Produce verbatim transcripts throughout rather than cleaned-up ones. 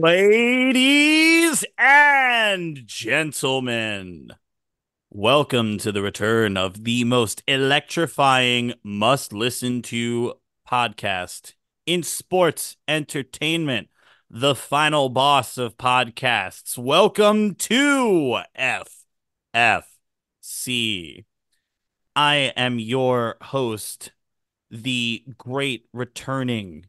Ladies and gentlemen, welcome to the return of the most electrifying, must listen to podcast in sports entertainment, the final boss of podcasts. Welcome to F F C. I am your host, the great returning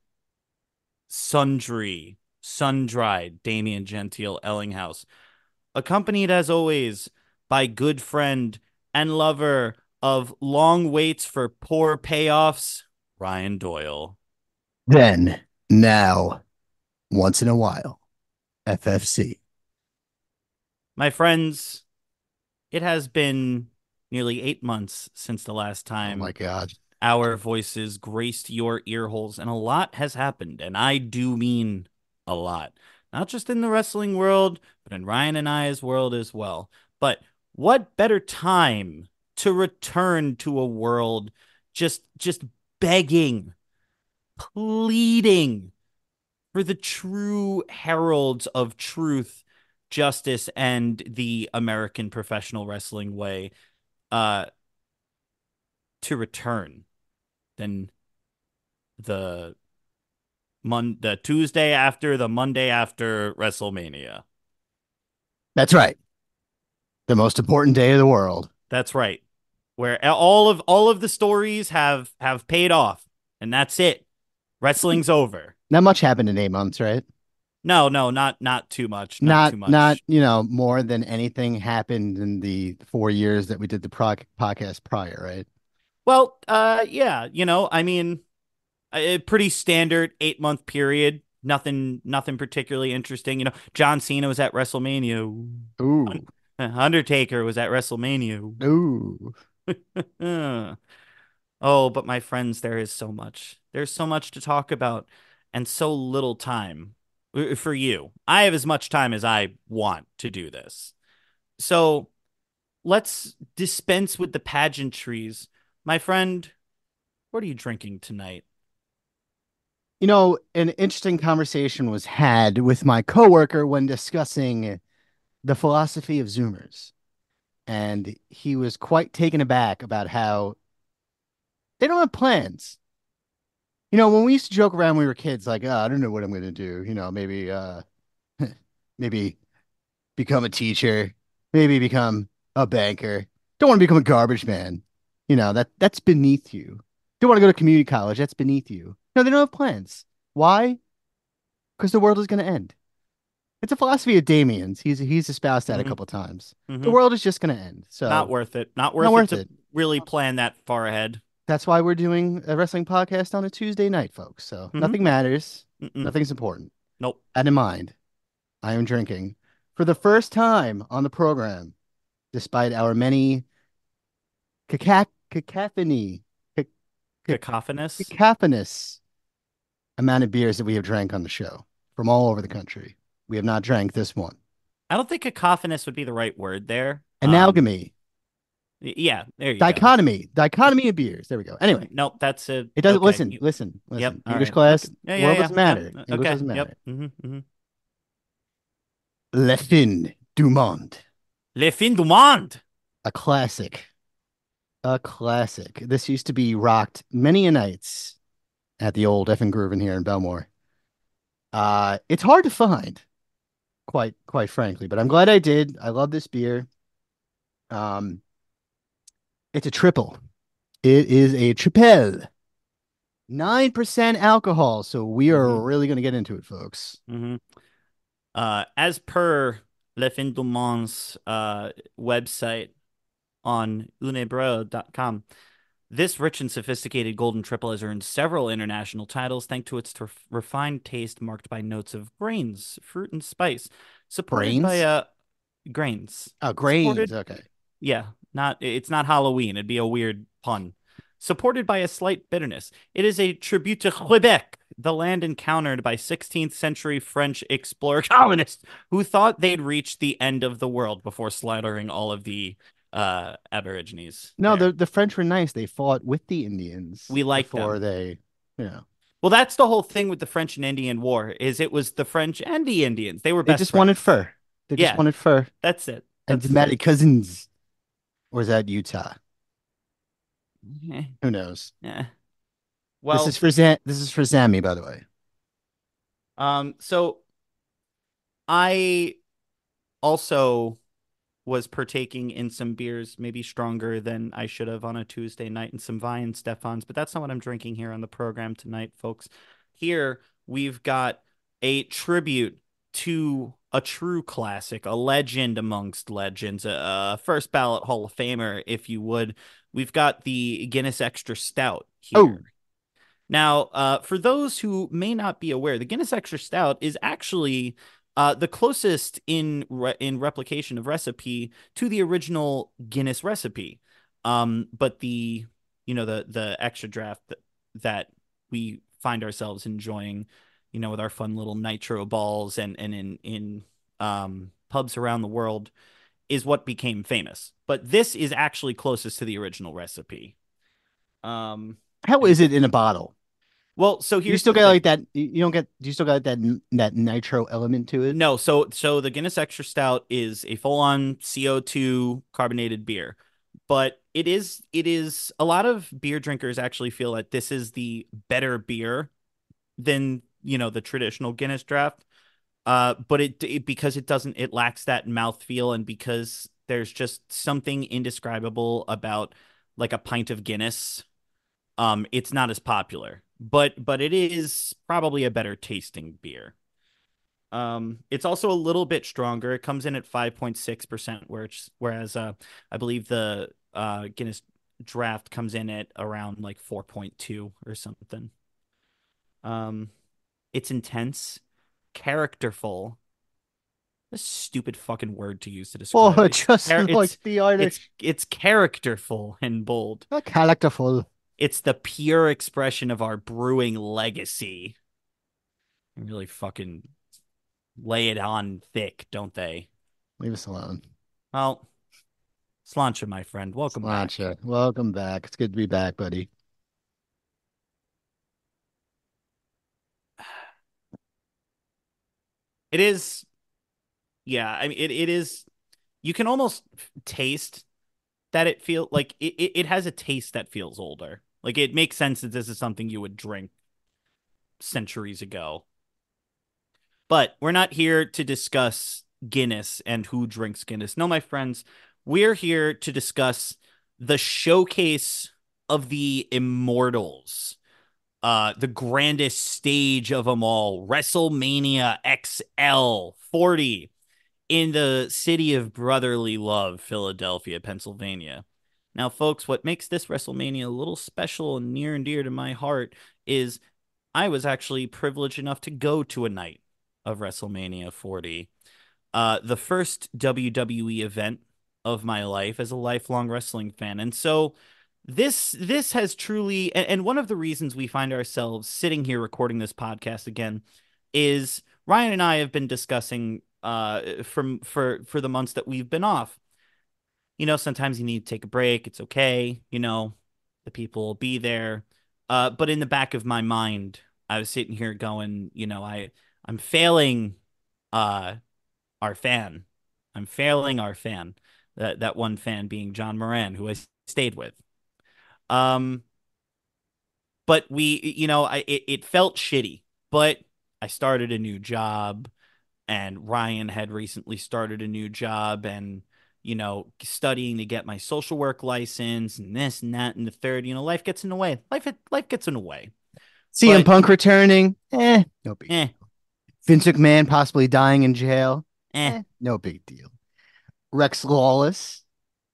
sundry, sun-dried Damian Gentile Ellinghaus, accompanied as always by good friend and lover of long waits for poor payoffs, Ryan Doyle. Then, now, once in a while, F F C. My friends, it has been nearly eight months since the last Oh my time God. our voices graced your ear holes, and a lot has happened, and I do mean a lot. Not just in the wrestling world, but in Ryan and I's world as well. But what better time to return to a world just just begging, pleading for the true heralds of truth, justice, and the American professional wrestling way uh to return than the Mon the Tuesday after the Monday after WrestleMania. That's right. The most important day of the world. That's right. Where all of all of the stories have have paid off, and that's it. Wrestling's over. Not much happened in eight months, right? No, no, not not too much, not Not, too not, much. you know, more than anything happened in the four years that we did the pro podcast prior, right? Well, uh yeah, you know, I mean, a pretty standard eight month period. Nothing nothing particularly interesting. You know, John Cena was at WrestleMania. Ooh, Undertaker was at WrestleMania. ooh. Oh, but my friends, there is so much. There's so much to talk about and so little time uh, for you. I have as much time as I want to do this. So let's dispense with the pageantries. My friend, what are you drinking tonight? You know, an interesting conversation was had with my coworker when discussing the philosophy of Zoomers. And he was quite taken aback about how they don't have plans. You know, when we used to joke around when we were kids, like, oh, I don't know what I'm going to do. You know, maybe, uh, maybe become a teacher, maybe become a banker. Don't want to become a garbage man. You know, that that's beneath you. Don't want to go to community college. That's beneath you. No, they don't have plans. Why? Because the world is going to end. It's a philosophy of Damien's. He's he's espoused that a Mm-hmm. couple times. The Mm-hmm. world is just going to end. Not So worth it. Not not worth it worth to it. really plan that far ahead. That's why we're doing a wrestling podcast on a Tuesday night, folks. So Mm-hmm. nothing matters. Mm-mm. Nothing's important. Nope. That in mind, I am drinking for the first time on the program, despite our many caca cacophony, ca- ca- Cacophonous. cacophonous amount of beers that we have drank on the show from all over the country. We have not drank this one. I don't think cacophonous would be the right word there. Um, Analogamy, y- yeah, there you go. dichotomy, dichotomy of beers. There we go. Anyway, Nope, that's a it doesn't okay. listen, You, listen, yep. listen. All English right. Okay. class, Yeah, yeah, world yeah. doesn't Yep. matter. uh, English Okay. doesn't Yep. matter. Mm-hmm, mm-hmm. Le Fin du Monde, Les fins du monde. a classic, a classic. This used to be rocked many a nights at the old effing Groove in here in Belmore. Uh, it's hard to find, quite quite frankly, but I'm glad I did. I love this beer. Um, it's a triple. It is a triple. nine percent alcohol, so we Mm-hmm, are really going to get into it, folks. mm-hmm. Uh, as per Les Fins du Monde's uh website on unebreu dot com, this rich and sophisticated golden triple has earned several international titles thanks to its ter- refined taste marked by notes of grains, fruit, and spice, supported by Brains? uh grains. Oh, grains. Supported, Okay. yeah, not it's not Halloween. It'd be a weird pun. Supported by a slight bitterness. It is a tribute to Quebec, the land encountered by sixteenth century French explorer colonists who thought they'd reached the end of the world before slaughtering all of the uh Aborigines No, the there. the French were nice. They fought with the Indians We like before them. they, you know. Well, that's the whole thing with the French and Indian War is it was the French and the Indians. They were They best just wanted friends. fur. They just Yeah, wanted fur. that's it. And That's dramatic cousins. Or is that Utah? eh, Who knows? eh. This is Well, for Zam this is for Zammy, by the way. um, so I also was partaking in some beers, maybe stronger than I should have on a Tuesday night, and some Vine Stefans, but that's not what I'm drinking here on the program tonight, folks. Here we've got a tribute to a true classic, a legend amongst legends, a, a first ballot Hall of Famer, if you would. We've got the Guinness Extra Stout Oh, here. Now, uh, for those who may not be aware, the Guinness Extra Stout is actually uh, the closest in re in replication of recipe to the original Guinness recipe. Um, but the you know the the extra draft that, that we find ourselves enjoying, you know, with our fun little nitro balls and and in in um, pubs around the world is what became famous. But this is actually closest to the original recipe. Um, how and is it in a bottle? well, so Do you here's still the get thing. like that? You you don't get. Do you still got that that nitro element to it? No, so so the Guinness Extra Stout is a full-on C O two carbonated beer. But it is it is a lot of beer drinkers actually feel that this is the better beer than, you know, the traditional Guinness draft. Uh, but it, it because it doesn't it lacks that mouthfeel and because there's just something indescribable about like a pint of Guinness. Um, it's not as popular. But but it is probably a better tasting beer. Um, it's also a little bit stronger. It comes in at five point six percent, whereas whereas uh, I believe the uh, Guinness draft comes in at around like four point two or something. Um, it's intense, characterful. A stupid fucking word to use to describe Oh, it. It's just char- like it's the it's Irish. it's characterful and bold. A characterful. It's the pure expression of our brewing legacy. They really fucking lay it on thick, don't they? Leave us alone. Well, Sláinte, my friend, welcome back. Sláinte, welcome back. It's good to be back, buddy. It is, yeah, I mean, it, it is, you can almost taste that it feel like it, it, it has a taste that feels older. Like it makes sense that this is something you would drink centuries ago. But we're not here to discuss Guinness and who drinks Guinness. No, my friends, we're here to discuss the showcase of the immortals, uh, the grandest stage of them all, WrestleMania X L forty in the city of brotherly love, Philadelphia, Pennsylvania. Now, folks, what makes this WrestleMania a little special and near and dear to my heart is I was actually privileged enough to go to a night of WrestleMania forty, uh, the first W W E event of my life as a lifelong wrestling fan. And so this this has truly and, and one of the reasons we find ourselves sitting here recording this podcast again is Ryan and I have been discussing uh from for for the months that we've been off. You know, sometimes you need to take a break. It's okay. You know, the people will be there. Uh, but in the back of my mind, I was sitting here going, you know, I I'm failing uh our fan. I'm failing our fan. That that one fan being John Moran, who I stayed with. Um, but we, you know, I it, it felt shitty. But I started a new job, and Ryan had recently started a new job, and you know, studying to get my social work license, and this and that and the third. You know, life gets in the way. Life life gets in the way. C M But Punk returning. Eh, no big eh, deal. Vince McMahon possibly dying in jail. eh, Eh, no big deal. Rex Lawless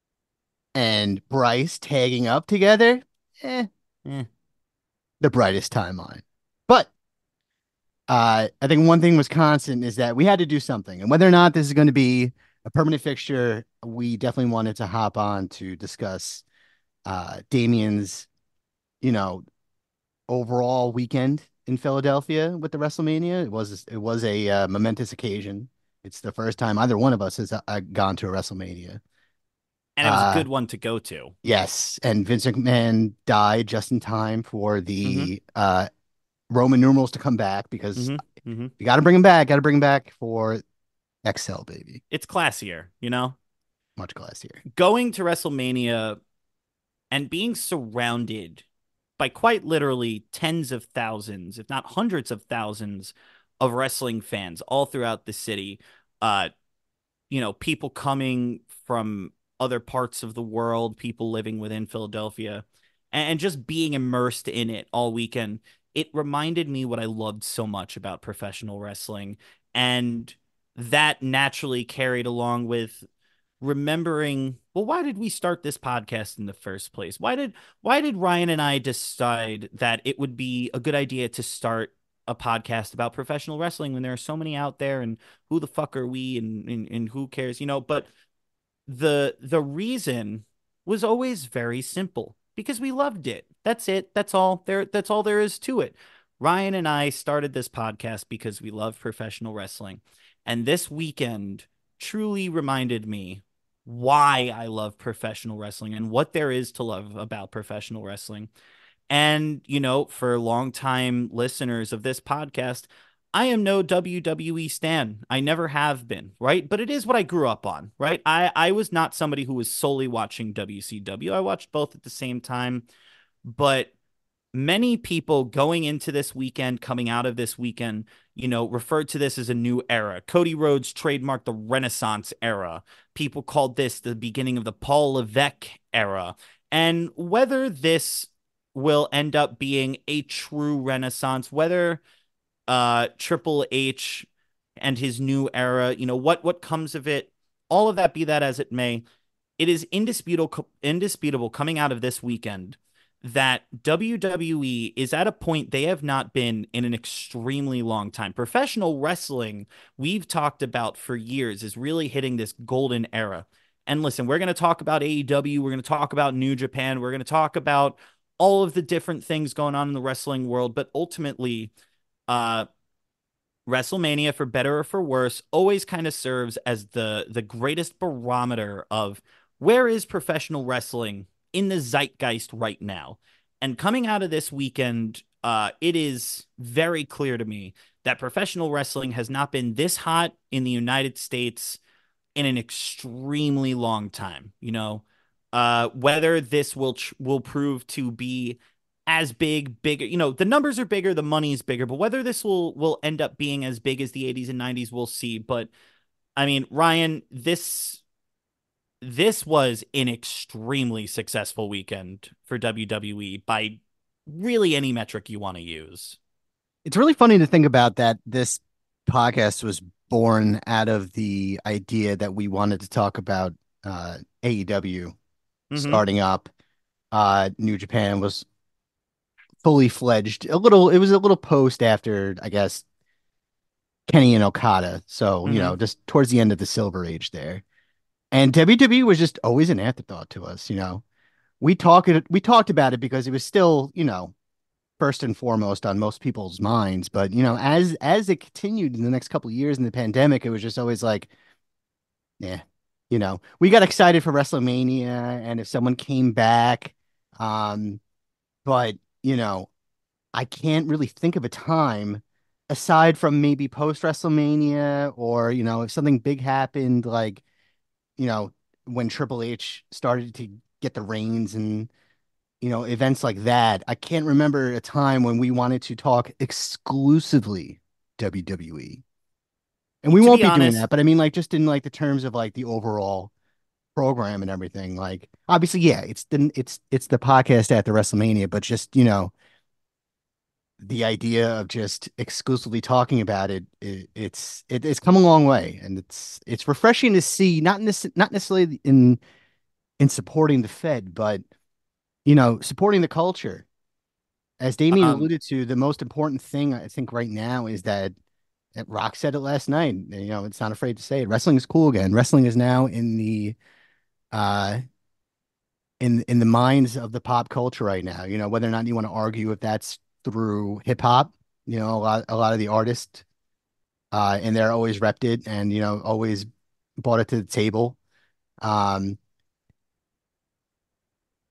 and Bryce tagging up together. Eh, eh. the brightest timeline. But uh, I think one thing was constant is that we had to do something. And whether or not this is going to be a permanent fixture, we definitely wanted to hop on to discuss uh, Damien's, you know, overall weekend in Philadelphia with the WrestleMania. It was it was a uh, momentous occasion. It's the first time either one of us has uh, gone to a WrestleMania. And it was a Uh, good one to go to. yes, and Vince McMahon died just in time for Hmm. the uh, Roman numerals to come back because hmm hmm you got to bring them back. Got to bring them back for X L, baby. It's classier, you know? Much classier. Going to WrestleMania and being surrounded by quite literally tens of thousands, if not hundreds of thousands of wrestling fans all throughout the city. Uh, you know, people coming from other parts of the world, people living within Philadelphia, and just being immersed in it all weekend. It reminded me what I loved so much about professional wrestling. And that naturally carried along with remembering, well, why did we start this podcast in the first place? Why did why did Ryan and I decide that it would be a good idea to start a podcast about professional wrestling when there are so many out there, and who the fuck are we, and and, and who cares, you know? But the the reason was always very simple, because we loved it. That's it. That's all there that's all there is to it. Ryan and I started this podcast because we love professional wrestling. And this weekend truly reminded me why I love professional wrestling and what there is to love about professional wrestling. And, you know, for longtime listeners of this podcast, I am no W W E stan. I never have been, right? But it is what I grew up on, right? I, I was not somebody who was solely watching W C W. I watched both at the same time. But many people going into this weekend, coming out of this weekend, you know, referred to this as a new era. Cody Rhodes trademarked the Renaissance era. People called this the beginning of the Paul Levesque era. And whether this will end up being a true renaissance, whether uh Triple H and his new era, you know, what what comes of it, all of that, be that as it may, it is indisputable indisputable coming out of this weekend that W W E is at a point they have not been in an extremely long time. Professional wrestling, we've talked about for years, is really hitting this golden era. And listen, we're going to talk about A E W, we're going to talk about New Japan, we're going to talk about all of the different things going on in the wrestling world, but ultimately, uh WrestleMania, for better or for worse, always kind of serves as the the greatest barometer of where is professional wrestling in the zeitgeist right now. And coming out of this weekend, uh, it is very clear to me that professional wrestling has not been this hot in the United States in an extremely long time. You know, uh, whether this will tr- will prove to be as big, bigger. You know, the numbers are bigger, the money's bigger, but whether this will will end up being as big as the eighties and nineties, we'll see. But I mean, Ryan, this this was an extremely successful weekend for W W E by really any metric you want to use. It's really funny to think about that this podcast was born out of the idea that we wanted to talk about uh, A E W hmm starting up. Uh, New Japan was fully fledged. A little, it was a little post after, I guess, Kenny and Okada. So, you hmm know, just towards the end of the Silver Age there. And W W E was just always an afterthought to us, you know. We talked we talked about it because it was still, you know, first and foremost on most people's minds. But, you know, as as it continued in the next couple of years in the pandemic, it was just always like, yeah, you know, we got excited for WrestleMania and if someone came back. Um, but, you know, I can't really think of a time aside from maybe post WrestleMania or, you know, if something big happened, like, you know, when Triple H started to get the reins and, you know, events like that. I can't remember a time when we wanted to talk exclusively W W E. And we To won't be be doing honest, that, but I mean, like, just in like the terms of like the overall program and everything. Like, obviously, yeah, it's the it's it's the podcast after WrestleMania, but just, you know, the idea of just exclusively talking about it, it it's it, it's come a long way, and it's it's refreshing to see. Not in this, not necessarily in in supporting the Fed, but you know, supporting the culture. As Damien um, alluded to, the most important thing I think right now is that, that Rock said it last night. You know, it's not afraid to say it. Wrestling is cool again. Wrestling is now in the uh in in the minds of the pop culture right now. You know, whether or not you want to argue if that's through hip hop. You know, a lot a lot of the artists uh and they're always repped it and you know always brought it to the table. Um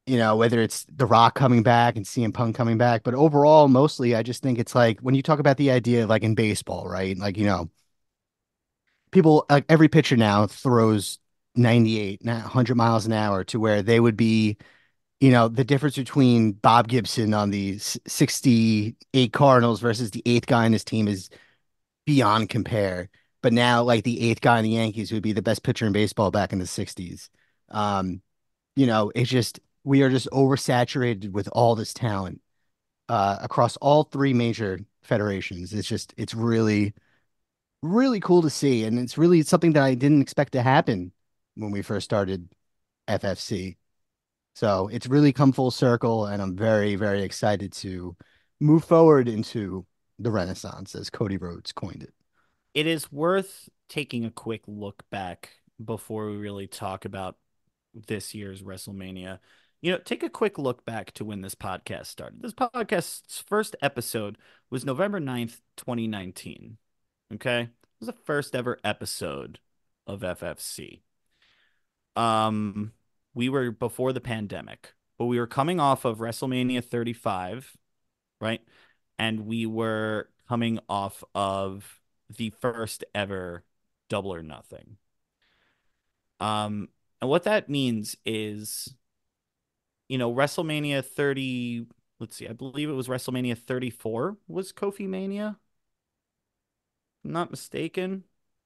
you know, whether it's The Rock coming back and C M Punk coming back. But overall, mostly, I just think it's like when you talk about the idea, like in baseball, right? Like, you know, people, like every pitcher now throws ninety-eight, one hundred miles an hour to where they would be, you know, the difference between Bob Gibson on the sixty-eight Cardinals versus the eighth guy in his team is beyond compare. But now, like the eighth guy in the Yankees would be the best pitcher in baseball back in the sixties. Um, you know, it's just we are just oversaturated with all this talent uh, across all three major federations. It's just it's really really cool to see, and it's really something that I didn't expect to happen when we first started F F C. So it's really come full circle, and I'm very very excited to move forward into the Renaissance, as Cody Rhodes coined it. It is worth taking a quick look back before we really talk about this year's WrestleMania. You know, take a quick look back to when this podcast started. This podcast's first episode was November ninth, twenty nineteen. Okay? It was the first ever episode of F F C. Um, we were before the pandemic, but we were coming off of WrestleMania thirty-five, right? And we were coming off of the first ever Double or Nothing. Um, and what that means is, you know, WrestleMania thirty, let's see, I believe it was WrestleMania thirty-four was Kofi Mania. I'm not mistaken.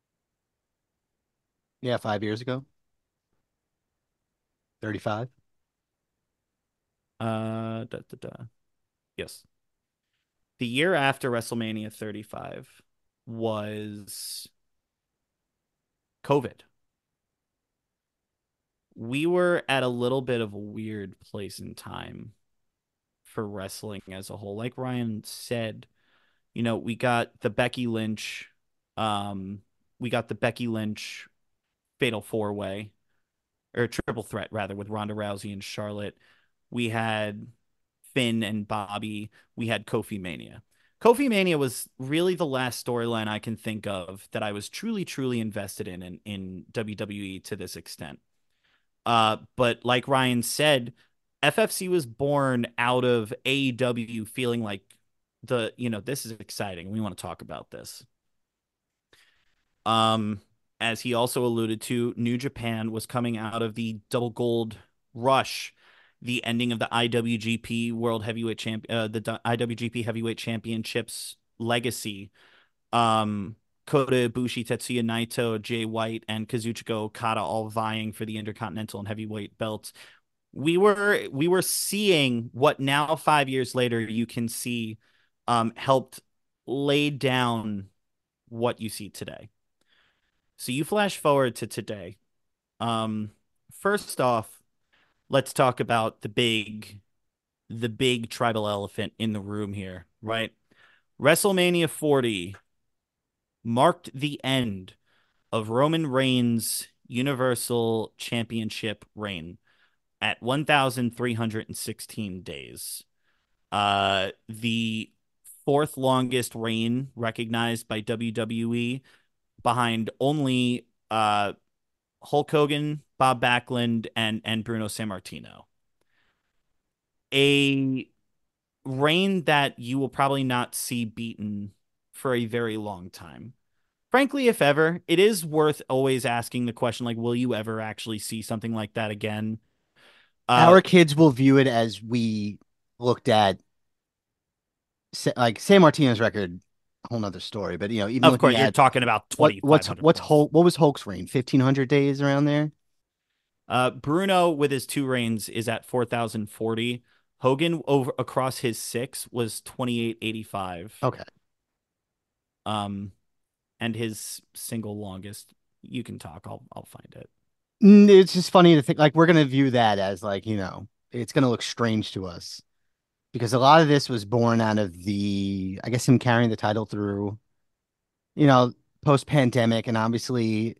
Yeah, five years ago, thirty-five. Uh, da, da, da. Yes. The year after WrestleMania thirty-five was COVID. We were at a little bit of a weird place in time for wrestling as a whole. Like Ryan said, you know, we got the Becky Lynch, um, we got the Becky Lynch Fatal Four Way or Triple Threat rather with Ronda Rousey and Charlotte. We had Finn and Bobby. We had Kofi Mania. Kofi Mania was really the last storyline I can think of that I was truly, truly invested in in, in W W E to this extent. Uh, but like Ryan said, F F C was born out of A E W feeling like the, you know, this is exciting. We want to talk about this. Um, as he also alluded to, New Japan was coming out of the double gold rush, the ending of the I W G P World Heavyweight Champ, uh, the I W G P Heavyweight Championships legacy. Um, Kota Ibushi, Tetsuya Naito, Jay White, and Kazuchika Okada all vying for the Intercontinental and Heavyweight belts. We were we were seeing what now five years later you can see um, helped lay down what you see today. So you flash forward to today. Um, first off, let's talk about the big the big tribal elephant in the room here, right? WrestleMania forty marked the end of Roman Reigns' Universal Championship reign at one thousand three hundred sixteen days. Uh, the fourth longest reign recognized by W W E behind only uh, Hulk Hogan, Bob Backlund, and, and Bruno Sammartino. A reign that you will probably not see beaten for a very long time. Frankly, if ever, it is worth always asking the question, like, will you ever actually see something like that again? Uh, Our kids will view it as we looked at like San Martino's record, a whole nother story. But you know, even of looking course, you're at talking about what what's twenty-five hundred what's plus. Hulk, what was Hulk's reign? fifteen hundred days around there. Uh, Bruno with his two reigns is at four thousand forty. Hogan over across his six was twenty-eight eighty-five. Okay. Um, and his single longest, you can talk. I'll I'll find it. Mm, It's just funny to think like we're gonna view that as like, you know, it's gonna look strange to us because a lot of this was born out of the, I guess, him carrying the title through, you know, post pandemic, and obviously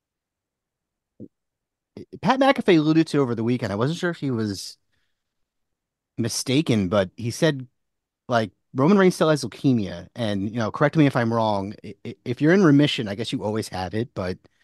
Pat McAfee alluded to over the weekend. I wasn't sure if he was mistaken, but he said like Roman Reigns still has leukemia, and you know, correct me if I'm wrong. If you're in remission, I guess you always have it, but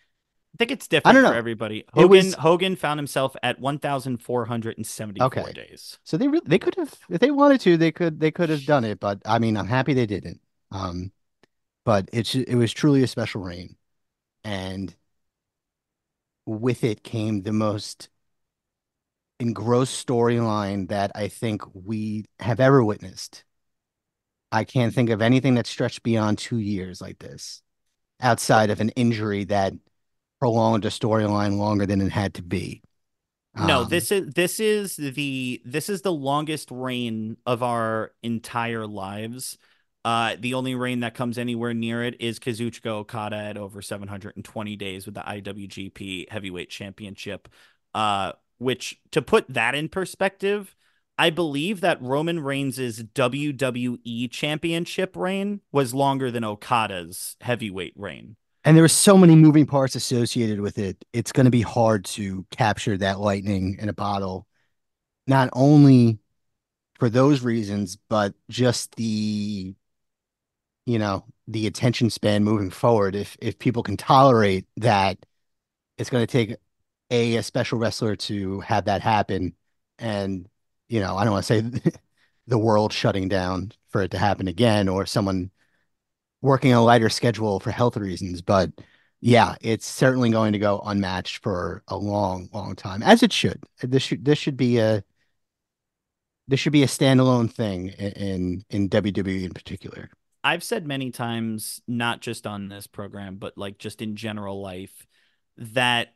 I think it's I don't different for know. everybody. It Hogan was Hogan found himself at one thousand four hundred seventy-four okay. days. So they really they could have if they wanted to, they could they could have done it, but I mean, I'm happy they didn't. Um, but it's it was truly a special reign, and with it came the most engrossed storyline that I think we have ever witnessed. I can't think of anything that stretched beyond two years like this, outside of an injury that prolonged a storyline longer than it had to be. No, Um, this is this is the this is the longest reign of our entire lives. Uh, the only reign that comes anywhere near it is Kazuchika Okada at over seven hundred twenty days with the I W G P Heavyweight Championship. Uh, which to put that in perspective, I believe that Roman Reigns' W W E Championship reign was longer than Okada's heavyweight reign. and there were so many moving parts associated with it. It's going to be hard to capture that lightning in a bottle, not only for those reasons, but just the, you know, the attention span moving forward. If if people can tolerate that, it's going to take a, a special wrestler to have that happen. And, you know, I don't want to say the world shutting down for it to happen again or someone working a lighter schedule for health reasons. But yeah, it's certainly going to go unmatched for a long, long time, as it should. This should this should be a this should be a standalone thing in in, in W W E in particular. I've said many times, not just on this program, but like just in general life, that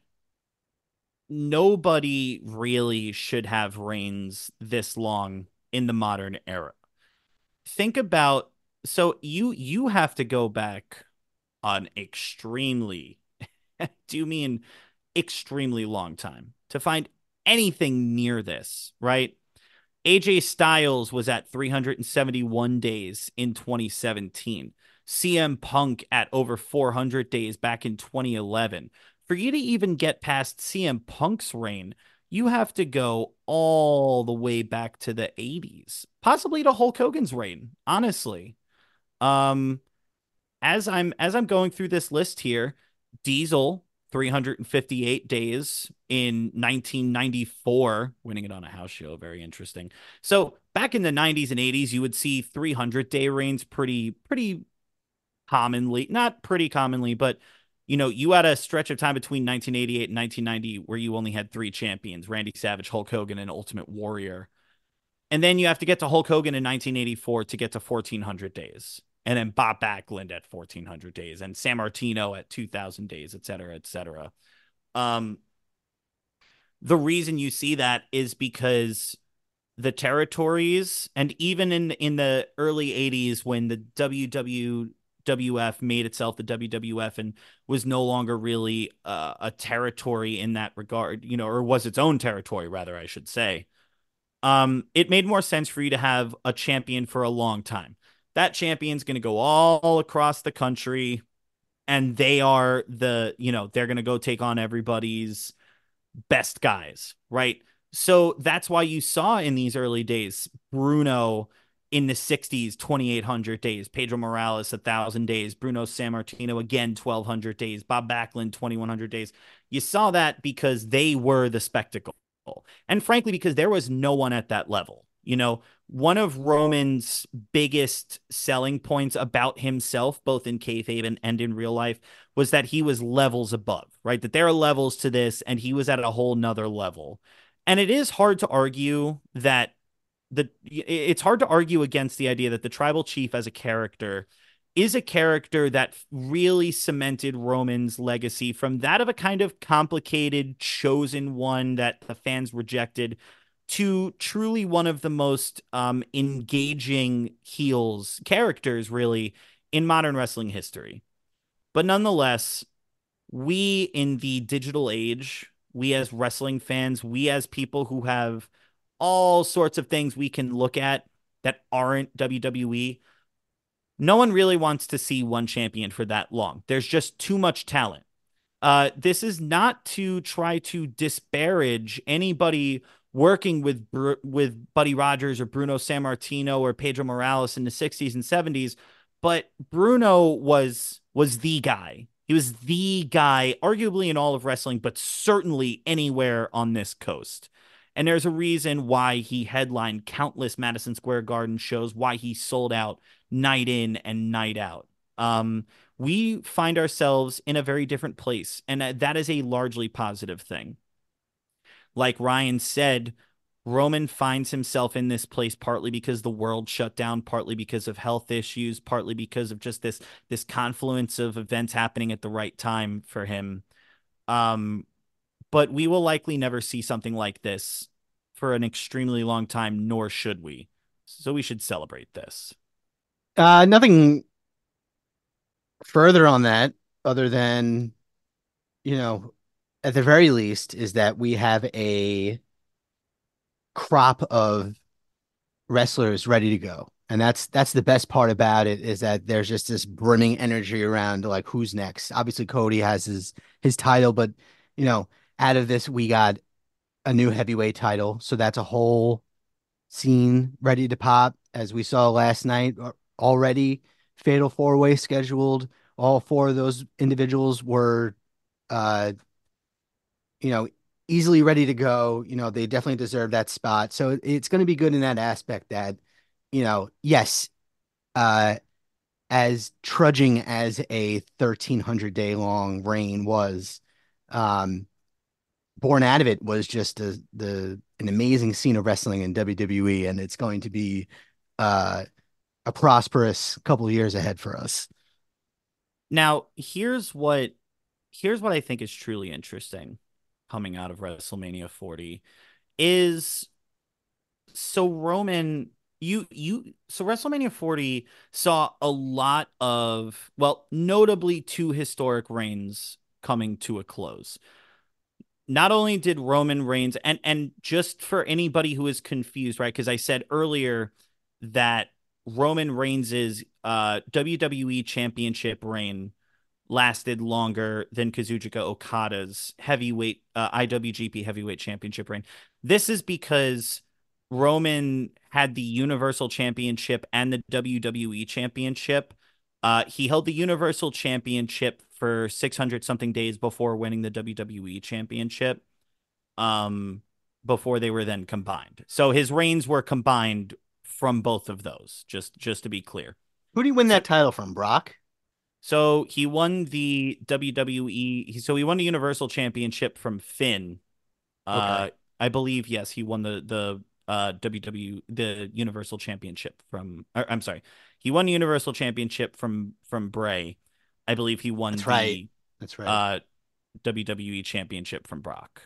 nobody really should have reigns this long in the modern era. Think about so you you have to go back an extremely do you mean extremely long time to find anything near this, right? A J Styles was at three hundred seventy-one days in twenty seventeen. C M Punk at over four hundred days back in twenty eleven. For you to even get past C M Punk's reign, you have to go all the way back to the eighties, possibly to Hulk Hogan's reign, honestly. Um, as I'm as I'm going through this list here, Diesel three hundred fifty-eight days in nineteen ninety-four, winning it on a house show, very interesting. So, back in the nineties and eighties, you would see three hundred day reigns pretty pretty commonly, not pretty commonly, but you know, you had a stretch of time between nineteen eighty-eight and nineteen ninety where you only had three champions, Randy Savage, Hulk Hogan, and Ultimate Warrior. And then you have to get to Hulk Hogan in nineteen eighty-four to get to fourteen hundred days. And then Bob Backlund at fourteen hundred days and San Martino at two thousand days, et cetera, et cetera. Um, the reason you see that is because the territories, and even in in the early eighties when the W W F made itself the W W F and was no longer really uh, a territory in that regard, you know, or was its own territory, rather, I should say. Um, it made more sense for you to have a champion for a long time. That champion's going to go all across the country, and they are the, you know, they're going to go take on everybody's best guys, right? So that's why you saw in these early days Bruno in the sixties, twenty-eight hundred days, Pedro Morales, one thousand days, Bruno Sammartino again, twelve hundred days, Bob Backlund, twenty-one hundred days. You saw that because they were the spectacle. And frankly, because there was no one at that level. You know, one of Roman's biggest selling points about himself, both in kayfabe and, and in real life, was that he was levels above, right? That there are levels to this, and he was at a whole nother level. And it is hard to argue that the it's hard to argue against the idea that the tribal chief as a character is a character that really cemented Roman's legacy from that of a kind of complicated, chosen one that the fans rejected to truly one of the most um, engaging heels characters, really, in modern wrestling history. But nonetheless, we in the digital age, we as wrestling fans, we as people who have all sorts of things we can look at that aren't W W E, no one really wants to see one champion for that long. There's just too much talent. Uh, this is not to try to disparage anybody working with with Buddy Rogers or Bruno Sammartino or Pedro Morales in the sixties and seventies, but Bruno was was the guy. He was the guy, arguably in all of wrestling, but certainly anywhere on this coast. And there's a reason why he headlined countless Madison Square Garden shows, why he sold out night in and night out. Um, we find ourselves in a very different place, and that is a largely positive thing. Like Ryan said, Roman finds himself in this place partly because the world shut down, partly because of health issues, partly because of just this this confluence of events happening at the right time for him. Um, but we will likely never see something like this for an extremely long time, nor should we. So we should celebrate this. Uh, nothing further on that other than, you know, at the very least, is that we have a crop of wrestlers ready to go. And that's that's the best part about it is that there's just this brimming energy around like who's next. Obviously, Cody has his his title, but you know, out of this, we got a new heavyweight title. So that's a whole scene ready to pop, as we saw last night already. Fatal four way scheduled. All four of those individuals were uh you know, easily ready to go. You know, they definitely deserve that spot. So it's going to be good in that aspect that, you know, yes, uh, as trudging as a thirteen hundred day long reign was, um, born out of it was just a, the an amazing scene of wrestling in W W E, and it's going to be uh, a prosperous couple of years ahead for us. Now, here's what here's what I think is truly interesting coming out of WrestleMania forty is so Roman you you so WrestleMania forty saw a lot of, well, notably two historic reigns coming to a close. Not only did Roman Reigns, and and just for anybody who is confused, right? Because I said earlier that Roman Reigns's uh W W E championship reign lasted longer than Kazuchika Okada's heavyweight uh, I W G P heavyweight championship reign. This is because Roman had the Universal Championship and the W W E Championship. Uh, he held the Universal Championship for six hundred something days before winning the W W E Championship. Um, before they were then combined. So his reigns were combined from both of those. Just just to be clear. Who do you win So that title from, Brock? so he won the W W E. So he won the Universal Championship from Finn. Uh, Okay, I believe yes, he won the the uh W W the Universal Championship from. Or, I'm sorry, he won the Universal Championship from from Bray. I believe he won that's right. the That's right. uh W W E Championship from Brock.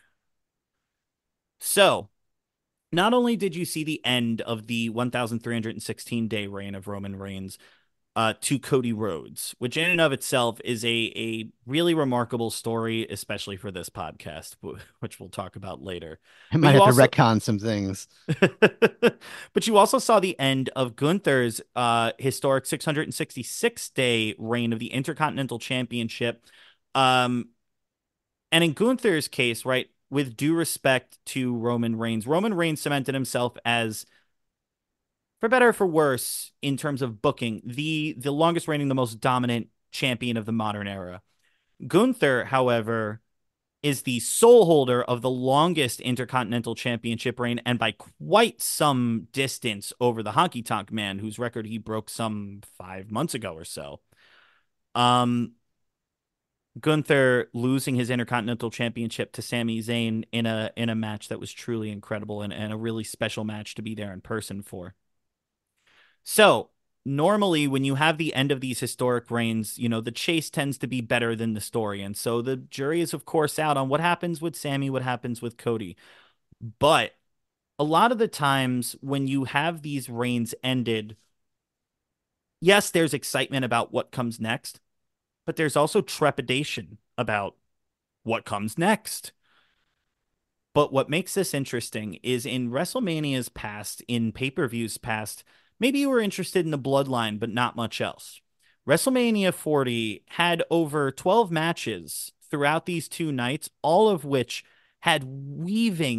So not only did you see the end of the one thousand three hundred sixteen day reign of Roman Reigns, uh, to Cody Rhodes, which in and of itself is a a really remarkable story, especially for this podcast, which we'll talk about later. I But might you have to also, retcon some things. but you also saw the end of Gunther's uh, historic six hundred sixty-six day reign of the Intercontinental Championship. Um, and in Gunther's case, right, with due respect to Roman Reigns, Roman Reigns cemented himself as, for better or for worse, in terms of booking, the the longest reigning, the most dominant champion of the modern era. Gunther, however, is the sole holder of the longest Intercontinental Championship reign, and by quite some distance over the Honky Tonk Man, whose record he broke some five months ago or so. Um, Gunther losing his Intercontinental Championship to Sami Zayn in a in a match that was truly incredible, and, and a really special match to be there in person for. So normally when you have the end of these historic reigns, you know, the chase tends to be better than the story. And so the jury is, of course, out on what happens with Sammy, what happens with Cody. But a lot of the times when you have these reigns ended, yes, there's excitement about what comes next, but there's also trepidation about what comes next. But what makes this interesting is in WrestleMania's past, in pay per views past, maybe you were interested in the bloodline, but not much else. WrestleMania forty had over twelve matches throughout these two nights, all of which had weaving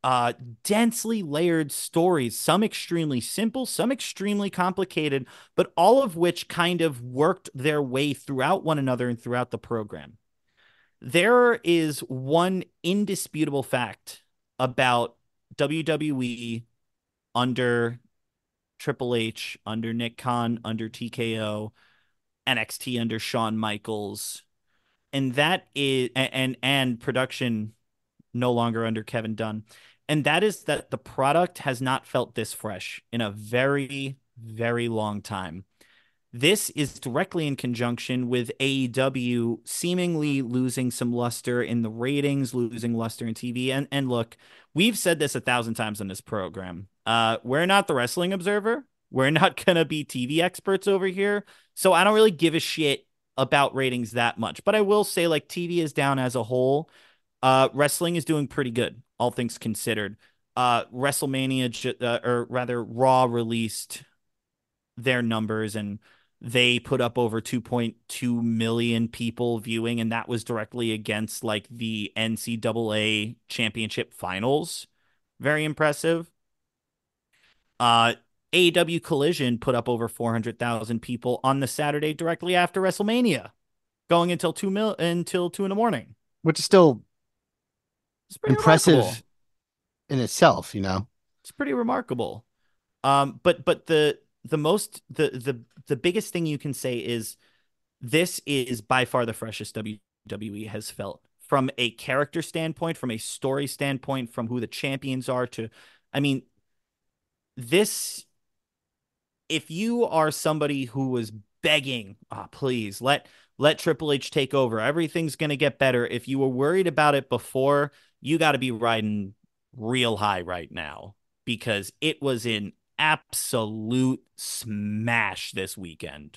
uh, densely layered stories, some extremely simple, some extremely complicated, but all of which kind of worked their way throughout one another and throughout the program. There is one indisputable fact about W W E under Triple H, under Nick Khan, under T K O, N X T under Shawn Michaels, and that is and and production no longer under Kevin Dunn. And that is that the product has not felt this fresh in a very, very long time. This is directly in conjunction with A E W seemingly losing some luster in the ratings, losing luster in T V. And and look, we've said this a thousand times on this program. Uh, we're not the Wrestling Observer. We're not gonna be T V experts over here. So I don't really give a shit about ratings that much. But I will say, like, T V is down as a whole. Uh, wrestling is doing pretty good, all things considered. Uh, WrestleMania, uh, or rather, Raw released their numbers and they put up over two point two million people viewing, and that was directly against like the N C double A championship finals. Very impressive. Uh, A E W Collision put up over four hundred thousand people on the Saturday directly after WrestleMania, going until two mil until two in the morning. which is still It's pretty impressive remarkable. in itself, you know. It's pretty remarkable. Um, but but the the most the the the biggest thing you can say is this is by far the freshest W W E has felt from a character standpoint, from a story standpoint, from who the champions are to, I mean, this, if you are somebody who was begging, ah, oh, please let let Triple H take over. Everything's going to get better. If you were worried about it before, you got to be riding real high right now because it was an absolute smash this weekend.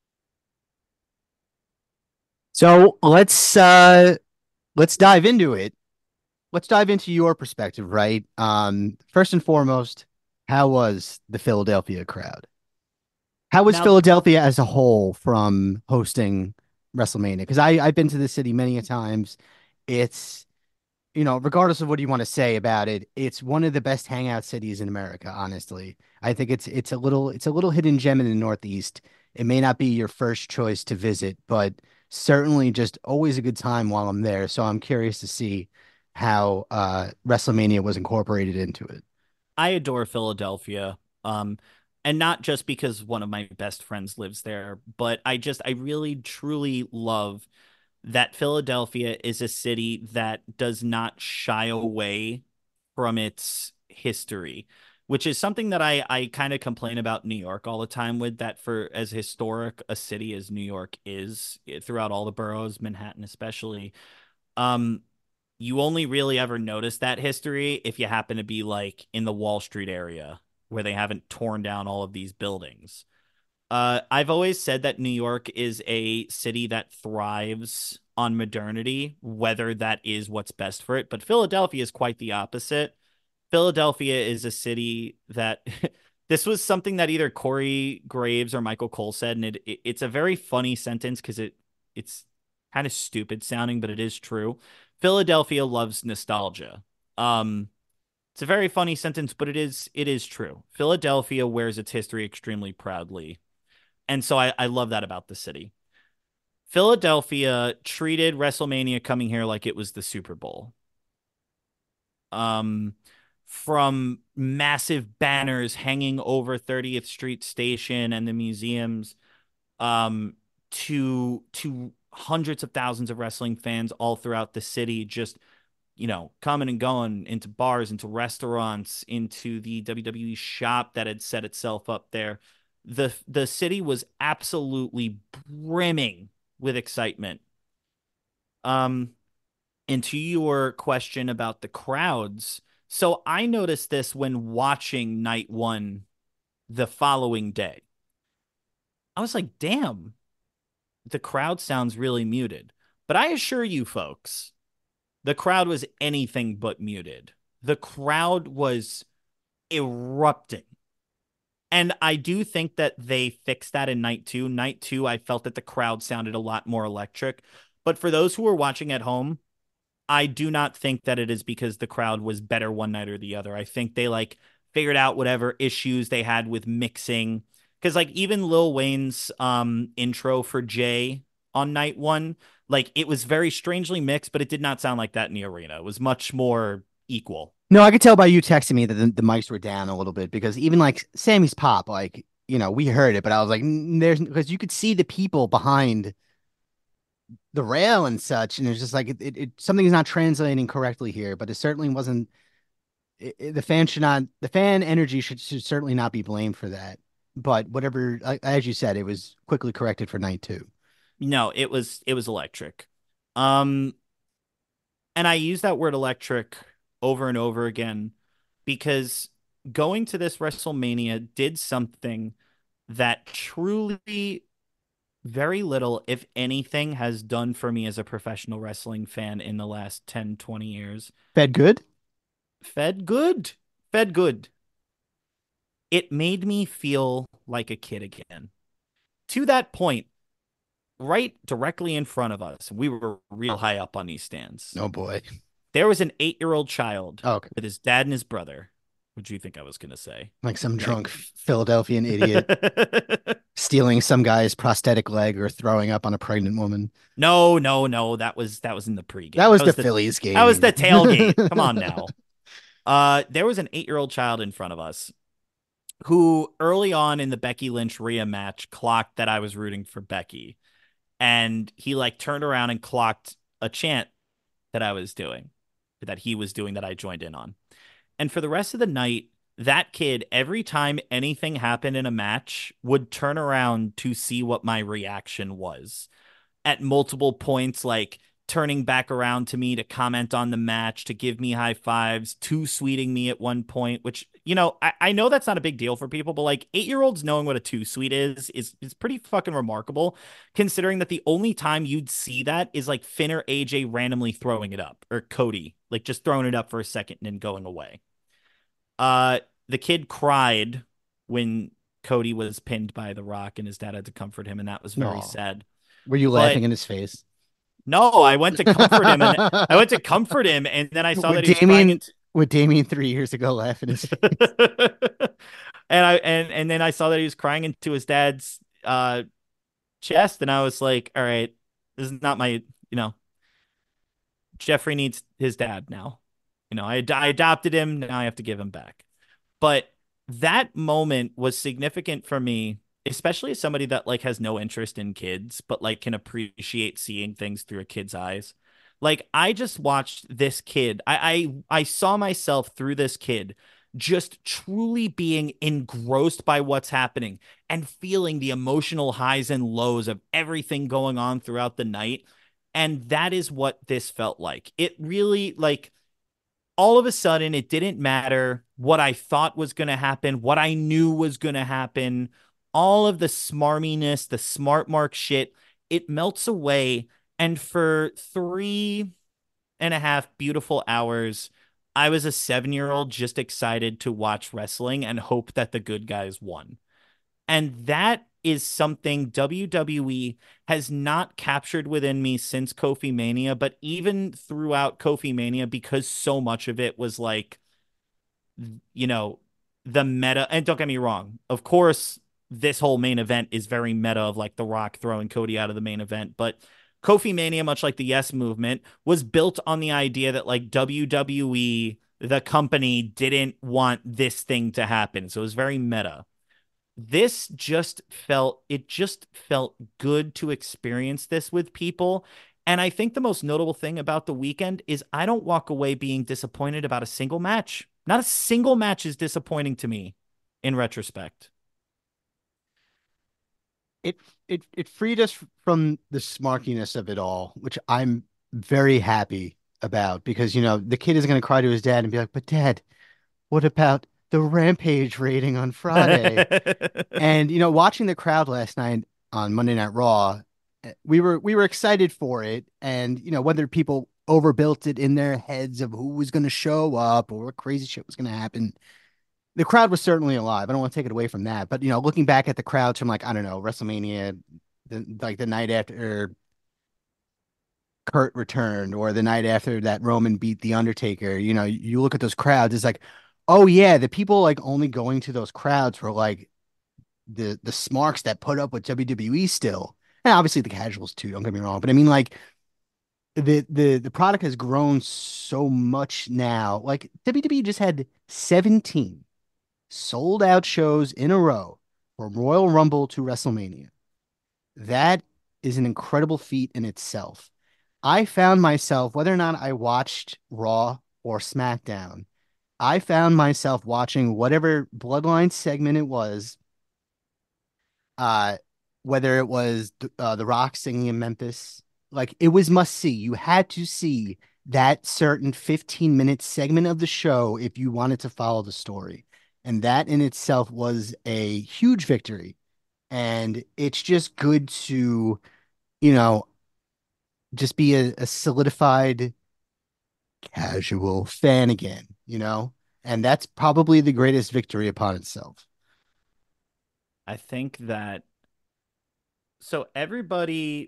So let's uh let's dive into it. Let's dive into your perspective, right? Um, first and foremost, how was the Philadelphia crowd? How was Now, Philadelphia as a whole from hosting WrestleMania? Because I I've been to the city many a times. It's, you know, regardless of what you want to say about it, it's one of the best hangout cities in America, honestly. I think it's it's a little it's a little hidden gem in the Northeast. It may not be your first choice to visit, but certainly just always a good time while I'm there. So I'm curious to see how uh WrestleMania was incorporated into it. I adore Philadelphia. Um, and not just because one of my best friends lives there, but I just, I really truly love that Philadelphia is a city that does not shy away from its history, which is something that I, I kind of complain about New York all the time with that for as historic a city as New York is eh, throughout all the boroughs, Manhattan especially. Um, you only really ever notice that history if you happen to be like in the Wall Street area where they haven't torn down all of these buildings. Uh, I've always said that New York is a city that thrives on modernity, whether that is what's best for it. But Philadelphia is quite the opposite. Philadelphia is a city that this was something that either Corey Graves or Michael Cole said, and it, it it's a very funny sentence because it it's kind of stupid sounding, but it is true. Philadelphia loves nostalgia. Um, it's a very funny sentence, but it is it is true. Philadelphia wears its history extremely proudly, and so I, I love that about the city. Philadelphia treated WrestleMania coming here like it was the Super Bowl. Um, from massive banners hanging over thirtieth Street Station and the museums, um, to to hundreds of thousands of wrestling fans all throughout the city, just you know, coming and going into bars, into restaurants, into the W W E shop that had set itself up there. The the city was absolutely brimming with excitement. Um, and to your question about the crowds, so I noticed this when watching night one the following day. I was like, damn, the crowd sounds really muted. But I assure you, folks, the crowd was anything but muted. The crowd was erupting. And I do think that they fixed that in night two. Night two, I felt that the crowd sounded a lot more electric. But for those who were watching at home, I do not think that it is because the crowd was better one night or the other. I think they like figured out whatever issues they had with mixing. Because like even Lil Wayne's um intro for Jay on night one, like it was very strangely mixed, but it did not sound like that in the arena. It was much more equal. No, I could tell by you texting me that the, the mics were down a little bit because even like Sammy's pop, like, you know, we heard it, but I was like, "N- there's because you could see the people behind the rail and such, and it's just like it, it, it something is not translating correctly here, but it certainly wasn't. It, it- the fan should not, the fan energy should, should certainly not be blamed for that. But whatever, like, as you said, it was quickly corrected for night two. No, it was it was electric. Um, and I use that word electric over and over again because going to this WrestleMania did something that truly very little, if anything, has done for me as a professional wrestling fan in the last ten, twenty years. Fed good? Fed good. Fed good. It made me feel like a kid again. To that point, right directly in front of us, we were real high up on these stands. Oh boy. There was an eight year old child Oh, okay. with his dad and his brother. What do you think I was going to say? Like some Like, drunk Philadelphian idiot stealing some guy's prosthetic leg or throwing up on a pregnant woman. no, no, no. That was that was in the That pregame. was That the was the Phillies that was game. the tailgate. Come on now. Uh, there was an eight year old child in front of us who early on in the Becky Lynch Rhea match clocked that I was rooting for Becky. And he like turned around and clocked a chant that I was doing, that he was doing that I joined in on. And for the rest of the night, that kid, every time anything happened in a match, would turn around to see what my reaction was at multiple points, like turning back around to me to comment on the match, to give me high fives, two sweeting me at one point, which, you know, I, I know that's not a big deal for people, but like eight year olds knowing what a two sweet is, is, is pretty fucking remarkable, considering that the only time you'd see that is like Finn or A J randomly throwing it up, or Cody, like just throwing it up for a second and then going away. Uh, the kid cried when Cody was pinned by The Rock and his dad had to comfort him, and that was very No. sad. Were you But laughing in his face? no, I went to comfort him and I went to comfort him and then I saw Would that he was crying Damien into would Damien three years ago laugh in his face? and I and and then I saw that he was crying into his dad's uh chest and I was like, all right, this is not my, you know, Jeffrey needs his dad now. You know, I, I adopted him, now I have to give him back. But that moment was significant for me, especially as somebody that like has no interest in kids, but like can appreciate seeing things through a kid's eyes. Like I just watched this kid. I I, I saw myself through this kid just truly being engrossed by what's happening and feeling the emotional highs and lows of everything going on throughout the night. And that is what this felt like. It really like all of a sudden it didn't matter what I thought was going to happen, what I knew was going to happen, all of the smarminess, the smart mark shit, it melts away. And for three and a half beautiful hours, I was a seven year old just excited to watch wrestling and hope that the good guys won. And that is something W W E has not captured within me since Kofi Mania, but even throughout Kofi Mania, because so much of it was like, you know, the meta. And don't get me wrong, of course, this whole main event is very meta of like The Rock throwing Cody out of the main event. But Kofi Mania, much like the Yes Movement, was built on the idea that like W W E, the company, didn't want this thing to happen. So it was very meta. This just felt it just felt good to experience this with people. And I think the most notable thing about the weekend is I don't walk away being disappointed about a single match. Not a single match is disappointing to me in retrospect. It it it freed us from the smarkiness of it all, which I'm very happy about because you know the kid is going to cry to his dad and be like, "But Dad, what about the Rampage rating on Friday?" And you know, watching the crowd last night on Monday Night Raw, eh, we were we were excited for it, and you know whether people overbuilt it in their heads of who was going to show up or what crazy shit was going to happen. The crowd was certainly alive. I don't want to take it away from that, but you know, looking back at the crowds from like I don't know WrestleMania, the, like the night after, Kurt returned or the night after that Roman beat The Undertaker, you know, you look at those crowds, it's like, oh yeah, the people like only going to those crowds were like the the smarks that put up with W W E still. And obviously the casuals too, don't get me wrong. But I mean like the the the product has grown so much now. Like W W E just had seventeen sold out shows in a row from Royal Rumble to WrestleMania. That is an incredible feat in itself. I found myself, whether or not I watched Raw or SmackDown, I found myself watching whatever Bloodline segment it was, uh, whether it was uh, The Rock singing in Memphis. Like it was must see. You had to see that certain fifteen minute segment of the show if you wanted to follow the story. And that in itself was a huge victory. And it's just good to, you know, just be a, a solidified casual fan again, you know? And that's probably the greatest victory upon itself. I think that so everybody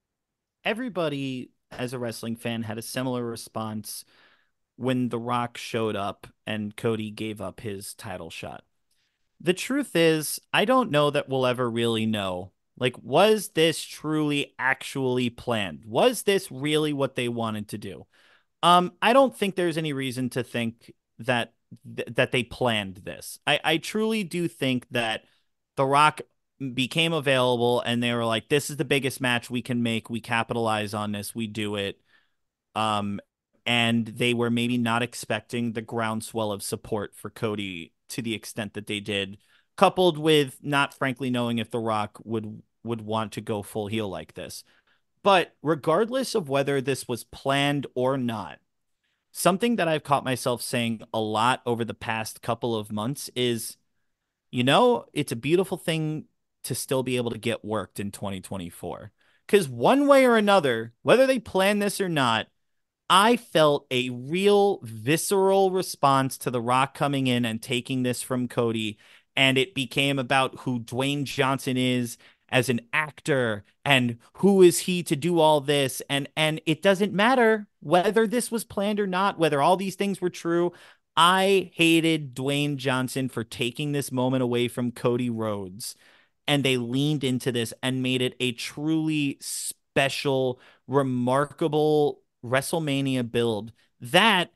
everybody as a wrestling fan had a similar response when The Rock showed up and Cody gave up his title shot. The truth is, I don't know that we'll ever really know. Like, was this truly actually planned? Was this really what they wanted to do? Um, I don't think there's any reason to think that th- that they planned this. I I truly do think that The Rock became available and they were like, "This is the biggest match we can make. We capitalize on this. We do it." Um, and they were maybe not expecting the groundswell of support for Cody to the extent that they did, coupled with not frankly knowing if The Rock would would want to go full heel like this. But regardless of whether this was planned or not, something that I've caught myself saying a lot over the past couple of months is, you know, it's a beautiful thing to still be able to get worked in twenty twenty-four. Because one way or another, whether they plan this or not, I felt a real visceral response to The Rock coming in and taking this from Cody. And it became about who Dwayne Johnson is as an actor and who is he to do all this. And and it doesn't matter whether this was planned or not, whether all these things were true. I hated Dwayne Johnson for taking this moment away from Cody Rhodes. And they leaned into this and made it a truly special, remarkable WrestleMania build that,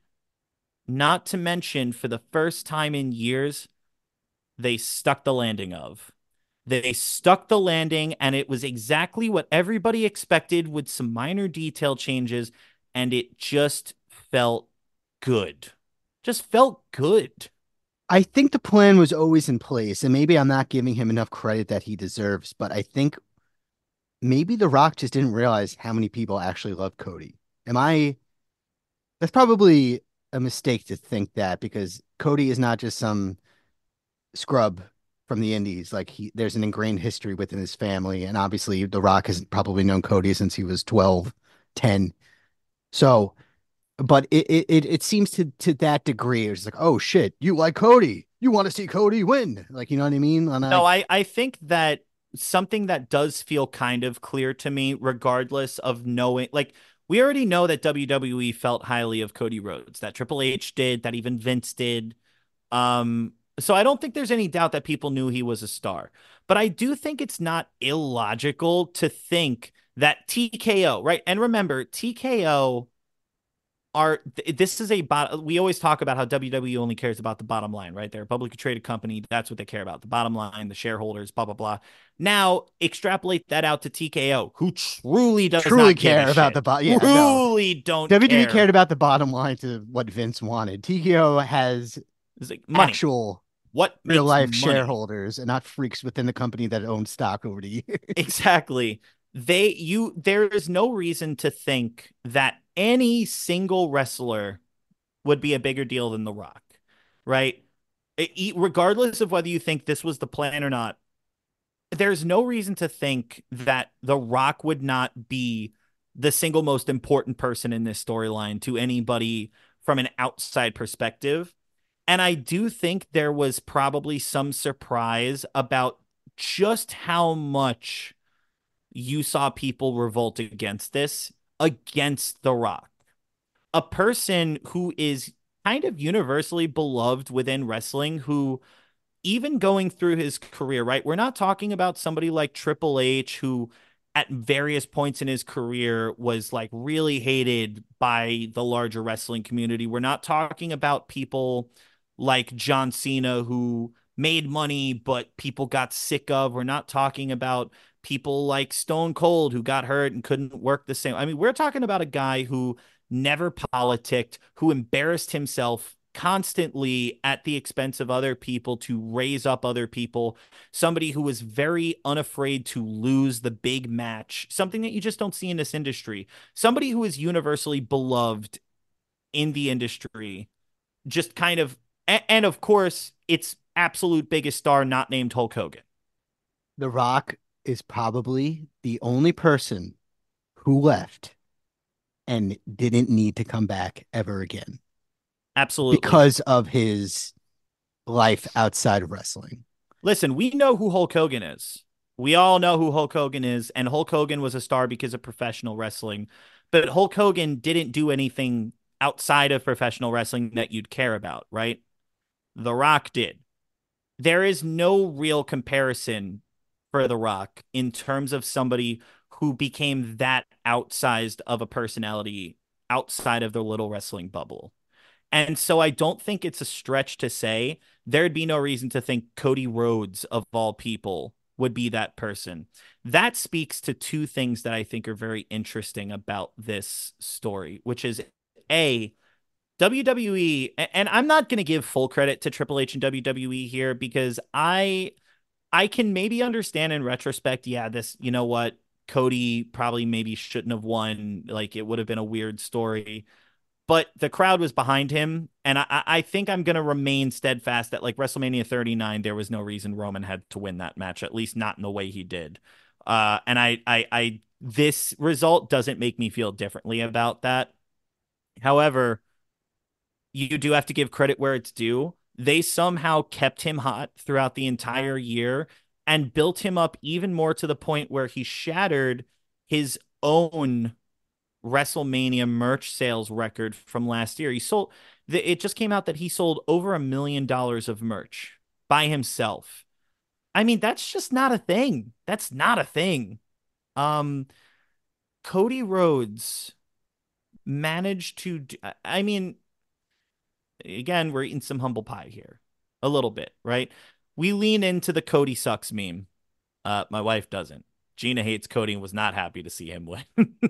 not to mention, for the first time in years, they stuck the landing of. They stuck the landing, and it was exactly what everybody expected with some minor detail changes, and it just felt good. Just felt good. I think the plan was always in place, and maybe I'm not giving him enough credit that he deserves, but I think maybe The Rock just didn't realize how many people actually love Cody. Am I? That's probably a mistake to think that because Cody is not just some scrub from the indies. Like he, there's an ingrained history within his family, and obviously The Rock has probably known Cody since he was twelve, ten. So, but it it it, it seems to to that degree, it's like, oh shit, you like Cody, you want to see Cody win, like you know what I mean? And No, I I, I think that something that does feel kind of clear to me, regardless of knowing, like, we already know that W W E felt highly of Cody Rhodes, that Triple H did, that even Vince did. Um, so I don't think there's any doubt that people knew he was a star. But I do think it's not illogical to think that T K O, right? And remember, T K O are th- this is a bot. We always talk about how W W E only cares about the bottom line, right? They're a publicly traded company. That's what they care about. The bottom line, the shareholders, blah, blah, blah. Now extrapolate that out to T K O, who truly does truly not give a care about the shit. bot. Yeah, no. Truly don't W W E care. cared about the bottom line to what Vince wanted. T K O has It's like money. actual What real makes life money? shareholders and not freaks within the company that own stock over the years. Exactly. They you there is no reason to think that any single wrestler would be a bigger deal than The Rock, right? It, regardless of whether you think this was the plan or not, there's no reason to think that The Rock would not be the single most important person in this storyline to anybody from an outside perspective. And I do think there was probably some surprise about just how much you saw people revolt against this. against The Rock, a person who is kind of universally beloved within wrestling, who even going through his career, right? We're not talking about somebody like Triple H, who at various points in his career was like really hated by the larger wrestling community. We're not talking about people like John Cena, who made money, but people got sick of. We're not talking about people like Stone Cold, who got hurt and couldn't work the same. I mean, we're talking about a guy who never politicked, who embarrassed himself constantly at the expense of other people to raise up other people, somebody who was very unafraid to lose the big match, something that you just don't see in this industry, somebody who is universally beloved in the industry, just kind of, and of course, its absolute biggest star, not named Hulk Hogan. The Rock is probably the only person who left and didn't need to come back ever again Absolutely. because of his life outside of wrestling. Listen, we know who Hulk Hogan is. We all know who Hulk Hogan is, and Hulk Hogan was a star because of professional wrestling. But Hulk Hogan didn't do anything outside of professional wrestling that you'd care about, right? The Rock did. There is no real comparison for The Rock in terms of somebody who became that outsized of a personality outside of the little wrestling bubble. And so I don't think it's a stretch to say there'd be no reason to think Cody Rhodes, of all people, would be that person. That speaks to two things that I think are very interesting about this story, which is A, W W E, and I'm not going to give full credit to Triple H and W W E here because I I can maybe understand in retrospect, yeah, this, you know what, Cody probably maybe shouldn't have won. Like it would have been a weird story, but the crowd was behind him, and I, I think I'm gonna remain steadfast that like WrestleMania thirty-nine, there was no reason Roman had to win that match, at least not in the way he did. Uh, and I, I, I, this result doesn't make me feel differently about that. However, you do have to give credit where it's due. They somehow kept him hot throughout the entire year and built him up even more to the point where he shattered his own WrestleMania merch sales record from last year. He sold, it just came out that he sold over a million dollars of merch by himself. I mean, that's just not a thing. That's not a thing. Um, Cody Rhodes managed to, I mean, again, we're eating some humble pie here a little bit, right? We lean into the Cody sucks meme. Uh, my wife doesn't. Gina hates Cody and was not happy to see him win.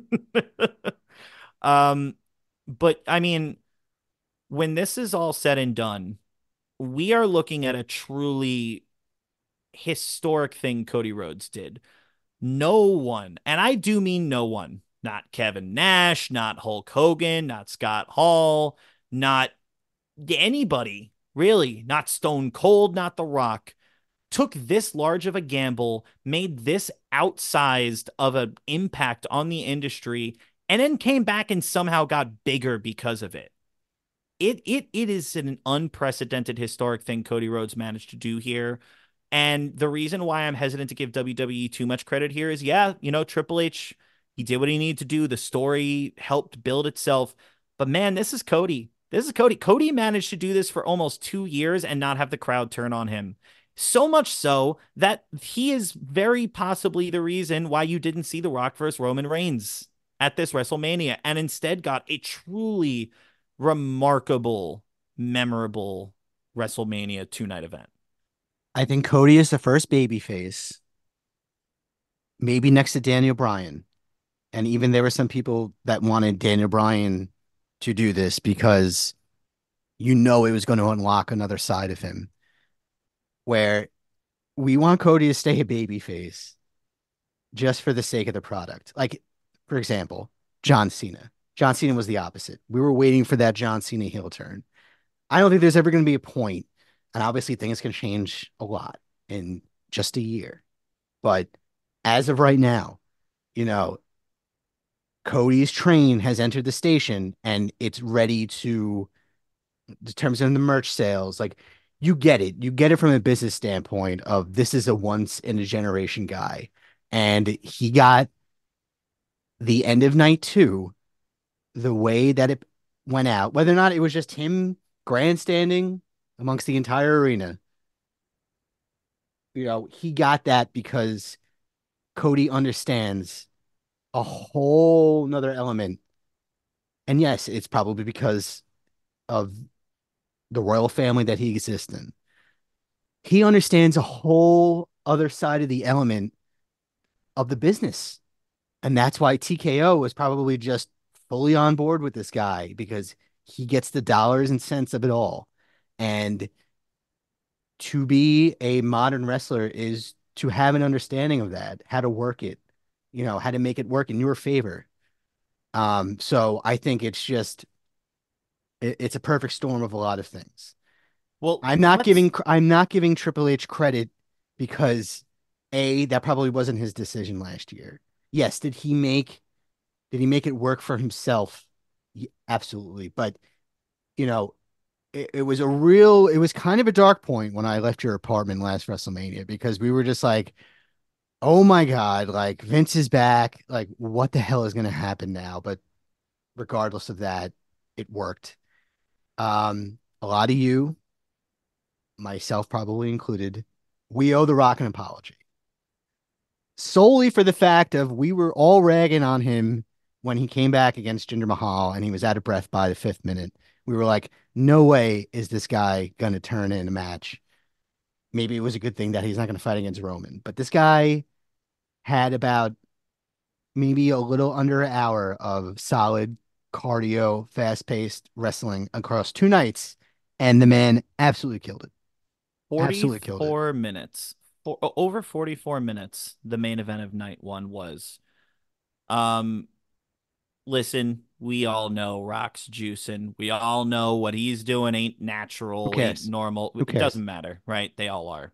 um, but I mean, when this is all said and done, we are looking at a truly historic thing Cody Rhodes did. No one, and I do mean no one, not Kevin Nash, not Hulk Hogan, not Scott Hall, not anybody, really, not Stone Cold, not The Rock, took this large of a gamble, made this outsized of an impact on the industry, and then came back and somehow got bigger because of it. It it it is an unprecedented historic thing Cody Rhodes managed to do here. And the reason why I'm hesitant to give W W E too much credit here is, yeah, you know, Triple H, he did what he needed to do. The story helped build itself. But man, this is Cody. This is Cody. Cody managed to do this for almost two years and not have the crowd turn on him. So much so that he is very possibly the reason why you didn't see The Rock versus Roman Reigns at this WrestleMania and instead got a truly remarkable, memorable WrestleMania two night event. I think Cody is the first babyface, maybe next to Daniel Bryan. And even there were some people that wanted Daniel Bryan to do this because you know it was going to unlock another side of him where we want Cody to stay a babyface just for the sake of the product. Like, for example, John Cena. John Cena was the opposite. We were waiting for that John Cena heel turn. I don't think there's ever going to be a point, and obviously things can change a lot in just a year. But as of right now, you know, Cody's train has entered the station and it's ready to, in terms of the merch sales, like you get it. You get it from a business standpoint of this is a once in a generation guy. And he got the end of night two, the way that it went out, whether or not it was just him grandstanding amongst the entire arena, you know, he got that because Cody understands a whole nother element. And yes, it's probably because of the royal family that he exists in. He understands a whole other side of the element of the business. And that's why T K O was probably just fully on board with this guy because he gets the dollars and cents of it all. And to be a modern wrestler is to have an understanding of that, how to work it, you know, how to make it work in your favor. Um, so I think it's just it, it's a perfect storm of a lot of things. Well, I'm not let's giving I'm not giving Triple H credit because A, that probably wasn't his decision last year. Yes, did he make did he make it work for himself? Ye- Absolutely. But, you know, it, it was a real it was kind of a dark point when I left your apartment last WrestleMania because we were just like, "Oh my God, like Vince is back. Like what the hell is going to happen now?" But regardless of that, it worked. Um, a lot of you, myself probably included, we owe The Rock an apology solely for the fact of we were all ragging on him when he came back against Jinder Mahal and he was out of breath by the fifth minute. We were like, no way is this guy going to turn in a match. Maybe it was a good thing that he's not going to fight against Roman, but this guy had about maybe a little under an hour of solid cardio, fast paced wrestling across two nights, and the man absolutely killed it. Absolutely killed it. forty-four minutes. For, over forty-four minutes, the main event of night one was. Um, listen, we all know Rock's juicing. We all know what he's doing ain't Who natural, ain't cares? normal. Who It cares? doesn't matter, right? They all are.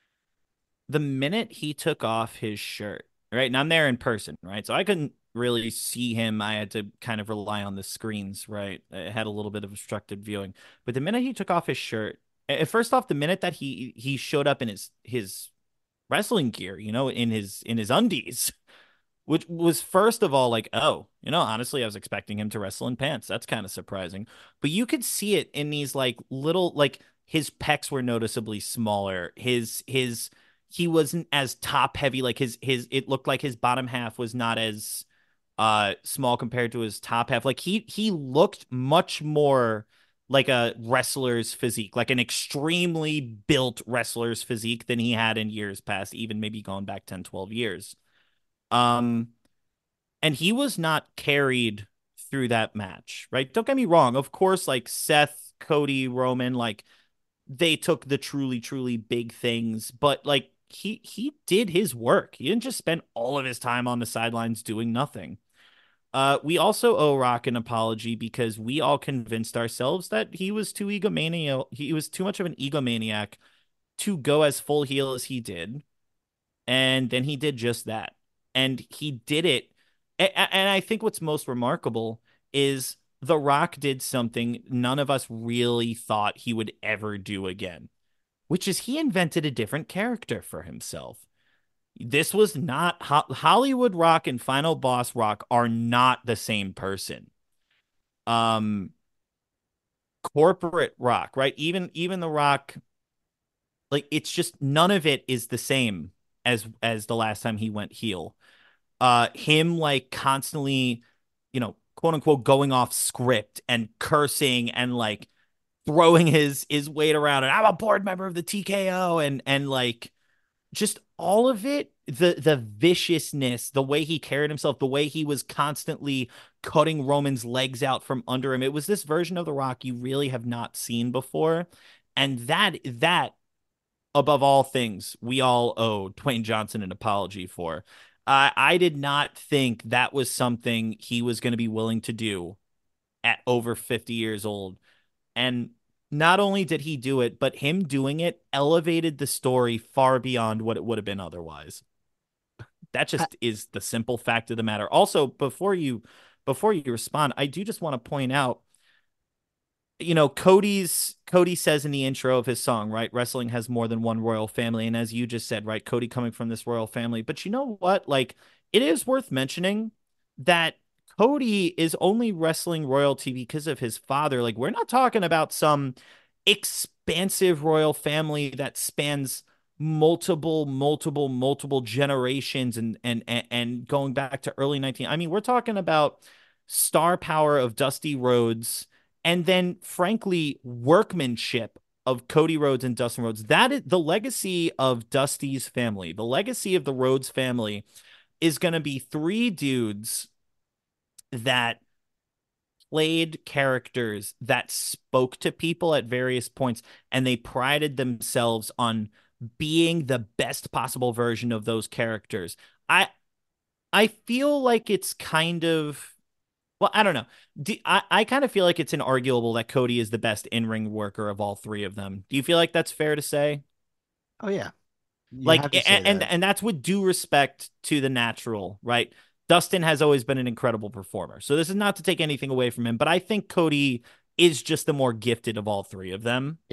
The minute he took off his shirt, right? And I'm there in person, right? So I couldn't really see him. I had to kind of rely on the screens, right? It had a little bit of obstructed viewing. But the minute he took off his shirt, eh, first off, the minute that he he showed up in his his wrestling gear, you know, in his in his undies, which was first of all like, oh, you know, honestly, I was expecting him to wrestle in pants. That's kind of surprising. But you could see it in these like little like his pecs were noticeably smaller. His his he wasn't as top heavy. Like his his it looked like his bottom half was not as uh small compared to his top half. Like he he looked much more like a wrestler's physique, like an extremely built wrestler's physique than he had in years past, even maybe going back ten, twelve years. Um, and he was not carried through that match, right? Don't get me wrong. Of course, like Seth, Cody, Roman, like they took the truly, truly big things, but like he he did his work. He didn't just spend all of his time on the sidelines doing nothing. Uh, we also owe Rock an apology because we all convinced ourselves that he was too egomaniac. He was too much of an egomaniac to go as full heel as he did. And then he did just that. And he did it. And I think what's most remarkable is The Rock did something none of us really thought he would ever do again, which is he invented a different character for himself. This was not Hollywood Rock and Final Boss Rock are not the same person. Um, corporate Rock, right? Even even The Rock, like it's just none of it is the same as as the last time he went heel. Uh him like constantly, you know, quote unquote going off script and cursing and like throwing his his weight around and I'm a board member of the T K O and and like just all of it, the the viciousness, the way he carried himself, the way he was constantly cutting Roman's legs out from under him. It was this version of The Rock you really have not seen before. And that that above all things, we all owe Dwayne Johnson an apology for. Uh, I did not think that was something he was going to be willing to do at over fifty years old. And not only did he do it, but him doing it elevated the story far beyond what it would have been otherwise. That I, just is the simple fact of the matter. Also, before you before you respond, I do just want to point out, you know, Cody's Cody says in the intro of his song, right? Wrestling has more than one royal family. And as you just said, right, Cody coming from this royal family. But you know what? Like, it is worth mentioning that Cody is only wrestling royalty because of his father. Like, we're not talking about some expansive royal family that spans multiple, multiple, multiple generations and and and, and going back to early nineteen. I mean, we're talking about star power of Dusty Rhodes and then frankly workmanship of Cody Rhodes and Dustin Rhodes. That is the legacy of Dusty's family. The legacy of the Rhodes family is going to be three dudes that played characters that spoke to people at various points and they prided themselves on being the best possible version of those characters. I I feel like it's kind of well, I don't know. Do, I, I kind of feel like it's inarguable that Cody is the best in-ring worker of all three of them. Do you feel like that's fair to say? Oh yeah, you Like, have to say and and, that. and that's with due respect to the natural, right? Dustin has always been an incredible performer. So this is not to take anything away from him, but I think Cody is just the more gifted of all three of them. Yeah.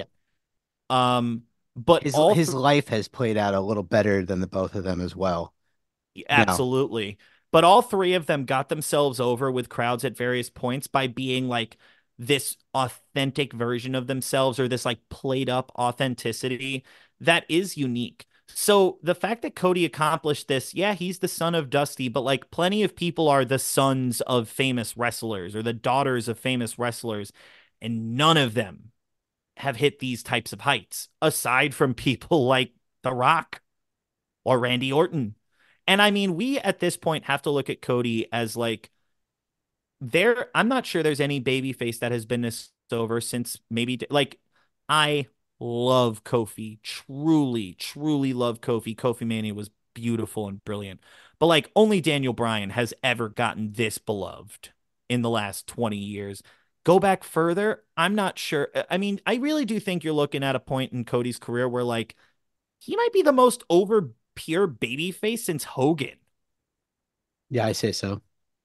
Um, but His all his three life has played out a little better than the both of them as well. You know, Absolutely. But all three of them got themselves over with crowds at various points by being like this authentic version of themselves or this like played up authenticity that is unique. So the fact that Cody accomplished this, yeah, he's the son of Dusty, but like plenty of people are the sons of famous wrestlers or the daughters of famous wrestlers, and none of them have hit these types of heights aside from people like The Rock or Randy Orton. And I mean, we at this point have to look at Cody as like there. I'm not sure there's any babyface that has been this over since maybe like I love Kofi, truly, truly love Kofi. Kofi Mania was beautiful and brilliant, but like only Daniel Bryan has ever gotten this beloved in the last twenty years. Go back further, I'm not sure. I mean, I really do think you're looking at a point in Cody's career where like he might be the most over pure babyface since Hogan. yeah, I say so.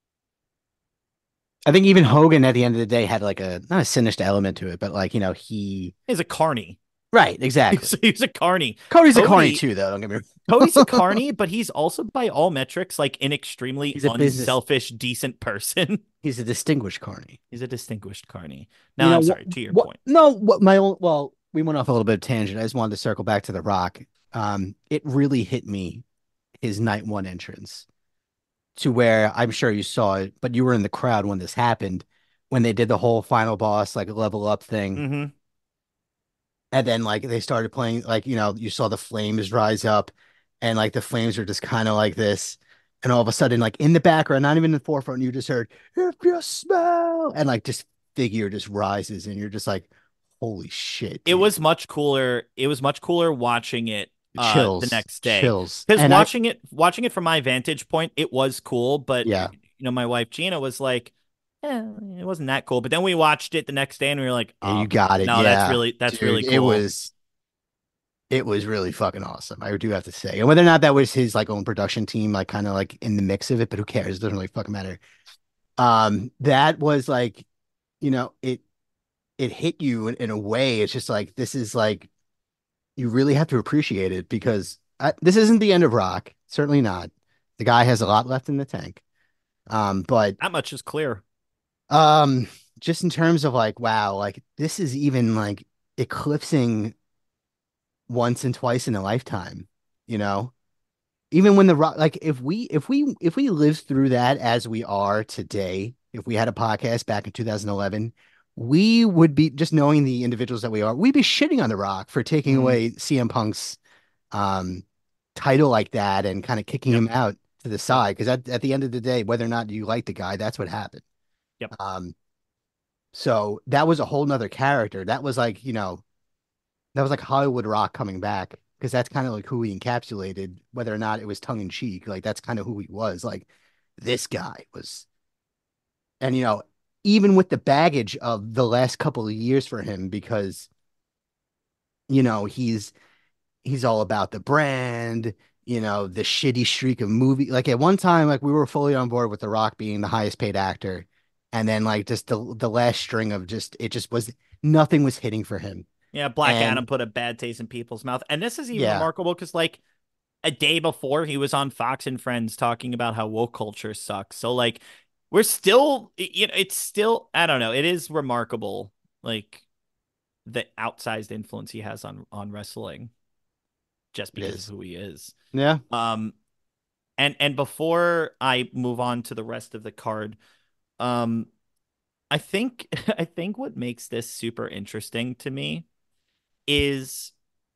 I think even Hogan at the end of the day had like a not a sinister element to it, but like, you know, he He's a carny. right, exactly. He's, he's a carny. Cody's a corny Cody too, though. Don't get me Cody's a wrong. carny, but he's also by all metrics like an extremely He's a business. unselfish, decent person. He's a distinguished carny. He's a distinguished carny. You Now, know I'm what? sorry, to your What? point. No, what my own. Well, we went off a little bit of tangent. I just wanted to circle back to The Rock. Um, it really hit me his night one entrance to where I'm sure you saw it, but you were in the crowd when this happened, when they did the whole final boss like level up thing. Mm-hmm. And then like they started playing, like, you know, you saw the flames rise up and like the flames were just kind of like this. And all of a sudden, like in the background, not even in the forefront, you just heard, if you smell, and like just figure just rises, and you're just like, holy shit, It dude. was much cooler. It was much cooler watching it uh the Chills, next day. chills. Because And I, watching it watching it from my vantage point, it was cool, but yeah, you know, my wife Gina was like, eh, it wasn't that cool. But then we watched it the next day and we were like, yeah, you oh got it. no, that's Yeah, really that's dude, really it cool. was, it was really fucking awesome. I do have to say. And whether or not that was his like own production team, like kind of like in the mix of it, but who cares? It doesn't really fucking matter. Um, that was like, you know, it it hit you in, in a way. It's just like this is like you really have to appreciate it because I, this isn't the end of Rock. Certainly not. The guy has a lot left in the tank. Um, but That much is clear. um, just in terms of like, wow, like this is even like eclipsing once and twice in a lifetime. You know, even when the Rock, like if we if we if we lived through that as we are today, if we had a podcast back in two thousand eleven, we would be just knowing the individuals that we are, we'd be shitting on the Rock for taking Hmm. away C M Punk's um title like that and kind of kicking Yep. him out to the Yep. side because at, at the end of the day, whether or not you like the guy, that's what happened. Yep. Um, so that was a whole nother character. That was like, you know, that was like Hollywood Rock coming back because that's kind of like who he encapsulated, whether or not it was tongue in cheek. Like that's kind of who he was. Like this guy was, and you know, even with the baggage of the last couple of years for him, because you know he's he's all about the brand, you know, the shitty streak of movie. Like at one time, like we were fully on board with The Rock being the highest paid actor, and then like just the the last string of just it just was nothing was hitting for him. Yeah, Black Adam And put a bad taste in people's mouth. And this is even yeah, remarkable because, like, a day before he was on Fox and Friends talking about how woke culture sucks. So like we're still you know it's still I don't know. It is remarkable like the outsized influence he has on on wrestling just It because of is. who he is. Yeah. Um and and before I move on to the rest of the card, um I think I think what makes this super interesting to me is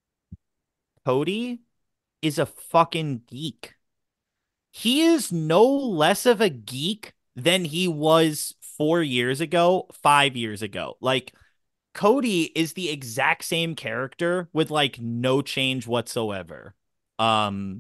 Cody is a fucking geek. He is no less of a geek than he was four years ago, five years ago. Like Cody is the exact same character with like no change whatsoever. Um,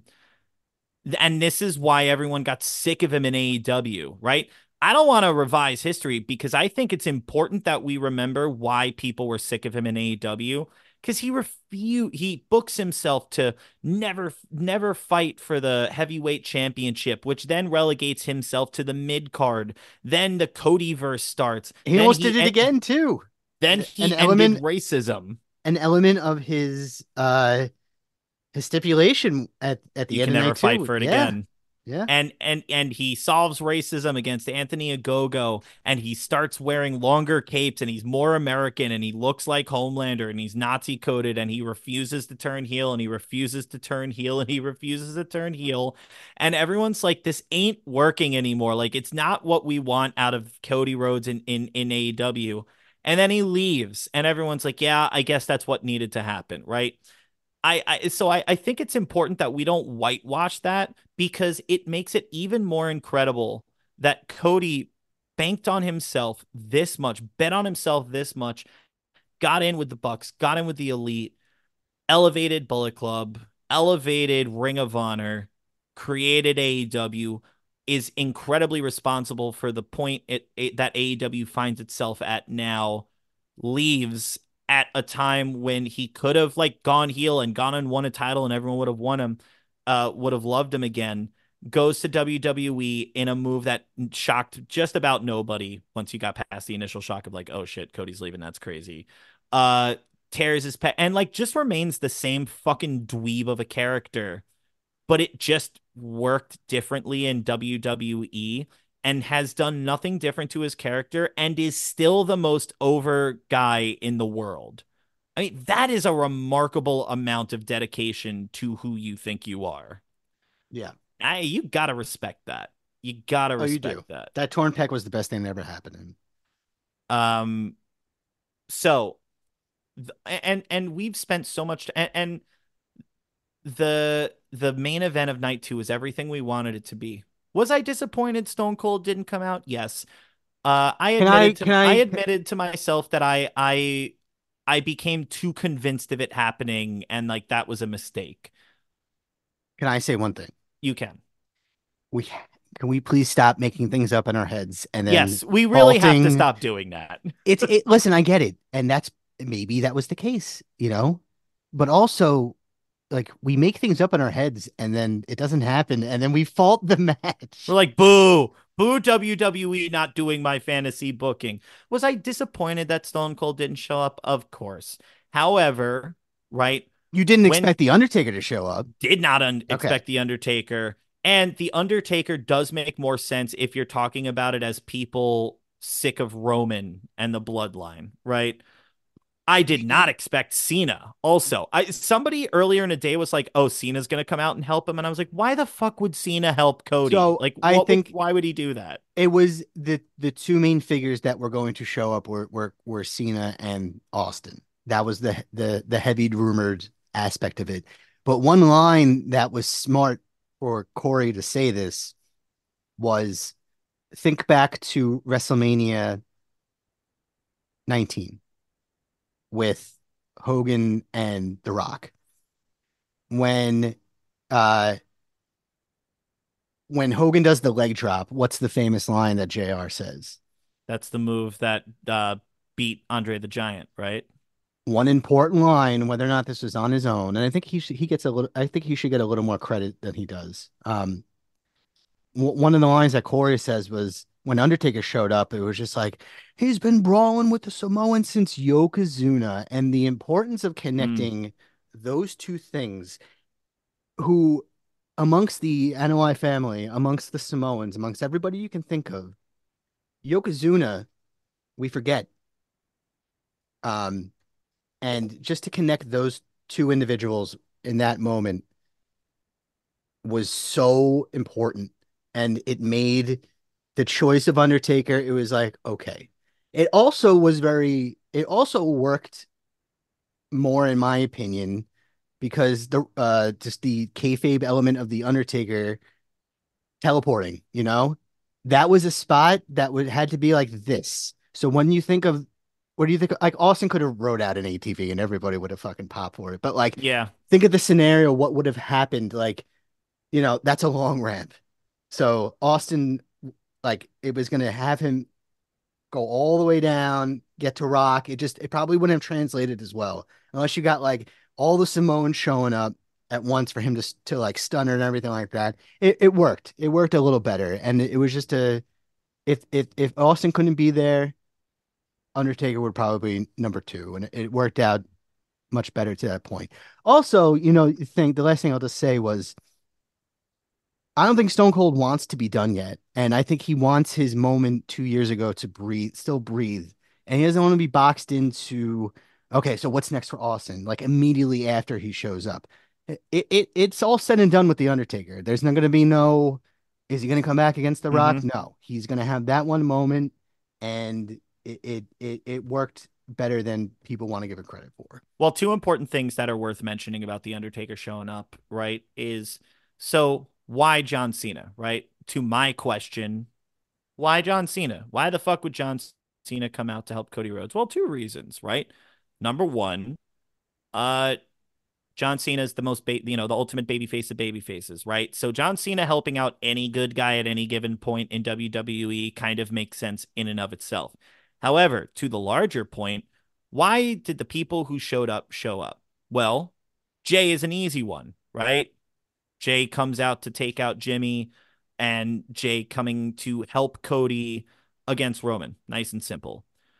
and this is why everyone got sick of him in A E W, right? I don't want to revise history because I think it's important that we remember why people were sick of him in A E W because he refused he books himself to never never fight for the heavyweight championship, which then relegates himself to the mid card. Then the Codyverse starts. He Then almost did he it en- again too. then An, an he ended element, racism. an element of his uh his stipulation at at You the end can of the never night fight too. for it Yeah. again. Yeah. and and and he solves racism against Anthony Ogogo, and he starts wearing longer capes, and he's more American, and he looks like Homelander, and he's Nazi coded, and he refuses to turn heel, and he refuses to turn heel, and he refuses to turn heel, and everyone's like, this ain't working anymore. Like it's not what we want out of Cody Rhodes in in in A E W. And then he leaves, and everyone's like, yeah, I guess that's what needed to happen, right? I, I so I, I think it's important that we don't whitewash that because it makes it even more incredible that Cody banked on himself this much, bet on himself this much, got in with the Bucks, got in with the Elite, elevated Bullet Club, elevated Ring of Honor, created A E W, is incredibly responsible for the point it, it, that A E W finds itself at now, leaves at a time when he could have like gone heel and gone and won a title and everyone would have won him, uh, would have loved him again. Goes to W W E in a move that shocked just about nobody once you got past the initial shock of like, oh shit, Cody's leaving. That's crazy. Uh, tears his pet and like just remains the same fucking dweeb of a character, but it just worked differently in W W E and has done nothing different to his character and is still the most over guy in the world. I mean, that is a remarkable amount of dedication to who you think you are. Yeah. I, you gotta respect that. You gotta Oh, you do. respect that. That torn pec was the best thing that ever happened to him. Um, so and and we've spent so much and, and the the main event of night two is everything we wanted it to be. Was I disappointed Stone Cold didn't come out? Yes. Uh, I Can I, admitted to can I I, admitted to myself that I I I became too convinced of it happening and like that was a mistake. can I say one thing? You can. We can we please stop making things up in our heads and then Yes, we really have to faulting stop doing that. it's it listen, I get it. And that's maybe that was the case, you know? But also like we make things up in our heads and then it doesn't happen and then we fault the We're match. like, boo, boo W W E not doing my fantasy booking. Was I disappointed that Stone Cold didn't show up? Of course. However, right, You didn't when expect the Undertaker to show up. did not un- Okay. expect The Undertaker. And The Undertaker does make more sense if you're talking about it as people sick of Roman and the bloodline, right? I did not expect Cena. Also, I somebody earlier in the day was like, "Oh, Cena's gonna come out and help him," and I was like, "Why the fuck would Cena help Cody? So Like, I what would? think Why would he do that?" it was the the two main figures that were going to show up were were, were Cena and Austin. That was the the the heavy rumored aspect of it. But one line that was smart for Corey to say this was think back to WrestleMania nineteen with Hogan and The Rock. When uh when Hogan does the leg drop, what's the famous line that J R says? That's the move that uh, beat Andre the Giant, right? One important line, whether or not this was on his own, and I think he should, he gets a little. I think he should get a little more credit than he does. Um, w- one of the lines that Corey says was when Undertaker showed up, it was just like he's been brawling with the Samoan since Yokozuna, and the importance of Mm. connecting those two things. Who amongst the N O I family, amongst the Samoans, amongst everybody you can think of, Yokozuna, we forget. Um, and just to connect those two individuals in that moment was so important. And it made the choice of Undertaker, it was like, okay. It also was very, it also worked more, in my opinion, because the uh just the kayfabe element of the Undertaker teleporting, you know, that was a spot that would had to be like this. So when you think of, what do you think? Like Austin could have wrote out an A T V and everybody would have fucking popped for it. But like, Yeah. think of the scenario. What would have happened? Like, you know, that's a long ramp. So Austin, like, it was gonna have him go all the way down, get to Rock. It just, it probably wouldn't have translated as well unless you got like all the Samoans showing up at once for him to to like stun her and everything like that. It it worked. It worked a little better, and it was just a, if if if Austin couldn't be there, Undertaker would probably be number two, and it, it worked out much better to that point. Also, you know, think the last thing I'll just say was, I don't think Stone Cold wants to be done yet. And I think he wants his moment two years ago to breathe, still breathe. And he doesn't want to be boxed into, okay, so what's next for Austin? Like immediately after he shows up. It, it it's all said and done with The Undertaker. There's not going to be no, is he going to come back against The Rock? Mm-hmm. No. He's going to have that one moment, and it, it it it worked better than people want to give it credit for. Well, two important things that are worth mentioning about The Undertaker showing up, right, is so why John Cena, right? To my question, why John Cena? Why the fuck would John Cena come out to help Cody Rhodes? Well, two reasons, right? Number one, uh, John Cena is the most, ba- you know, the ultimate baby face of baby faces, right? So John Cena helping out any good guy at any given point in W W E kind of makes sense in and of itself. However, to the larger point, why did the people who showed up show up? Well, Jay is an easy one, right? Jay comes out to take out Jimmy, and Jay coming to help Cody against Roman. Nice and simple.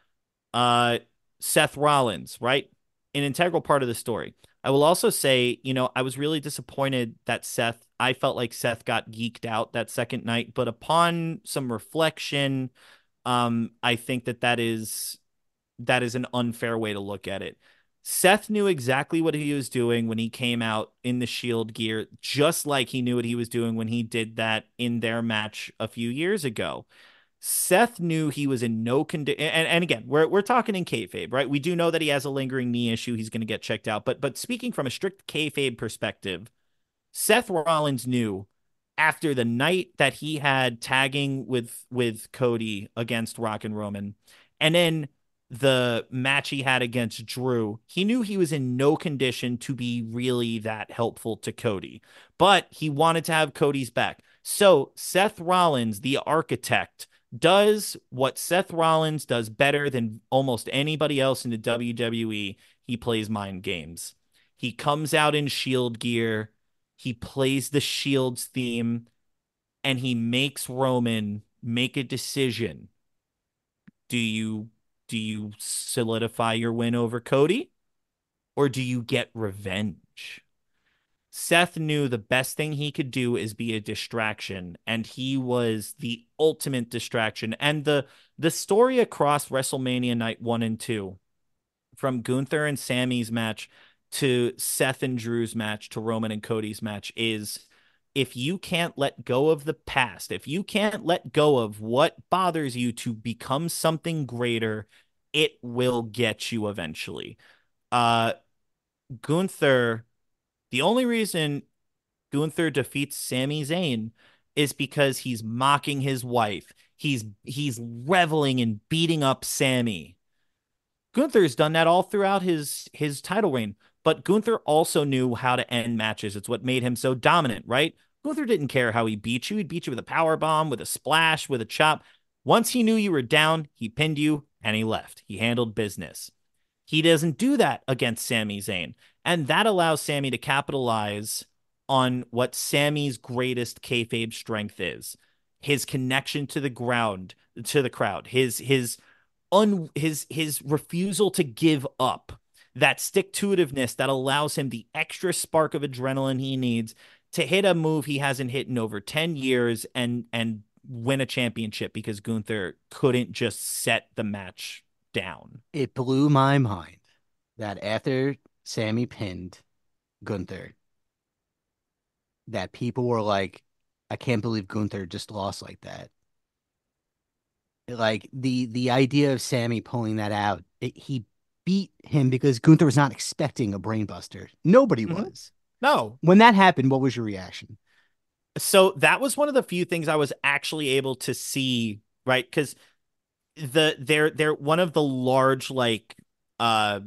Uh, Seth Rollins, right? An integral part of the story. I will also say, you know, I was really disappointed that Seth, I felt like Seth got geeked out that second night, but upon some reflection, um, I think that that is that is an unfair way to look at it. Seth knew exactly what he was doing when he came out in the Shield gear, just like he knew what he was doing when he did that in their match a few years ago. Seth knew he was in no condition, and, and again, we're we're talking in kayfabe, right? We do know that he has a lingering knee issue; he's going to get checked out. But but speaking from a strict kayfabe perspective, Seth Rollins knew after the night that he had tagging with with Cody against Rock and Roman, and then the match he had against Drew, he knew he was in no condition to be really that helpful to Cody, but he wanted to have Cody's back. So Seth Rollins, the architect, does what Seth Rollins does better than almost anybody else in the W W E. He plays mind games. He comes out in Shield gear, he plays the Shields theme, and he makes Roman make a decision. Do you do you solidify your win over Cody, or do you get revenge? Seth knew the best thing he could do is be a distraction, and he was the ultimate distraction. And the the story across WrestleMania night one and two, from Gunther and Sammy's match to Seth and Drew's match to Roman and Cody's match, is if you can't let go of the past, if you can't let go of what bothers you to become something greater, it will get you eventually. Uh, Gunther, the only reason Gunther defeats Sami Zayn is because he's mocking his wife. He's he's reveling in beating up Sammy. Gunther's done that all throughout his his title reign, but Gunther also knew how to end matches. It's what made him so dominant, right? Gunther didn't care how he beat you. He'd beat you with a power bomb, with a splash, with a chop. Once he knew you were down, he pinned you and he left. He handled business. He doesn't do that against Sami Zayn, and that allows Sami to capitalize on what Sammy's greatest kayfabe strength is: his connection to the ground, to the crowd, his his un his his refusal to give up, that stick to itiveness that allows him the extra spark of adrenaline he needs to hit a move he hasn't hit in over ten years and and win a championship because Gunther couldn't just set the match down. It blew my mind that after Sammy pinned Gunther, that people were like, I can't believe Gunther just lost like that. Like the the idea of Sammy pulling that out, it, he beat him because Gunther was not expecting a brainbuster. Nobody Mm-hmm. was. No. When that happened, what was your reaction? So that was one of the few things I was actually able to see, right? Because the they're they're one of the large like uh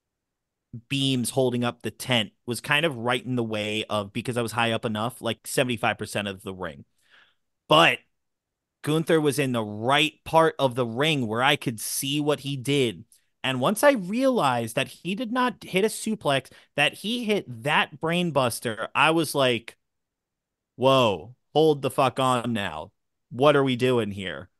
beams holding up the tent was kind of right in the way of because I was high up enough, like seventy-five percent of the ring. But Gunther was in the right part of the ring where I could see what he did. And once I realized that he did not hit a suplex, that he hit that brainbuster, I was like, whoa, hold the fuck on now. What are we doing here?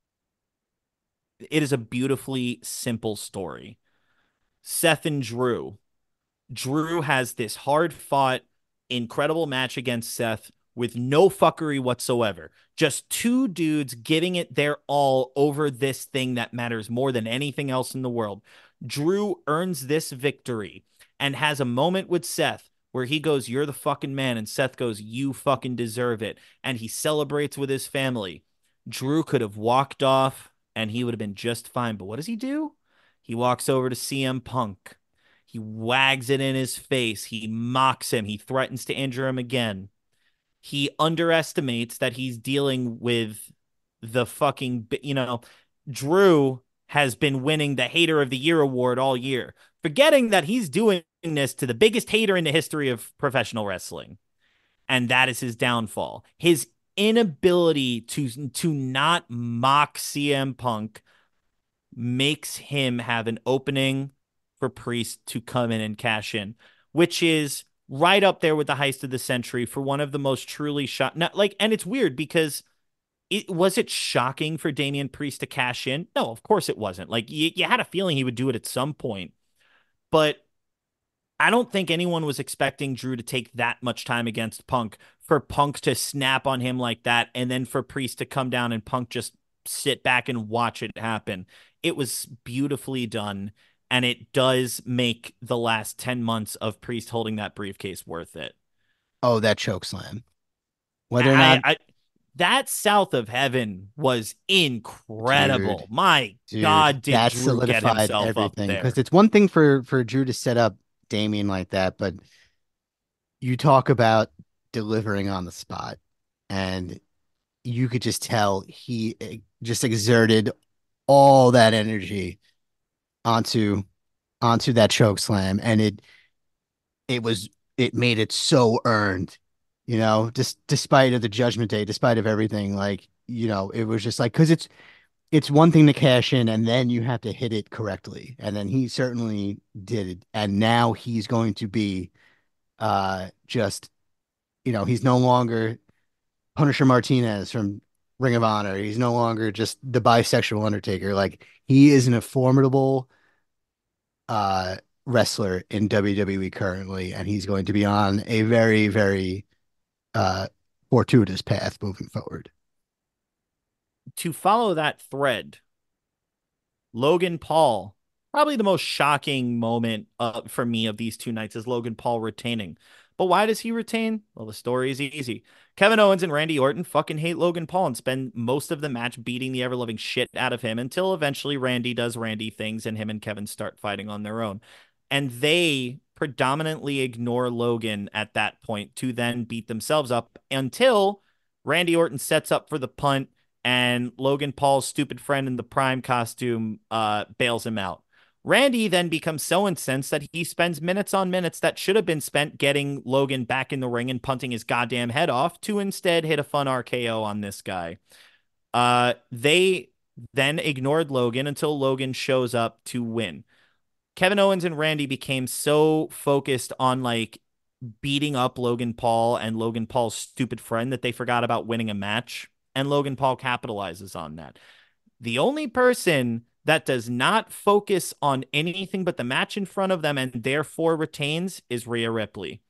It is a beautifully simple story. Seth and Drew. Drew has this hard fought, incredible match against Seth with no fuckery whatsoever. Just two dudes giving it their all over this thing that matters more than anything else in the world. Drew earns this victory and has a moment with Seth where he goes, "You're the fucking man." And Seth goes, "You fucking deserve it." And he celebrates with his family. Drew could have walked off and he would have been just fine. But what does he do? He walks over to C M Punk. He wags it in his face. He mocks him. He threatens to injure him again. He underestimates that he's dealing with the fucking, you know, Drew has been winning the Hater of the Year award all year, forgetting that he's doing this to the biggest hater in the history of professional wrestling. And that is his downfall. His inability to to not mock C M Punk makes him have an opening for Priest to come in and cash in, which is right up there with the heist of the century for one of the most truly shot. Not like, and it's weird because it was it shocking for Damian Priest to cash in? No, of course it wasn't. Like you, you had a feeling he would do it at some point, but I don't think anyone was expecting Drew to take that much time against Punk for Punk to snap on him like that, and then for Priest to come down and Punk just sit back and watch it happen. It was beautifully done, and it does make the last ten months of Priest holding that briefcase worth it. Oh, that choke slam. Whether or I, not, I that South of Heaven was dude, incredible. My dude, God, did that Drew get solidified himself up everything. Because there? it's one thing for for Drew to set up Damien like that, but you talk about delivering on the spot, and you could just tell he eh, just exerted all that energy onto onto that choke slam, and it it was it made it so earned, you know, just despite of the Judgment Day, despite of everything, like you know, it was just like because it's it's one thing to cash in and then you have to hit it correctly, and then he certainly did it, and now he's going to be uh just you know he's no longer Punisher Martinez from Ring of Honor. He's no longer just the bisexual Undertaker. Like he is a formidable uh wrestler in W W E currently, and he's going to be on a very, very uh fortuitous path moving forward. To follow that thread, Logan Paul, probably the most shocking moment uh, for me of these two nights is Logan Paul retaining. But why does he retain? Well, the story is easy. Kevin Owens and Randy Orton fucking hate Logan Paul and spend most of the match beating the ever loving shit out of him until eventually Randy does Randy things and him and Kevin start fighting on their own. And they predominantly ignore Logan at that point to then beat themselves up until Randy Orton sets up for the punt and Logan Paul's stupid friend in the Prime costume uh, bails him out. Randy then becomes so incensed that he spends minutes on minutes that should have been spent getting Logan back in the ring and punting his goddamn head off to instead hit a fun R K O on this guy. Uh, they then ignored Logan until Logan shows up to win. Kevin Owens and Randy became so focused on like beating up Logan Paul and Logan Paul's stupid friend that they forgot about winning a match. And Logan Paul capitalizes on that. The only person that does not focus on anything but the match in front of them and therefore retains is Rhea Ripley.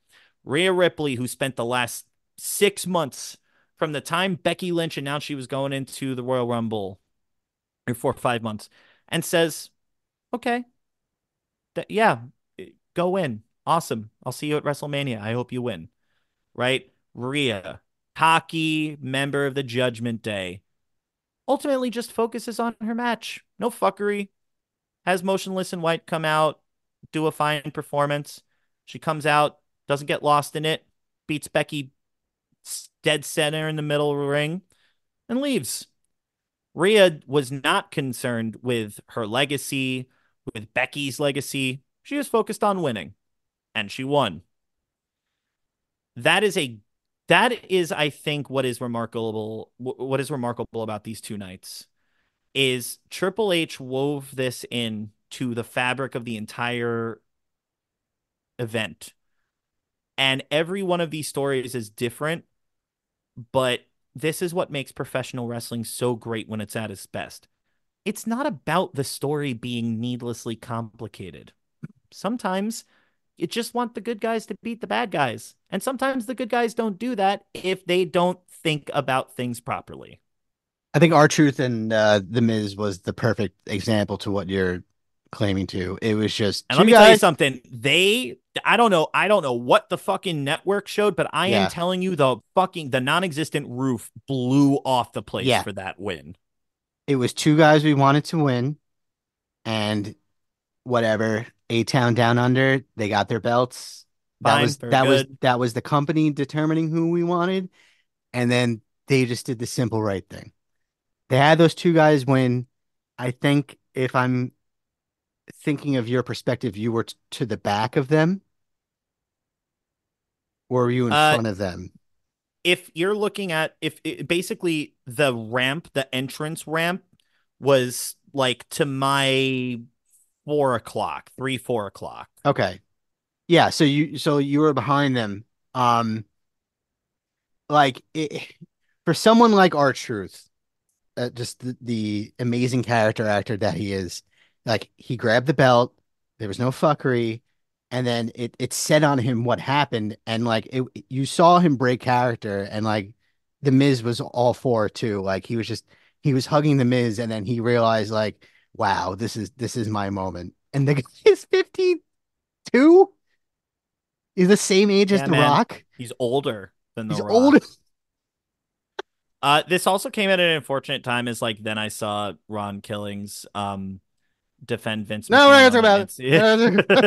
Rhea Ripley, who spent the last six months from the time Becky Lynch announced she was going into the Royal Rumble, or four or five months, and says, okay, th- yeah, go in. Awesome. I'll see you at WrestleMania. I hope you win. Right? Rhea, cocky member of the Judgment Day, ultimately just focuses on her match. No fuckery. Has Motionless in White come out, do a fine performance. She comes out, doesn't get lost in it, beats Becky dead center in the middle of the ring, and leaves. Rhea was not concerned with her legacy, with Becky's legacy. She was focused on winning, and she won. That is a that is, I think, what is remarkable. What is remarkable about these two nights is Triple H wove this in to the fabric of the entire event, and every one of these stories is different, but this is what makes professional wrestling so great when it's at its best. It's not about the story being needlessly complicated. Sometimes you just want the good guys to beat the bad guys. And sometimes the good guys don't do that if they don't think about things properly. I think R-Truth and uh, The Miz was the perfect example to what you're claiming to. It was just And let two me tell you guys. something. They, I don't know, I don't know what the fucking network showed, but I am Yeah, telling you, the fucking the non-existent roof blew off the place yeah. for that win. It was two guys we wanted to win, and whatever. A-Town Down Under, they got their belts. That Fine, was very that was good. that was the company determining who we wanted, and then they just did the simple right thing. They had those two guys win. I think if I'm thinking of your perspective, you were t- to the back of them, or were you in Uh, front of them? if you're looking at if it, basically the ramp, the entrance ramp was like to my four o'clock, three, four o'clock. Okay. Yeah, so you so you were behind them. Um, like it, for someone like R-Truth, uh, just the, the amazing character actor that he is, like he grabbed the belt, there was no fuckery, and then it it set on him what happened, and like it, you saw him break character, and like the Miz was all for it too. Like he was just he was hugging the Miz, and then he realized like, wow, this is this is my moment. And the guy is fifty-two. He's the same age as Yeah, The man. Rock. He's older than The He's old. Rock. Uh, this also came at an unfortunate time as like then I saw Ron Killings um defend Vince No, we're McMahon not talking on an about Insta. it.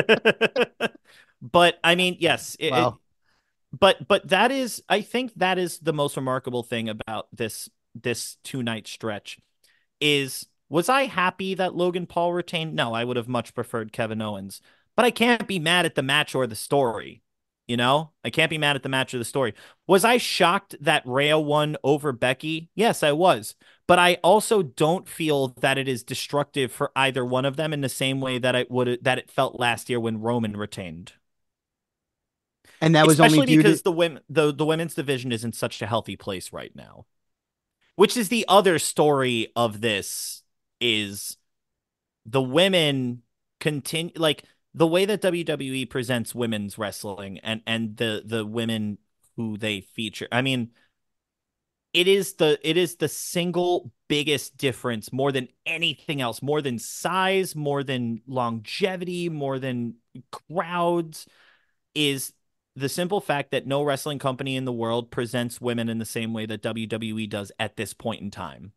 But I mean, yes, it, it Wow. but but that is, I think that is the most remarkable thing about this this two night stretch is, was I happy that Logan Paul retained? No, I would have much preferred Kevin Owens. But I can't be mad at the match or the story. You know, I can't be mad at the match or the story. Was I shocked that Rhea won over Becky? Yes, I was. But I also don't feel that it is destructive for either one of them in the same way that I would that it felt last year when Roman retained. And that was only Especially due to because the women the, the women's division is in such a healthy place right now. Which is the other story of this is the women continue, like the way that W W E presents women's wrestling and and the the women who they feature. I mean, it is the it is the single biggest difference more than anything else, more than size, more than longevity, more than crowds, is the simple fact that no wrestling company in the world presents women in the same way that W W E does at this point in time.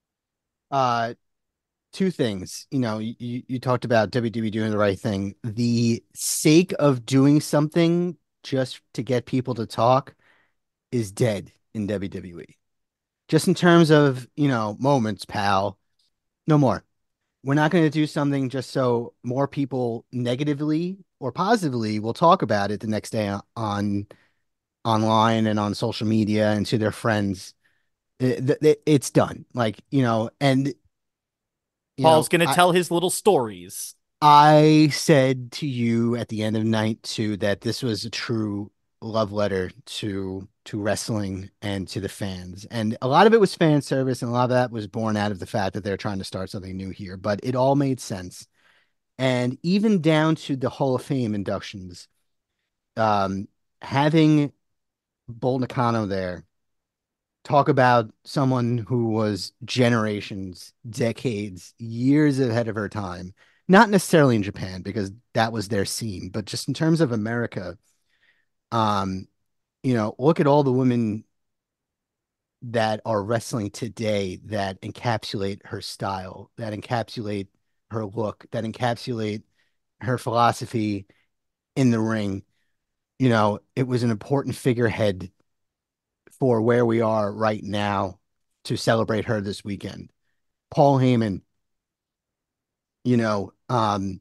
uh two things. You know, you, you talked about W W E doing the right thing. The sake of doing something just to get people to talk is dead in W W E. Just in terms of, you know, moments, pal, no more. We're not going to do something just so more people negatively or positively will talk about it the next day on online and on social media and to their friends. It, it, it's done. Like, you know, and you Paul's know, going to I tell his little stories. I said to you at the end of night two that this was a true love letter to to wrestling and to the fans. And a lot of it was fan service, and a lot of that was born out of the fact that they're trying to start something new here. But it all made sense. And even down to the Hall of Fame inductions, um, having Bull Nakano there talk about someone who was generations, decades, years ahead of her time. Not necessarily in Japan because that was their scene, but just in terms of America, um, you know, look at all the women that are wrestling today that encapsulate her style, that encapsulate her look, that encapsulate her philosophy in the ring. You know, it was an important figurehead for where we are right now to celebrate her this weekend. Paul Heyman, you know, um,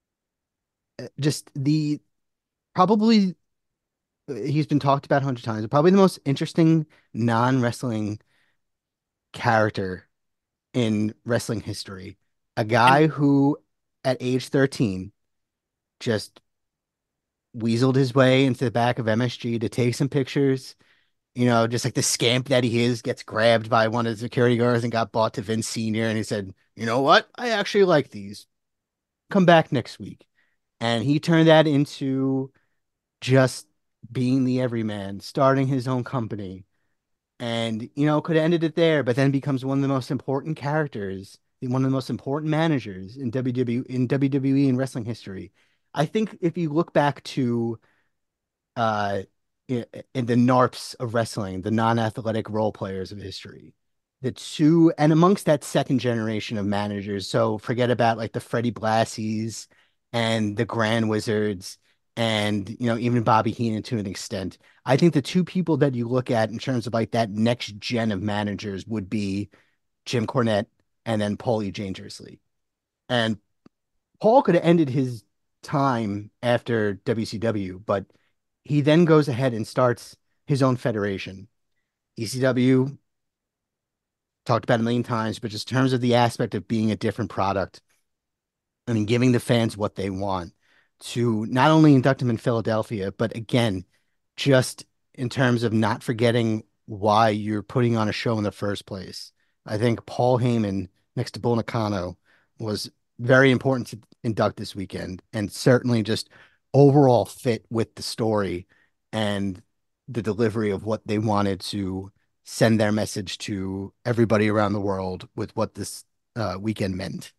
just the probably he's been talked about a hundred times, probably the most interesting non-wrestling character in wrestling history. A And guy who, at age thirteen, just weaseled his way into the back of M S G to take some pictures. You know, just like the scamp that he is, gets grabbed by one of the security guards and got bought to Vince Senior And he said, "You know what? I actually like these. Come back next week." And he turned that into just being the everyman, starting his own company, and you know could have ended it there, but then becomes one of the most important characters, one of the most important managers in W W in W W E and wrestling history. I think if you look back to uh in, in the NARPs of wrestling, the non-athletic role players of history, the two and amongst that second generation of managers, so forget about like the Freddie Blassies and the Grand Wizards and you know even Bobby Heenan to an extent. I think the two people that you look at in terms of like that next gen of managers would be Jim Cornette and then Paulie Dangerously. And Paul could have ended his time after W C W, but he then goes ahead and starts his own federation. E C W, talked about a million times, but just in terms of the aspect of being a different product, I mean, giving the fans what they want to not only induct him in Philadelphia, but again, just in terms of not forgetting why you're putting on a show in the first place. I think Paul Heyman next to Bull Nakano was very important to induct this weekend and certainly just overall fit with the story and the delivery of what they wanted to send their message to everybody around the world with what this uh, weekend meant.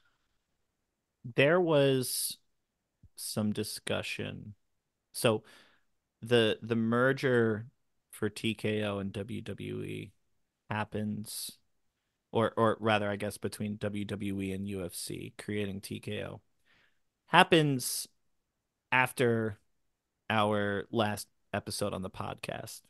there was some discussion. So the the merger for T K O and W W E happens, or or rather, I guess between W W E and U F C, creating T K O happens after our last episode on the podcast.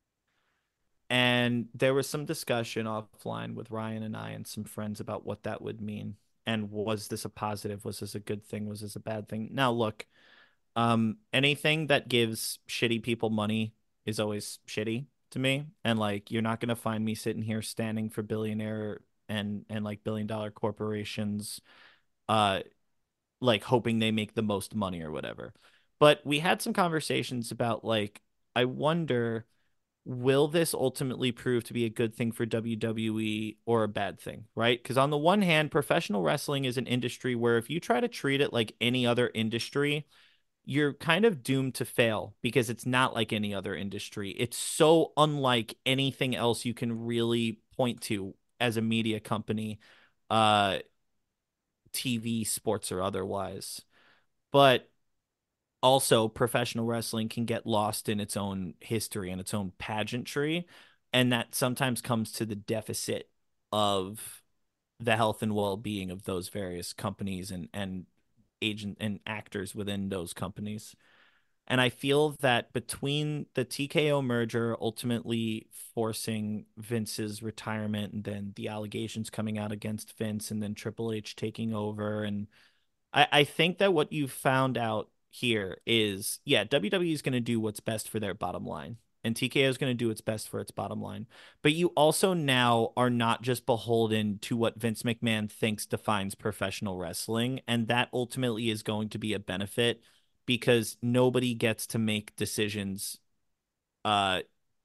And there was some discussion offline with Ryan and I and some friends about what that would mean. And was this a positive? Was this a good thing? Was this a bad thing? Now, look, um, anything that gives shitty people money is always shitty to me. And like, you're not gonna find me sitting here standing for billionaire and and like billion dollar corporations, uh, like hoping they make the most money or whatever. But we had some conversations about like, I wonder, will this ultimately prove to be a good thing for W W E or a bad thing, right? Because on the one hand, professional wrestling is an industry where if you try to treat it like any other industry, you're kind of doomed to fail because it's not like any other industry. It's so unlike anything else you can really point to as a media company, uh, T V, sports, or otherwise. But also professional wrestling can get lost in its own history and its own pageantry, and that sometimes comes to the deficit of the health and well-being of those various companies and and agent and actors within those companies. And I feel that between the T K O merger ultimately forcing Vince's retirement and then the allegations coming out against Vince and then Triple H taking over, and I, I think that what you've found out here is, yeah, W W E is going to do what's best for their bottom line, and T K O is going to do what's best for its bottom line. But you also now are not just beholden to what Vince McMahon thinks defines professional wrestling, and that ultimately is going to be a benefit because nobody gets to make decisions uh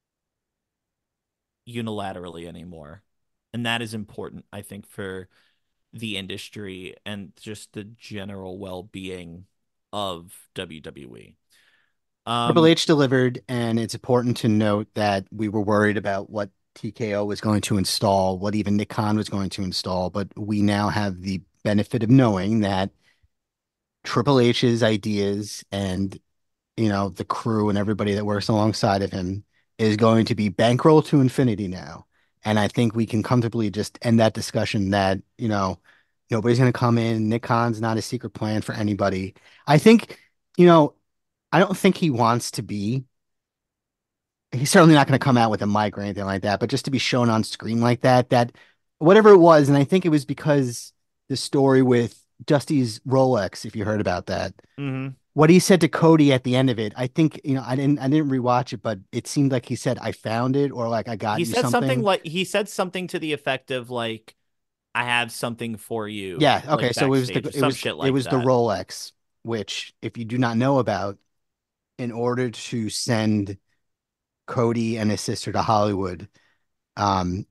unilaterally anymore. And that is important, I think, for the industry and just the general well-being of W W E. Triple Um, H delivered, and it's important to note that we were worried about what T K O was going to install, what even Nick Khan was going to install, but we now have the benefit of knowing that Triple H's ideas and you know the crew and everybody that works alongside of him is going to be bankroll to infinity now. And I think we can comfortably just end that discussion that, you know, nobody's going to come in. Nick Khan's not a secret plan for anybody. I think, you know, I don't think he wants to be he's certainly not going to come out with a mic or anything like that, but just to be shown on screen like that, that whatever it was, and I think it was because the story with Dusty's Rolex, if you heard about that, mhm. what he said to Cody at the end of it, I think, you know, I didn't, I didn't rewatch it, but it seemed like he said, I found it or like I got He you said something something. like he said something to the effect of like, "I have something for you," Yeah. Okay. like So it was backstage the, or it some was, shit it like was the that. Rolex, which if you do not know about, in order to send Cody and his sister to Hollywood, um,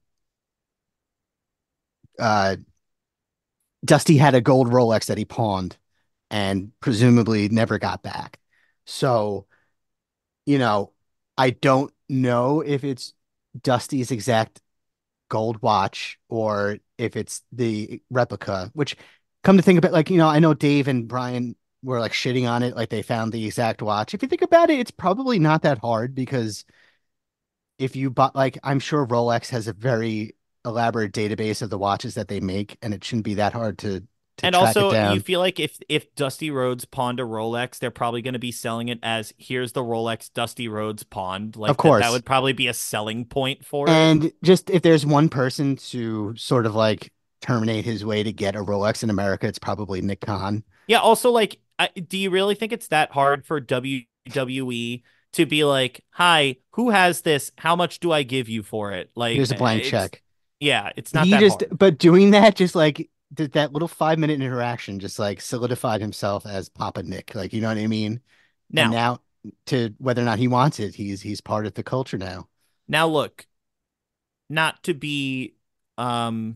uh, Dusty had a gold Rolex that he pawned and presumably never got back. So, you know, I don't know if it's Dusty's exact gold watch or if it's the replica, which come to think of it, like, you know, I know Dave and Brian were like shitting on it, like they found the exact watch. If you think about it, it's probably not that hard because if you bought, like, I'm sure Rolex has a very elaborate database of the watches that they make, and it shouldn't be that hard to to And track it also, you down. feel like if if Dusty Rhodes pawned a Rolex, they're probably going to be selling it as here's the Rolex Dusty Rhodes pawned. Of Like that that course. would probably be a selling point for it. And just if there's one person to sort of like terminate his way to get a Rolex in America, it's probably Nick Khan. Yeah, also like I, do you really think it's that hard for W W E to be like, "Hi, who has this? How much do I give you for it?" Like Here's a blank it's check. yeah, it's not He that just, hard. but doing that, just like did that little five minute interaction, just like solidified himself as Papa Nick. Like, you know what I mean? And Now, now, to whether or not he wants it, he's he's part of the culture now. now look, not to be um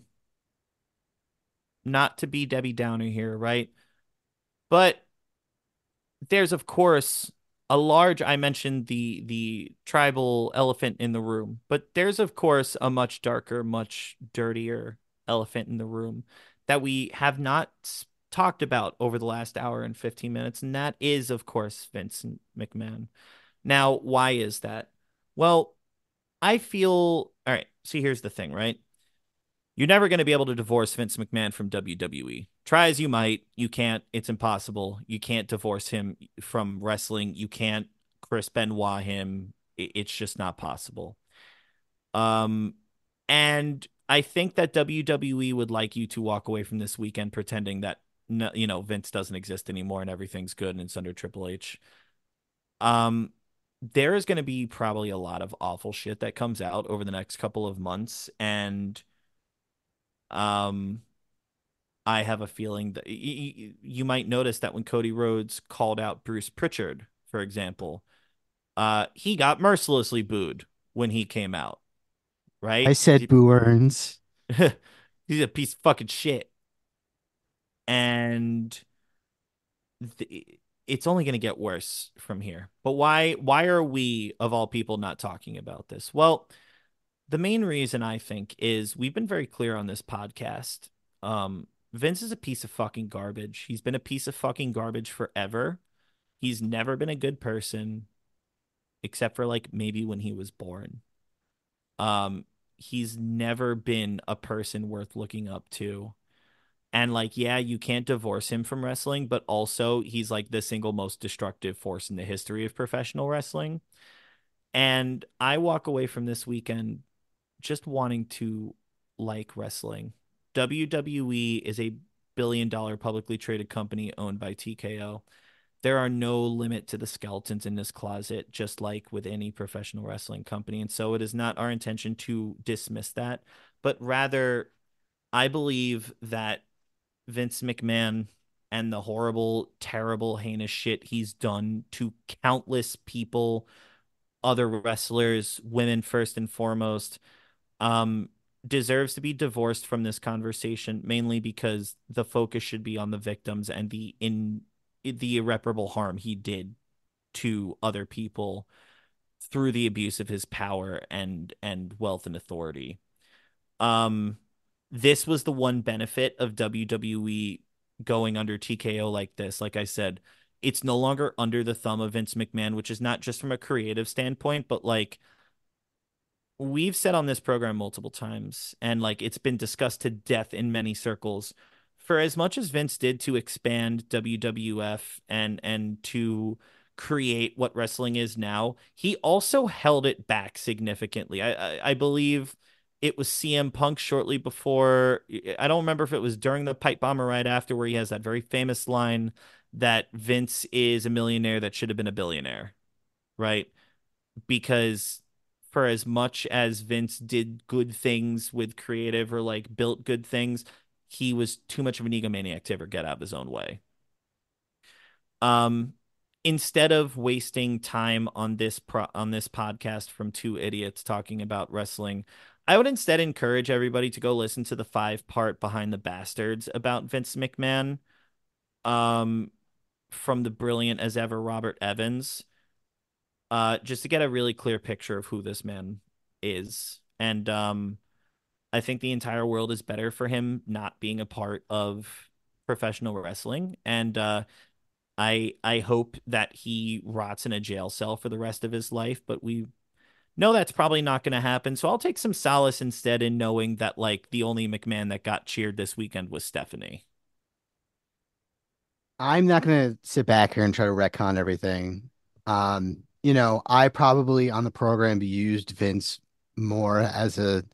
not to be Debbie Downer here, right? But there's of course a large I mentioned the the tribal elephant in the room, but there's of course a much darker, much dirtier elephant in the room that we have not s- talked about over the last hour and fifteen minutes, and that is of course Vincent McMahon. Now, why is that? Well, I feel all right, see here's the thing, right? You're never going to be able to divorce Vince McMahon from W W E. Try as you might, you can't. It's impossible. You can't divorce him from wrestling. You can't Chris Benoit him. It's just not possible. Um, and I think that W W E would like you to walk away from this weekend pretending that no, you know Vince doesn't exist anymore and everything's good and it's under Triple H. Um, there is going to be probably a lot of awful shit that comes out over the next couple of months, and um I have a feeling that y- y- you might notice that when Cody Rhodes called out Bruce Pritchard, for example, uh, he got mercilessly booed when he came out, I right? said Boo Earns. He's a piece of fucking shit, and th- it's only going to get worse from here. But why? Why are we, of all people, not talking about this? Well, the main reason I think is we've been very clear on this podcast. Um, Vince is a piece of fucking garbage. He's been a piece of fucking garbage forever. He's never been a good person except for like maybe when he was born. Um, he's never been a person worth looking up to. And like, yeah, you can't divorce him from wrestling, but also he's like the single most destructive force in the history of professional wrestling. And I walk away from this weekend just wanting to like wrestling. W W E is a billion dollar publicly traded company owned by T K O. There are no limit to the skeletons in this closet, just like with any professional wrestling company. And so it is not our intention to dismiss that, but rather, I believe that Vince McMahon and the horrible, terrible, heinous shit he's done to countless people, other wrestlers, women first and foremost, um, deserves to be divorced from this conversation, mainly because the focus should be on the victims and the in the irreparable harm he did to other people through the abuse of his power and and wealth and authority. Um, this was the one benefit of W W E going under T K O like this. Like I said, it's no longer under the thumb of Vince McMahon, which is not just from a creative standpoint, but like we've said on this program multiple times, and like it's been discussed to death in many circles. For as much as Vince did to expand W W F and and to create what wrestling is now, he also held it back significantly. I I, I believe it was C M Punk shortly before. I don't remember if it was during the pipe bomber right after, where he has that very famous line that Vince is a millionaire that should have been a billionaire, right? Because for as much as Vince did good things with creative or like built good things, he was too much of an egomaniac to ever get out of his own way. Um, Instead of wasting time on this pro on this podcast from two idiots talking about wrestling, I would instead encourage everybody to go listen to the five part Behind the Bastards about Vince McMahon, um, from the brilliant as ever Robert Evans, uh, just to get a really clear picture of who this man is. And um, I think the entire world is better for him not being a part of professional wrestling. And uh, I I hope that he rots in a jail cell for the rest of his life, but we know that's probably not going to happen. So I'll take some solace instead in knowing that like the only McMahon that got cheered this weekend was Stephanie. I'm not going to sit back here and try to retcon everything. Um, you know, I probably on the program used Vince more as a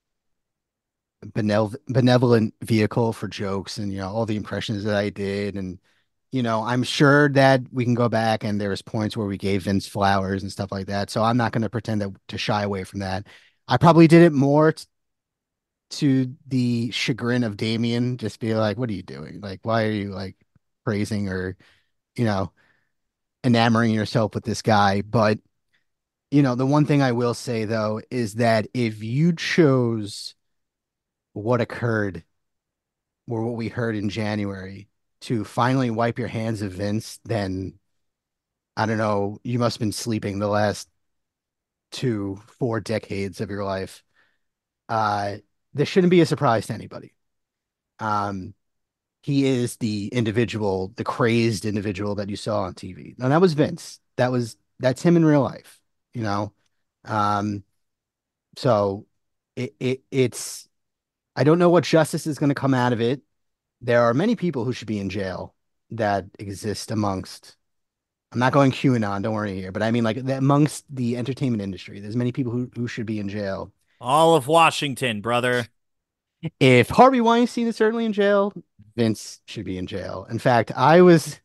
benev benevolent vehicle for jokes and, you know, all the impressions that I did. And, you know, I'm sure that we can go back and there was points where we gave Vince flowers and stuff like that. So I'm not going to pretend that to shy away from that. I probably did it more t to the chagrin of Damien, just be like, what are you doing? Like, why are you like praising or, you know, enamoring yourself with this guy? But, you know, the one thing I will say though is that if you chose what occurred or what we heard in January to finally wipe your hands of Vince, then I don't know, you must have been sleeping the last two, four decades of your life. Uh, this shouldn't be a surprise to anybody. Um, he is the individual, the crazed individual that you saw on T V. And that was Vince. That was that's him in real life, you know. Um, so it, it it's I don't know what justice is going to come out of it. There are many people who should be in jail that exist amongst. I'm not going QAnon, don't worry here, but I mean like amongst the entertainment industry. There's many people who, who should be in jail. All of Washington, brother. If Harvey Weinstein is certainly in jail, Vince should be in jail. In fact, I was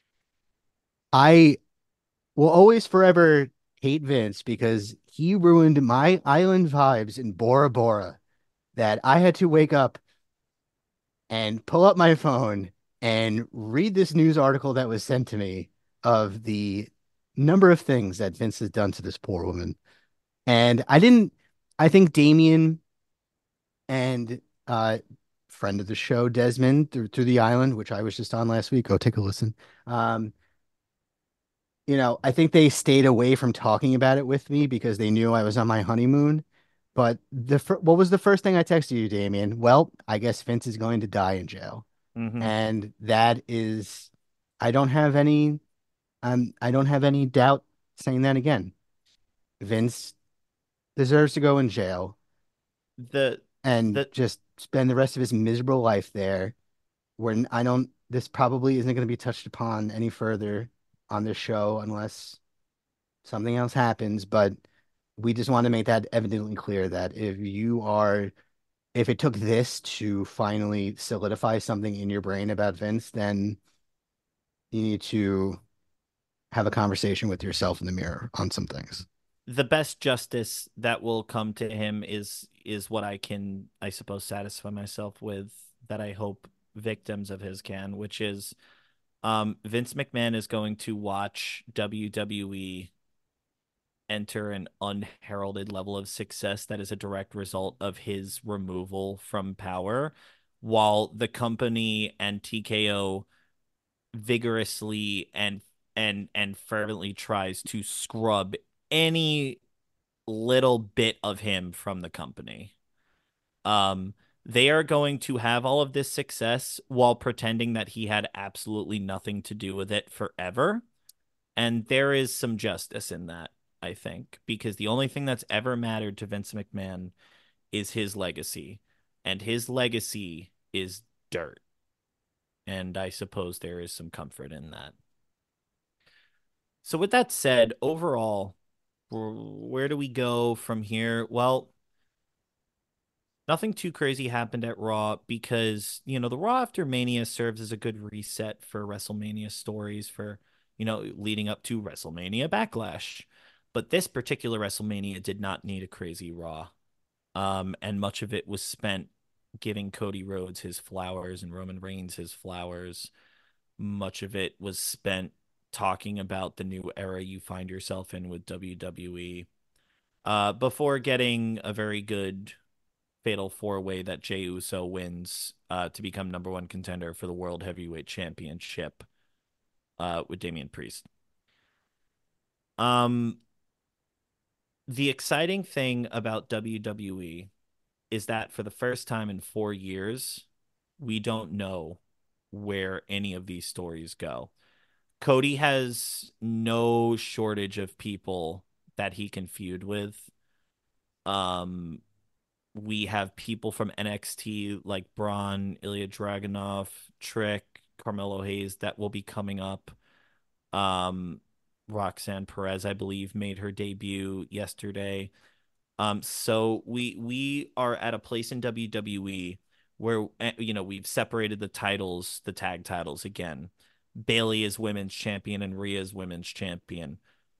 I will always forever hate Vince because he ruined my island vibes in Bora Bora that I had to wake up and pull up my phone and read this news article that was sent to me of the number of things that Vince has done to this poor woman. And I didn't, I think Damien and uh friend of the show, Desmond, through through the island, which I was just on last week. Go take a listen. Um, you know, I think they stayed away from talking about it with me because they knew I was on my honeymoon. But the fir- what was the first thing I texted you, Damien? Well, I guess Vince is going to die in jail. Hmm. And that is, I don't have any, um, I don't have any doubt saying that again. Vince deserves to go in jail The and the just spend the rest of his miserable life there. Where I don't, this probably isn't going to be touched upon any further on this show unless something else happens. But we just want to make that evidently clear that if you are, if it took this to finally solidify something in your brain about Vince, then you need to have a conversation with yourself in the mirror on some things. the best justice that will come to him is is what I can, I suppose, satisfy myself with, that I hope victims of his can, which is um Vince McMahon is going to watch W W E enter an unheralded level of success that is a direct result of his removal from power, while the company and T K O vigorously and and and fervently tries to scrub any little bit of him from the company. Um, they are going to have all of this success while pretending that he had absolutely nothing to do with it forever. And there is some justice in that, I think, because the only thing that's ever mattered to Vince McMahon is his legacy, and his legacy is dirt. And I suppose there is some comfort in that. So, with that said, overall, where do we go from here? Well, nothing too crazy happened at Raw because, you know, the Raw after Mania serves as a good reset for WrestleMania stories for, you know, leading up to WrestleMania Backlash. But this particular WrestleMania did not need a crazy Raw. Um, and much of it was spent giving Cody Rhodes his flowers and Roman Reigns his flowers. Much of it was spent talking about the new era you find yourself in with W W E. Uh, before getting a very good fatal four way that Jey Uso wins uh, to become number one contender for the World Heavyweight Championship uh, with Damian Priest. Um, the exciting thing about W W E is that for the first time in four years, we don't know where any of these stories go. Cody has no shortage of people that he can feud with. Um, we have people from N X T like Braun, Ilya Dragunov, Trick, Carmelo Hayes that will be coming up. Um, Roxanne Perez, I believe, made her debut yesterday. Um, so we we are at a place in W W E where eh, you know we've separated the titles, the tag titles again. Bayley is women's champion and Rhea is women's champion.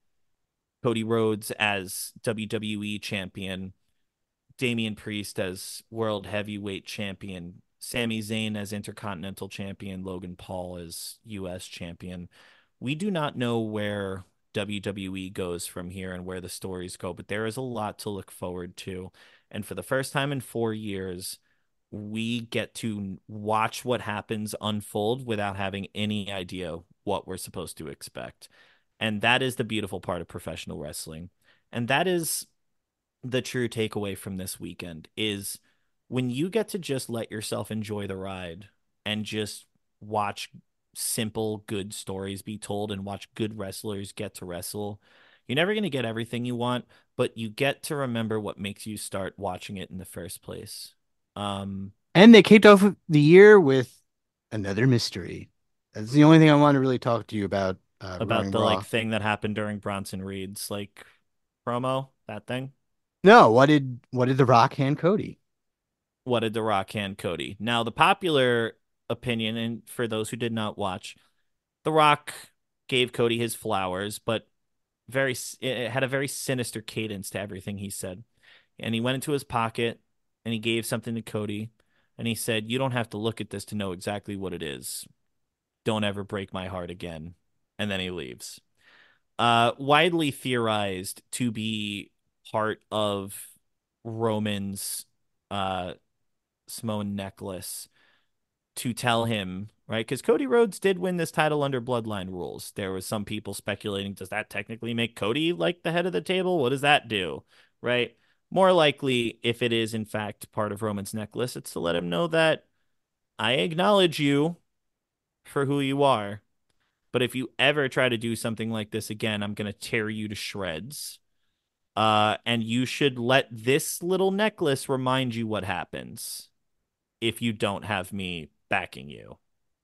Cody Rhodes as W W E champion. Damian Priest as World Heavyweight Champion, Sami Zayn as Intercontinental Champion, Logan Paul as U S Champion. We do not know where W W E goes from here and where the stories go, but there is a lot to look forward to. And for the first time in four years, we get to watch what happens unfold without having any idea what we're supposed to expect. And that is the beautiful part of professional wrestling. And that is the true takeaway from this weekend is when you get to just let yourself enjoy the ride and just watch simple, good stories be told and watch good wrestlers get to wrestle, you're never going to get everything you want, but you get to remember what makes you start watching it in the first place. Um, And they kicked off the year with another mystery. That's the only thing I want to really talk to you about uh, about regarding the like Raw. thing that happened during Bronson Reed's like promo, that thing. No, what did what did The Rock hand Cody? What did The Rock hand Cody? Now, the popular opinion, and for those who did not watch, The Rock gave Cody his flowers, but very it had a very sinister cadence to everything he said. And he went into his pocket and he gave something to Cody, and he said, "You don't have to look at this to know exactly what it is. Don't ever break my heart again." And then he leaves. Uh, widely theorized to be part of Roman's uh Samoan necklace to tell him, right? Because Cody Rhodes did win this title under bloodline rules. There was some people speculating, does that technically make Cody like the head of the table? What does that do? Right? More likely, if it is in fact part of Roman's necklace, it's to let him know that I acknowledge you for who you are. But if you ever try to do something like this again, I'm going to tear you to shreds. Uh, and you should let this little necklace remind you what happens if you don't have me backing you.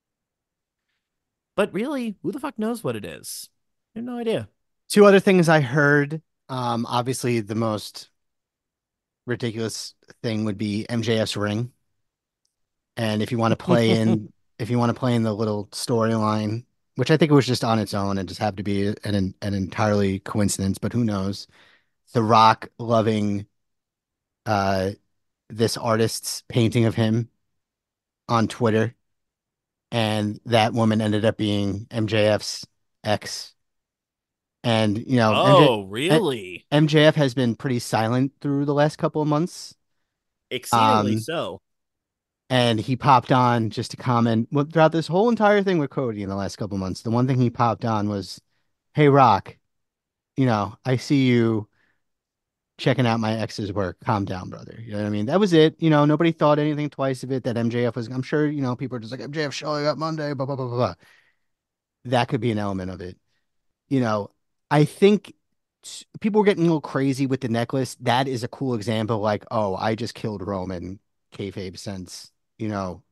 But really, who the fuck knows what it is? I have no idea. Two other things I heard. Um, obviously, the most ridiculous thing would be M J F's ring. And if you want to play in, if you want to play in the little storyline, which I think it was just on its own and just happened to be an an entirely coincidence, but who knows? The Rock loving uh this artist's painting of him on Twitter, and that woman ended up being M J F's ex. And you know, M J Oh, really? M J F has been pretty silent through the last couple of months. Exceedingly Um, so. and he popped on just to comment well, throughout this whole entire thing with Cody in the last couple months. The one thing he popped on was, "Hey, Rock, you know, I see you checking out my ex's work. Calm down, brother." You know what I mean? That was it. You know, nobody thought anything twice of it that M J F was. I'm sure, you know, people are just like, M J F showing up Monday, blah, blah, blah, blah, blah. That could be an element of it. You know, I think s- people were getting a little crazy with the necklace. That is a cool example. Like, oh, I just killed Roman kayfabe sense, you know.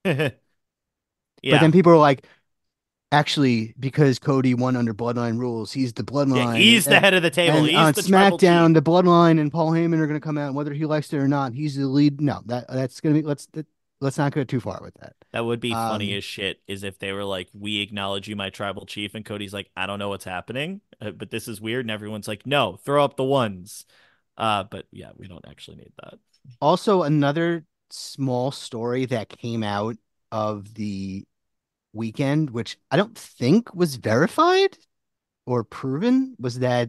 But Yeah. then people are like, actually, because Cody won under Bloodline rules, he's the Yeah, Bloodline, he's the and head of the table. and He's on the tribal chief. SmackDown, the Bloodline and Paul Heyman are going to come out, and whether he likes it or not, he's the lead. No, that that's going to be let's that, let's not go too far with that. That would be funny Um, as shit is if they were like, "We acknowledge you, my tribal chief," and Cody's like, "I don't know what's happening, uh, but this is weird," and everyone's like, "No, throw up the ones." Uh, but yeah, we don't actually need that. Also, another small story that came out of the weekend, which I don't think was verified or proven, was that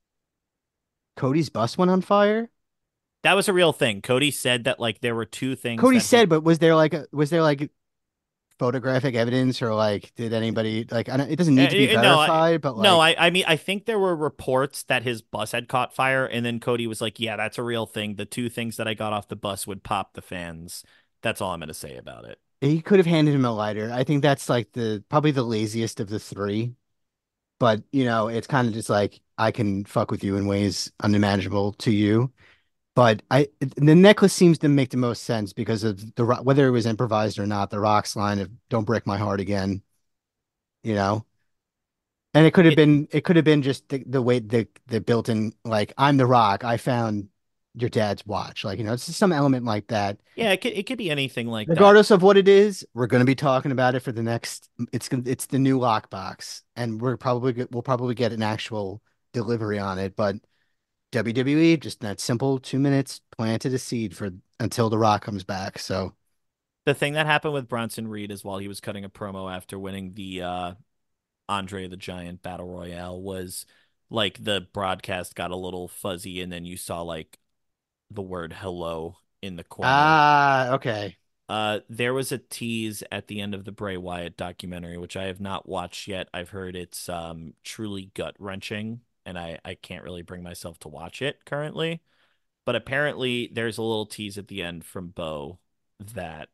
Cody's bus went on fire. That was a real thing. Cody said that like there were two things Cody that he said, but was there like a, was there like photographic evidence or like did anybody like I don't, it doesn't Uh, need to be uh, no, I, verified, but no, like I, I mean, I think there were reports that his bus had caught fire, and then Cody was like, "Yeah, that's a real thing. The two things that I got off the bus would pop the fans." That's all I'm gonna say about it. he could have handed him a lighter. I think that's like the probably the laziest of the three. But you know, it's kind of just like I can fuck with you in ways unimaginable to you. But I the necklace seems to make the most sense because of the whether it was improvised or not, the Rock's line of "Don't break my heart again," you know. And it could have It, been it could have been just the, the way the the built-in like I'm the Rock. I found your dad's watch. Like, you know, it's just some element like that. yeah, it could, it could be anything like that. Regardless of what it is, we're going to be talking about it for the next it's gonna it's the new lockbox and we're probably we'll probably get an actual delivery on it, but W W E just that simple two minutes planted a seed for until The Rock comes back. So The thing that happened with Bronson Reed is while he was cutting a promo after winning the uh, Andre the Giant Battle Royale was like the broadcast got a little fuzzy, and then you saw like the word hello in the corner. ah, okay. Uh, there was a tease at the end of the Bray Wyatt documentary, which I have not watched yet. I've heard it's um truly gut wrenching, and I I can't really bring myself to watch it currently. But apparently, there's a little tease at the end from Bo that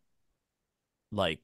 like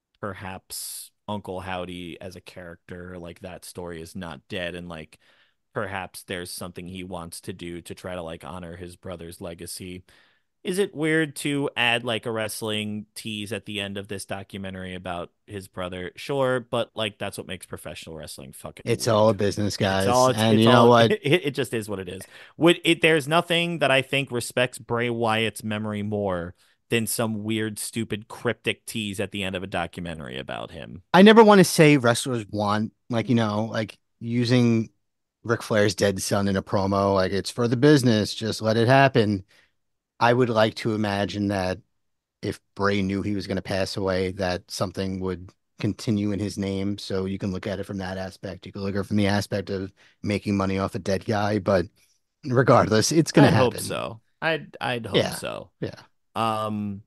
perhaps Uncle Howdy as a character, like that story is not dead, and like perhaps there's something he wants to do to try to like honor his brother's legacy. Is it weird to add like a wrestling tease at the end of this documentary about his brother? Sure, but like that's what makes professional wrestling fucking It's all a weird. business, It's guys. all it's And it's you know all what? it, it just is what it is. Would it there's nothing that I think respects Bray Wyatt's memory more than some weird, stupid, cryptic tease at the end of a documentary about him. I never want to say wrestlers want like, you know, like using Ric Flair's dead son in a promo, like it's for the business, just let it happen. I would like to imagine that if Bray knew he was going to pass away, that something would continue in his name. So you can look at it from that aspect. You can look at it from the aspect of making money off a dead guy. But regardless, it's going to I'd hope happen. so. I'd I'd hope Yeah. so. Yeah. Um,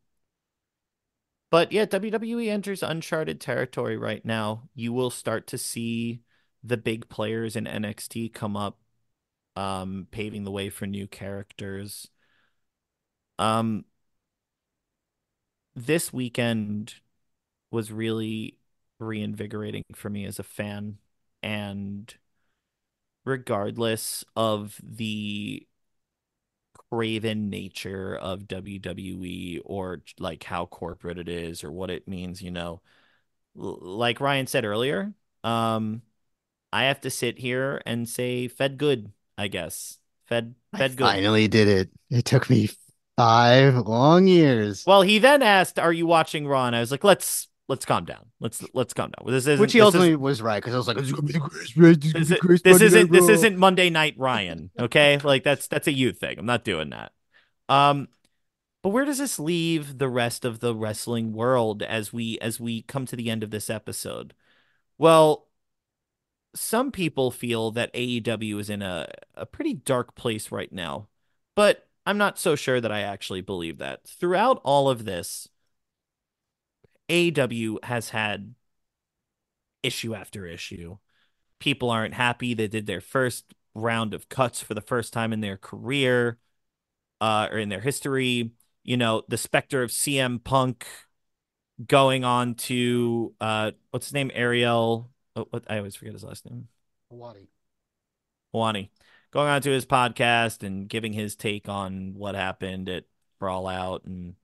but yeah, W W E enters uncharted territory right now. You will start to see the big players in N X T come up, um, paving the way for new characters. Um, this weekend was really reinvigorating for me as a fan, and regardless of the craven nature of W W E or like how corporate it is or what it means, you know. L- like Ryan said earlier, um, I have to sit here and say Fed good, I guess. Fed I Fed good. finally did it. It took me five long years, Well, he then asked, "Are you watching Raw?" And I was like, "Let's let's calm down. Let's let's calm down. This which isn't he this is ultimately was right because I was like, this is going to be the greatest match. This is going this to be is the greatest this Monday Night isn't this Raw. isn't Monday Night Ryan, okay? Like that's that's a you thing. I'm not doing that." Um, But where does this leave the rest of the wrestling world as we as we come to the end of this episode? Well, some people feel that A E W is in a, a pretty dark place right now, but I'm not so sure that I actually believe that. Throughout all of this, A E W has had issue after issue. People aren't happy. They did their first round of cuts for the first time in their career, uh, or in their history. You know, the specter of C M Punk going on to uh, what's his name? Ariel. Oh, what, I always forget his last name. Wadi. Hawani. Going on to his podcast and giving his take on what happened at Brawl Out and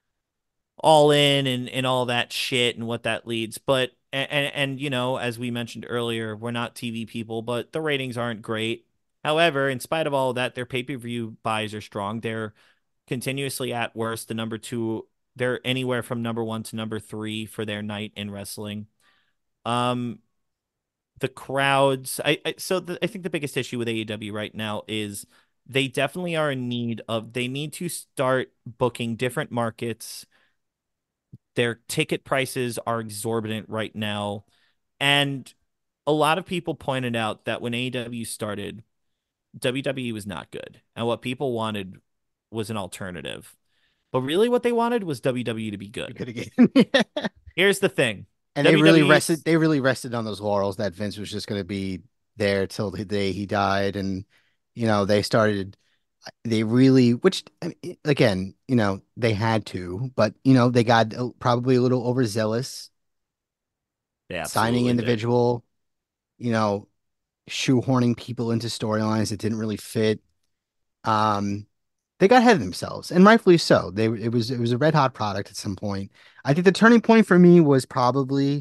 all in and, and all that shit and what that leads. But and, and and you know, as we mentioned earlier, we're not T V people, but the ratings aren't great. However, in spite of all of that, their pay-per-view buys are strong. They're continuously at worst the number two. They're anywhere from number one to number three for their night in wrestling. Um, the crowds. I, I so the, I think the biggest issue with A E W right now is they definitely are in need of. They need to start booking different markets. Their ticket prices are exorbitant right now. And a lot of people pointed out that when A E W started, W W E was not good. And what people wanted was an alternative. But really what they wanted was W W E to be You good. could again. Here's the thing. And they really rested W W E's they really rested on those laurels that Vince was just going to be there till the day he died. And you know, they started they really, which I mean, again, you know, they had to, but you know, they got uh, probably a little overzealous they signing absolutely did. individual, you know, shoehorning people into storylines that didn't really fit. Um, they got ahead of themselves, and rightfully so. They it was it was a red hot product at some point. I think the turning point for me was probably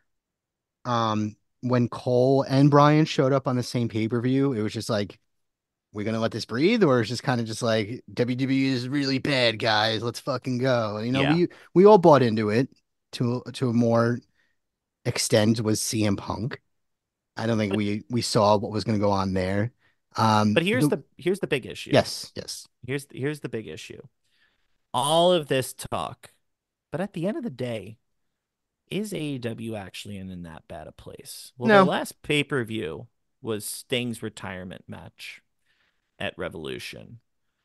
um when Cole and Bryan showed up on the same pay-per-view. It was just like, we're gonna let this breathe, or it's just kind of just like W W E is really bad, guys. Let's fucking go. And, you know, Yeah. we we all bought into it to to a more extent was C M Punk. I don't think But we we saw what was gonna go on there. Um, but here's the the here's the big issue. yes, yes, Here's here's the big issue. All of this talk, but at the end of the day, is A E W actually in, in that bad a place? Well, their no, last pay-per-view was Sting's retirement match at Revolution.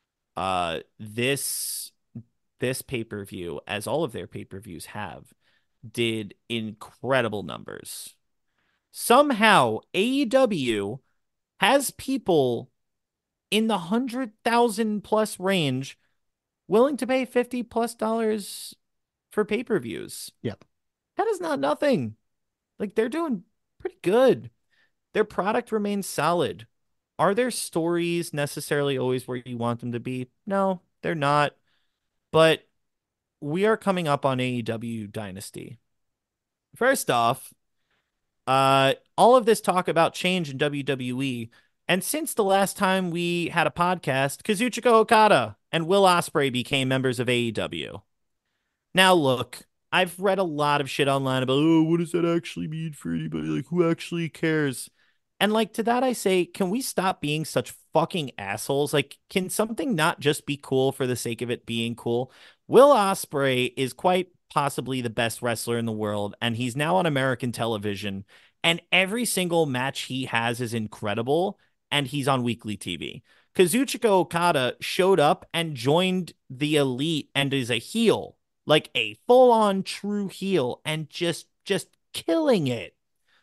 Uh, this this pay-per-view, as all of their pay-per-views have, did incredible numbers. Somehow, A E W has people in the hundred thousand plus range willing to pay fifty plus dollars for pay-per-views. yep. That is not nothing. Like they're doing pretty good. Their product remains solid. Are their stories necessarily always where you want them to be? No, they're not. But we are coming up on A E W Dynasty. First off, uh, all of this talk about change in W W E, and since the last time we had a podcast, Kazuchika Okada and Will Ospreay became members of A E W. Now, look, I've read a lot of shit online about, oh, what does that actually mean for anybody? Like, who actually cares? And, like, to that, I say, can we stop being such fucking assholes? Like, can something not just be cool for the sake of it being cool? Will Ospreay is quite possibly the best wrestler in the world, and he's now on American television. And every single match he has is incredible, and he's on weekly T V. Kazuchika Okada showed up and joined the elite and is a heel, like a full-on true heel, and just just killing it.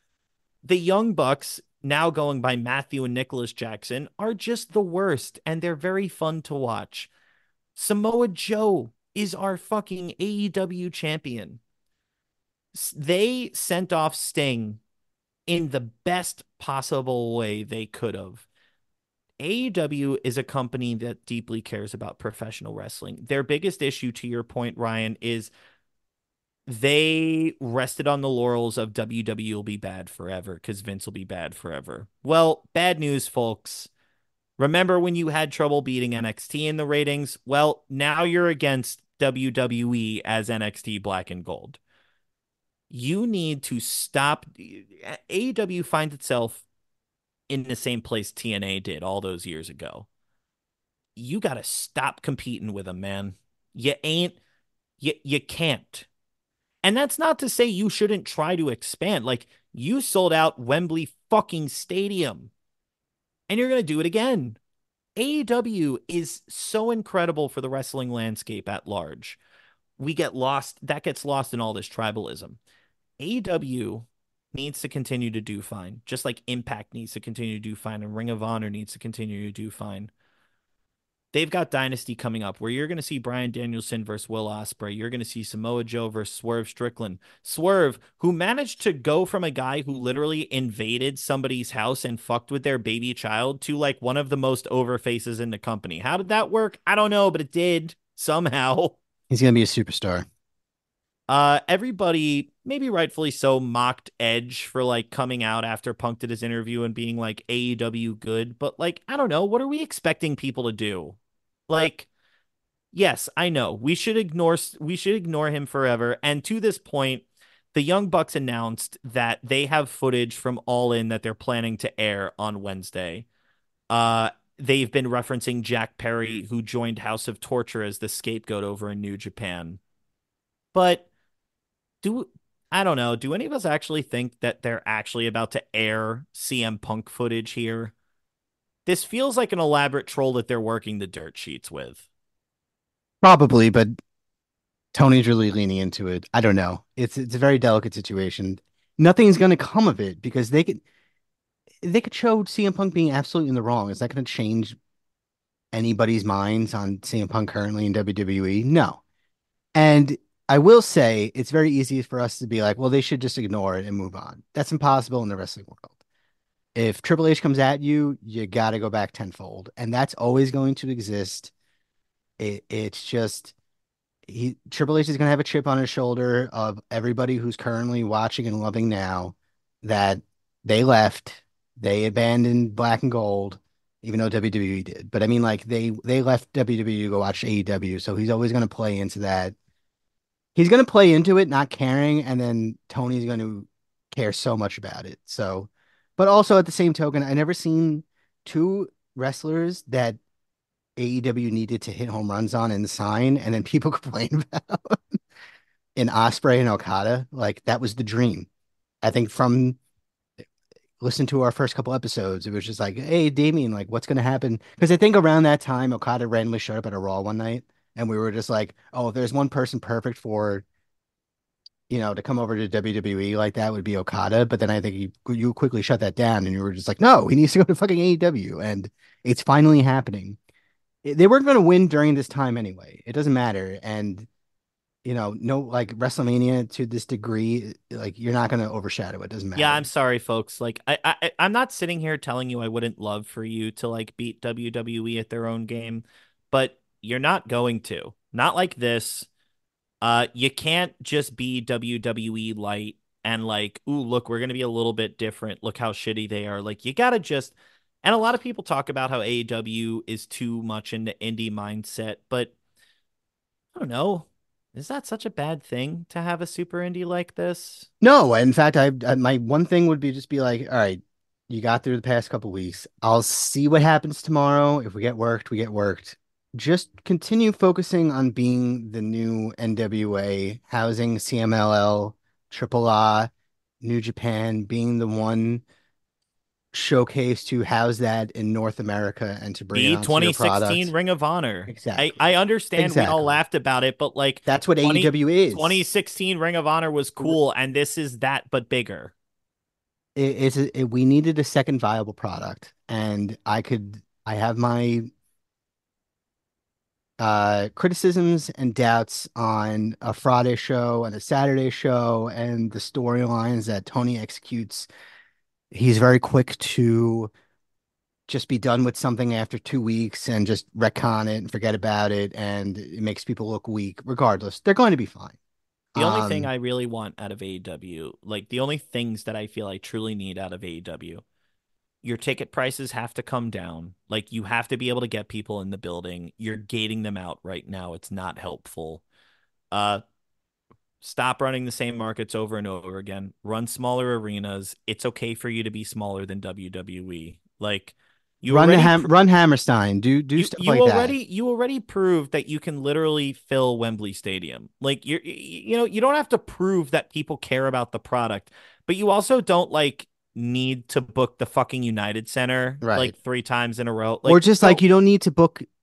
The Young Bucks, now going by Matthew and Nicholas Jackson, are just the worst, and they're very fun to watch. Samoa Joe is our fucking A E W champion. They sent off Sting in the best possible way they could have. A E W is a company that deeply cares about professional wrestling. Their biggest issue, to your point, Ryan, is they rested on the laurels of W W E will be bad forever because Vince will be bad forever. Well, bad news, folks. Remember when you had trouble beating N X T in the ratings? Well, now you're against W W E as N X T Black and Gold. You need to stop. A E W finds itself in the same place T N A did all those years ago. You got to stop competing with them, man. You ain't, you, you can't. And that's not to say you shouldn't try to expand. Like, you sold out Wembley fucking Stadium, and you're going to do it again. A E W is so incredible for the wrestling landscape at large. we get lost. That gets lost in all this tribalism. A E W needs to continue to do fine, just like Impact needs to continue to do fine, and Ring of Honor needs to continue to do fine. They've got Dynasty coming up where you're going to see Bryan Danielson versus Will Ospreay. You're going to see Samoa Joe versus Swerve Strickland. Swerve, who managed to go from a guy who literally invaded somebody's house and fucked with their baby child to like one of the most over faces in the company. How did that work? I don't know, but it did somehow. He's gonna be a superstar. Uh, everybody, maybe rightfully so, mocked Edge for like coming out after Punk did his interview and being like A E W good, but like, I don't know, what are we expecting people to do? Like, yes, I know we should ignore we should ignore him forever. And to this point, the Young Bucks announced that they have footage from All In that they're planning to air on Wednesday. Uh, they've been referencing Jack Perry, who joined House of Torture as the scapegoat over in New Japan. But do I don't know. Do any of us actually think that they're actually about to air C M Punk footage here? This feels like an elaborate troll that they're working the dirt sheets with. Probably, but Tony's really leaning into it. I don't know. It's it's a very delicate situation. Nothing's gonna come of it because they could they could show C M Punk being absolutely in the wrong. Is that gonna change anybody's minds on C M Punk currently in W W E? No. And I will say it's very easy for us to be like, well, they should just ignore it and move on. That's impossible in the wrestling world. If Triple H comes at you, you got to go back tenfold, and that's always going to exist. It, it's just he Triple H is going to have a chip on his shoulder of everybody who's currently watching and loving now that they left, they abandoned Black and Gold, even though W W E did. But I mean, like they they left W W E to go watch A E W, so he's always going to play into that. He's going to play into it, not caring, and then Tony's going to care so much about it. So, but also at the same token, I never seen two wrestlers that A E W needed to hit home runs on and sign, and then people complain about in Osprey and Okada. Like that was the dream. I think from listen to our first couple episodes, it was just like, hey, Damien, like what's going to happen? Because I think around that time, Okada randomly showed up at a Raw one night, and we were just like, oh, if there's one person perfect for you know, to come over to W W E like that would be Okada. But then I think you you quickly shut that down and you were just like, no, he needs to go to fucking A E W. And it's finally happening. They weren't going to win during this time anyway. It doesn't matter. And, you know, no, like WrestleMania to this degree, like you're not going to overshadow it. It doesn't Yeah, matter. I'm sorry, folks. Like, I, I, I'm not sitting here telling you I wouldn't love for you to like beat W W E at their own game, but you're not going to. Not like this. Uh, you can't just be W W E light and like, ooh, look, we're gonna be a little bit different. Look how shitty they are. Like, you gotta just. And a lot of people talk about how A E W is too much into indie mindset, but I don't know. Is that such a bad thing to have a super indie like this? No, in fact, I, I my one thing would be just be like, all right, you got through the past couple weeks. I'll see what happens tomorrow. If we get worked, we get worked. Just continue focusing on being the new N W A, housing C M L L, Triple A, New Japan, being the one showcase to house that in North America and to bring it Be onto your twenty sixteen product. Ring of Honor. I, Exactly. I understand we all Exactly. laughed about it, but like That's what twenty A E W is. twenty sixteen Ring of Honor was cool, and this is that, but bigger. it, it's a, it, we needed a second viable product, and I could I have my uh criticisms and doubts on a Friday show and a Saturday show and the storylines that Tony executes. He's very quick to just be done with something after two weeks and just retcon it and forget about it, and it makes people look weak. Regardless, they're going to be fine. The only thing Um, I really want out of A E W, like the only things that I feel I truly need out of A E W, your ticket prices have to come down. Like you have to be able to get people in the building. You're gating them out right now. It's not helpful. Uh, Stop running the same markets over and over again. Run smaller arenas. It's okay for you to be smaller than W W E. Like you run already Ham pr- run Hammerstein. Do do you stuff you like that. already you already proved that you can literally fill Wembley Stadium. Like you're you know, you don't have to prove that people care about the product, but you also don't like need to book the fucking United Center Right. like three times in a row. Or Like just like go you don't need to book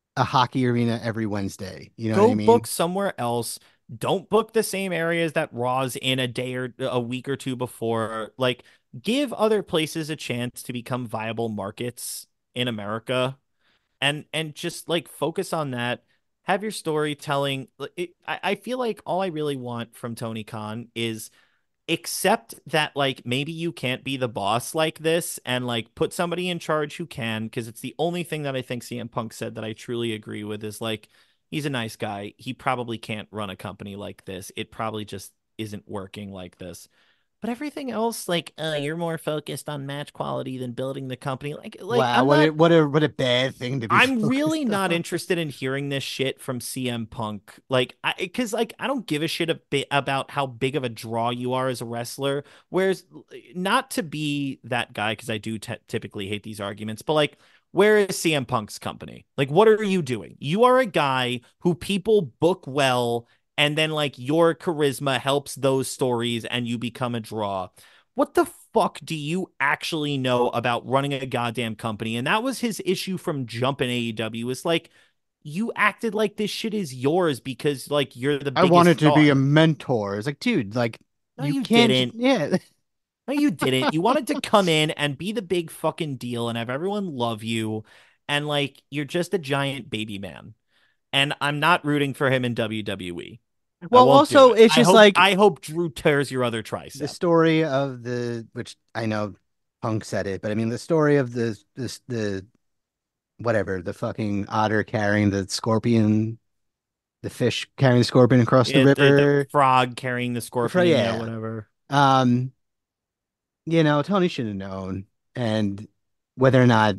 a hockey arena every Wednesday. You know what Go I book mean? somewhere else. Don't book the same areas that Raw's in a day or a week or two before. Like, give other places a chance to become viable markets in America, and and just like focus on that. Have your storytelling. Like, It, I, I feel like all I really want from Tony Khan is accept that like maybe you can't be the boss like this and like put somebody in charge who can, because it's the only thing that I think C M Punk said that I truly agree with is like he's a nice guy. He probably can't run a company like this. It probably just isn't working like this. But everything else, like, uh, you're more focused on match quality than building the company. Like, like Wow, I'm what a not what a what a bad thing to be I'm really focused not on. interested in hearing this shit from C M Punk. Like, I, because like I don't give a shit a bit about how big of a draw you are as a wrestler. Whereas, not to be that guy, because I do t typically hate these arguments, but like, where is C M Punk's company? Like, what are you doing? You are a guy who people book well, and then like your charisma helps those stories, and you become a draw. What the fuck do you actually know about running a goddamn company? And that was his issue from Jump in A E W. It's like you acted like this shit is yours because like you're the I biggest wanted to star. be a mentor. It's like, dude, like No, you you can't. j- didn't. Yeah. No, you didn't. You wanted to come in and be the big fucking deal and have everyone love you. And like you're just a giant baby man. And I'm not rooting for him in W W E. I Well, won't do also, it. it's I just hope like I hope Drew tears your other the tricep. story of the, which I know Punk said it, but I mean the story of the this the whatever the fucking otter carrying the scorpion, the fish carrying the scorpion across the Yeah, the, the river. frog carrying the For scorpion, yeah, yeah, whatever. um, you know, Tony should have known, and whether or not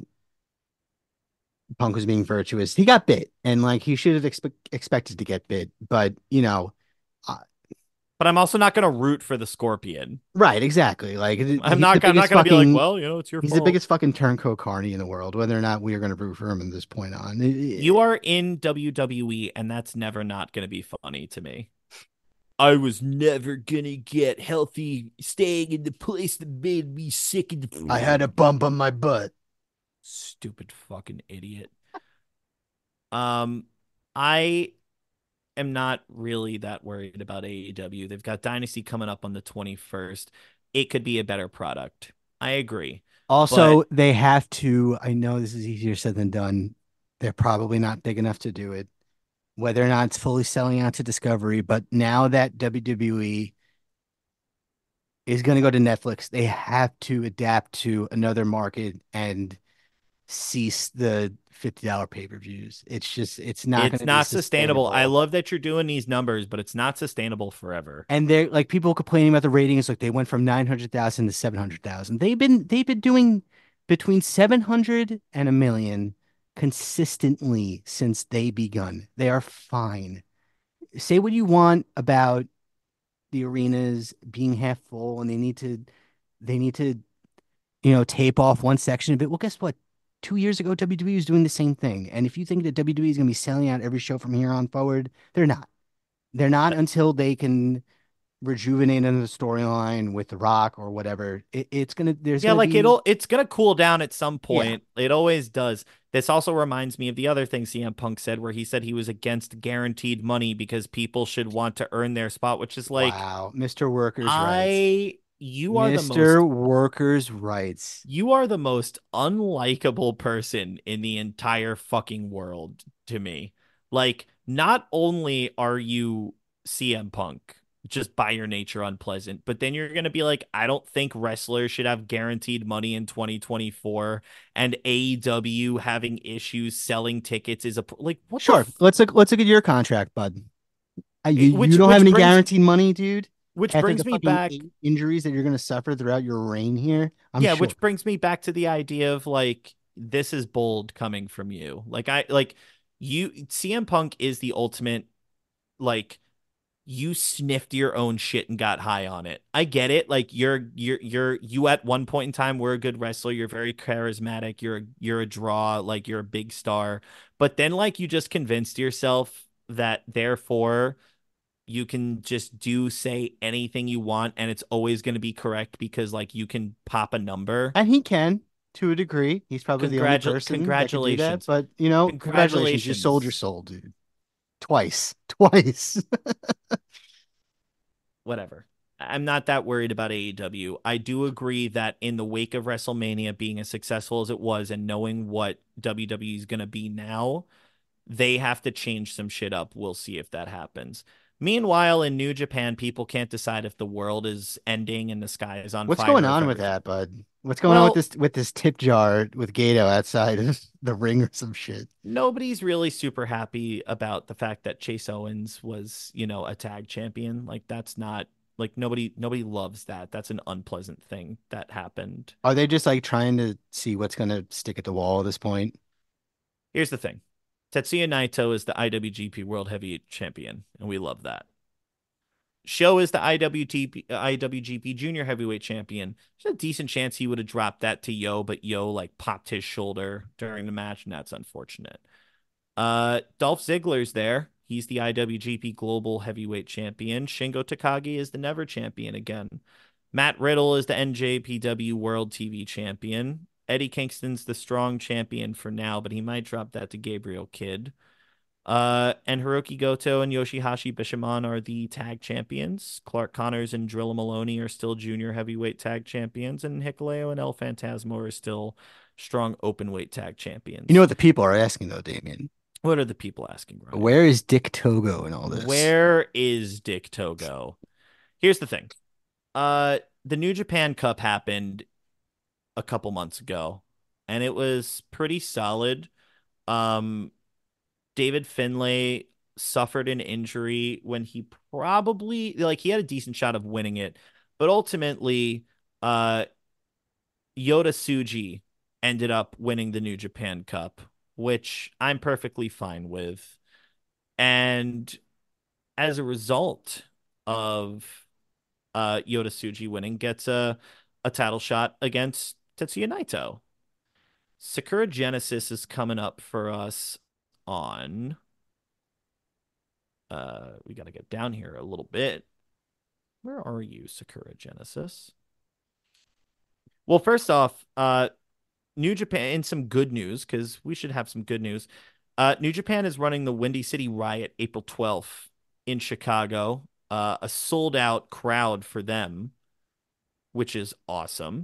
Punk was being virtuous, he got bit, and like he should have expe expected to get bit, but you know, uh, But I'm also not going to root for the scorpion. right, exactly. Like I'm he's the not I'm not biggest going to be like, fucking well, you know, it's your he's the fault. biggest fucking turncoat carny in the world, whether or not we are going to root for him from this point on. You are in W W E and that's never not going to be funny to me. I was never gonna get healthy staying in the place that made me sick and I had a bump on my butt. stupid fucking idiot. Um, I am not really that worried about A E W. They've got Dynasty coming up on the twenty-first. It could be a better product. I agree. But Also, they have to, I know this is easier said than done. They're probably not big enough to do it, whether or not it's fully selling out to Discovery. But now that W W E is going to go to Netflix, they have to adapt to another market and cease the fifty dollars pay-per-views. It's just, it's not going it's to be not sustainable. I sustainable. love that you're doing these numbers, but it's not sustainable forever. And they're like people complaining about the ratings, like they went from nine hundred thousand to seven hundred thousand. They've been they've been doing between seven hundred and a million consistently since they begun. They are fine. Say what you want about the arenas being half full and they need to they need to, you know, tape off one section of it. Well, guess what? Two years ago, W W E was doing the same thing. And if you think that W W E is going to be selling out every show from here on forward, they're not. They're not until they can rejuvenate another storyline with The Rock or whatever. It, it's gonna there's Yeah, gonna like be it'll it's gonna cool down at some yeah. point. It always does. This also reminds me of the other thing C M Punk said, where he said he was against guaranteed money because people should want to earn their spot, which is like, Wow, mister Workers' Rights. I you are the mister most Workers' Rights. you are the most unlikable person in the entire fucking world to me. Like, not only are you C M Punk, just by your nature unpleasant, but then you're going to be like, I don't think wrestlers should have guaranteed money in twenty twenty-four, and A E W having issues selling tickets is a like what the Sure, f- let's look let's look at your contract, bud. Uh, you it- you which don't have which any brings guaranteed money, dude. which Can't think brings of me fucking back. eight injuries that you're gonna suffer throughout your reign here. I'm Yeah, sure. which brings me back to the idea of like this is bold coming from you. Like I like you C M Punk is the ultimate like you sniffed your own shit and got high on it. I get it. Like you're you're you're you at one point in time were a good wrestler. You're very charismatic. You're a, you're a draw. Like you're a big star. But then like you just convinced yourself that therefore you can just do say anything you want and it's always going to be correct because like you can pop a number. And he can. To a degree. He's probably the only Congratu person that could do that. congratulations. But, you know, congratulations. You sold your Congratulations. soul, dude. Twice. Twice. Whatever. I'm not that worried about A E W. I do agree that in the wake of WrestleMania being as successful as it was and knowing what W W E is going to be now, they have to change some shit up. We'll see if that happens. Meanwhile, in New Japan, people can't decide if the world is ending and the sky is on What's going fire, if on with everything. that, bud? What's going on with Well, this with this tip jar with Gato outside of the ring or some shit? nobody's really super happy about the fact that Chase Owens was, you know, a tag champion. Like that's not like nobody nobody loves that. That's an unpleasant thing that happened. Are they just like trying to see what's gonna stick at the wall at this point? Here's the thing. Tetsuya Naito is the I W G P World Heavyweight Champion, and we love that. Show is the I W T P, I W G P Junior Heavyweight Champion. There's a decent chance he would have dropped that to Yo, but Yo like popped his shoulder during the match, and that's unfortunate. Uh, Dolph Ziggler's there. He's the I W G P Global Heavyweight Champion. Shingo Takagi is the Never Champion again. Matt Riddle is the N J P W World T V Champion. Eddie Kingston's the Strong Champion for now, but he might drop that to Gabriel Kidd. Uh, and Hiroki Goto and Yoshihashi Bishamon are the tag champions. Clark Connors and Drilla Maloney are still junior heavyweight tag champions, and Hikuleo and El Phantasmo are still strong openweight tag You know champions. what the people are asking though, Damien? What are the people asking, Ryan? Where is Dick Togo in all this? Where is Dick Togo? Here's the thing. Uh, the New Japan Cup happened a couple months ago, and it was pretty solid. Um, David Finlay suffered an injury when he probably like he had a decent shot of winning it, but ultimately, uh, Yota Tsuji ended up winning the New Japan Cup, which I'm perfectly fine with. And as a result of uh, Yota Tsuji winning, gets a a title shot against Tetsuya Naito. Sakura Genesis is coming up for us on. Uh, we got to get down here a little bit. Where are you, Sakura Genesis? Well, first off, uh, New Japan, and some good news, because we should have some good news. Uh, New Japan is running the Windy City Riot April twelfth in Chicago, uh, a sold out crowd for them, which is awesome.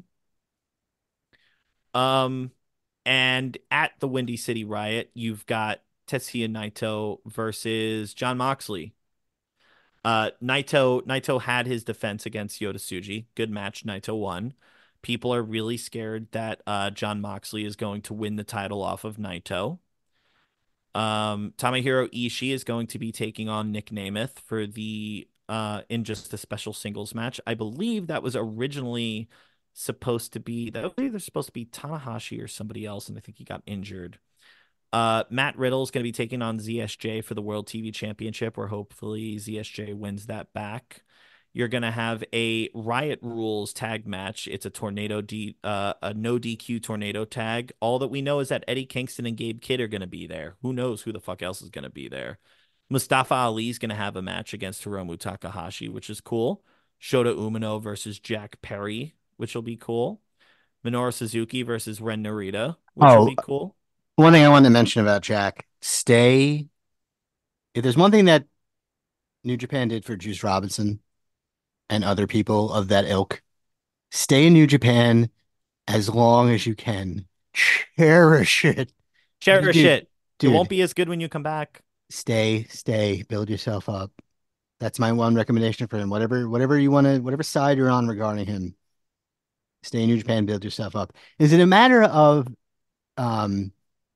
Um, and at the Windy City Riot, you've got Tetsuya Naito versus John Moxley. Uh, Naito Naito had his defense against Yota Tsuji. Good match. Naito won. People are really scared that uh, John Moxley is going to win the title off of Naito. Um, Tomohiro Ishii is going to be taking on Nick Nemeth for the uh in just a special singles match. I believe that was originally supposed to be that was either supposed to be Tanahashi or somebody else, and I think he got injured. Uh, Matt Riddle is going to be taking on Z S J for the World T V Championship, where hopefully Z S J wins that back. You're going to have a Riot Rules tag match. It's a tornado D, uh, a no D Q tornado tag. All that we know is that Eddie Kingston and Gabe Kidd are going to be there. Who knows who the fuck else is going to be there? Mustafa Ali is going to have a match against Hiromu Takahashi, which is cool. Shota Umino versus Jack Perry, which will be cool. Minoru Suzuki versus Ren Narita, which will Oh, be cool. one thing I wanted to mention about Jack, stay. If there's one thing that New Japan did for Juice Robinson and other people of that ilk, stay in New Japan as long as you can. Cherish it. Cherish Dude, it. It won't dude, be as good when you come back. stay, stay, build yourself up. That's my one recommendation for him. Whatever, whatever you want to, whatever side you're on regarding him, stay in New Japan, build yourself up. Is it a matter of, um,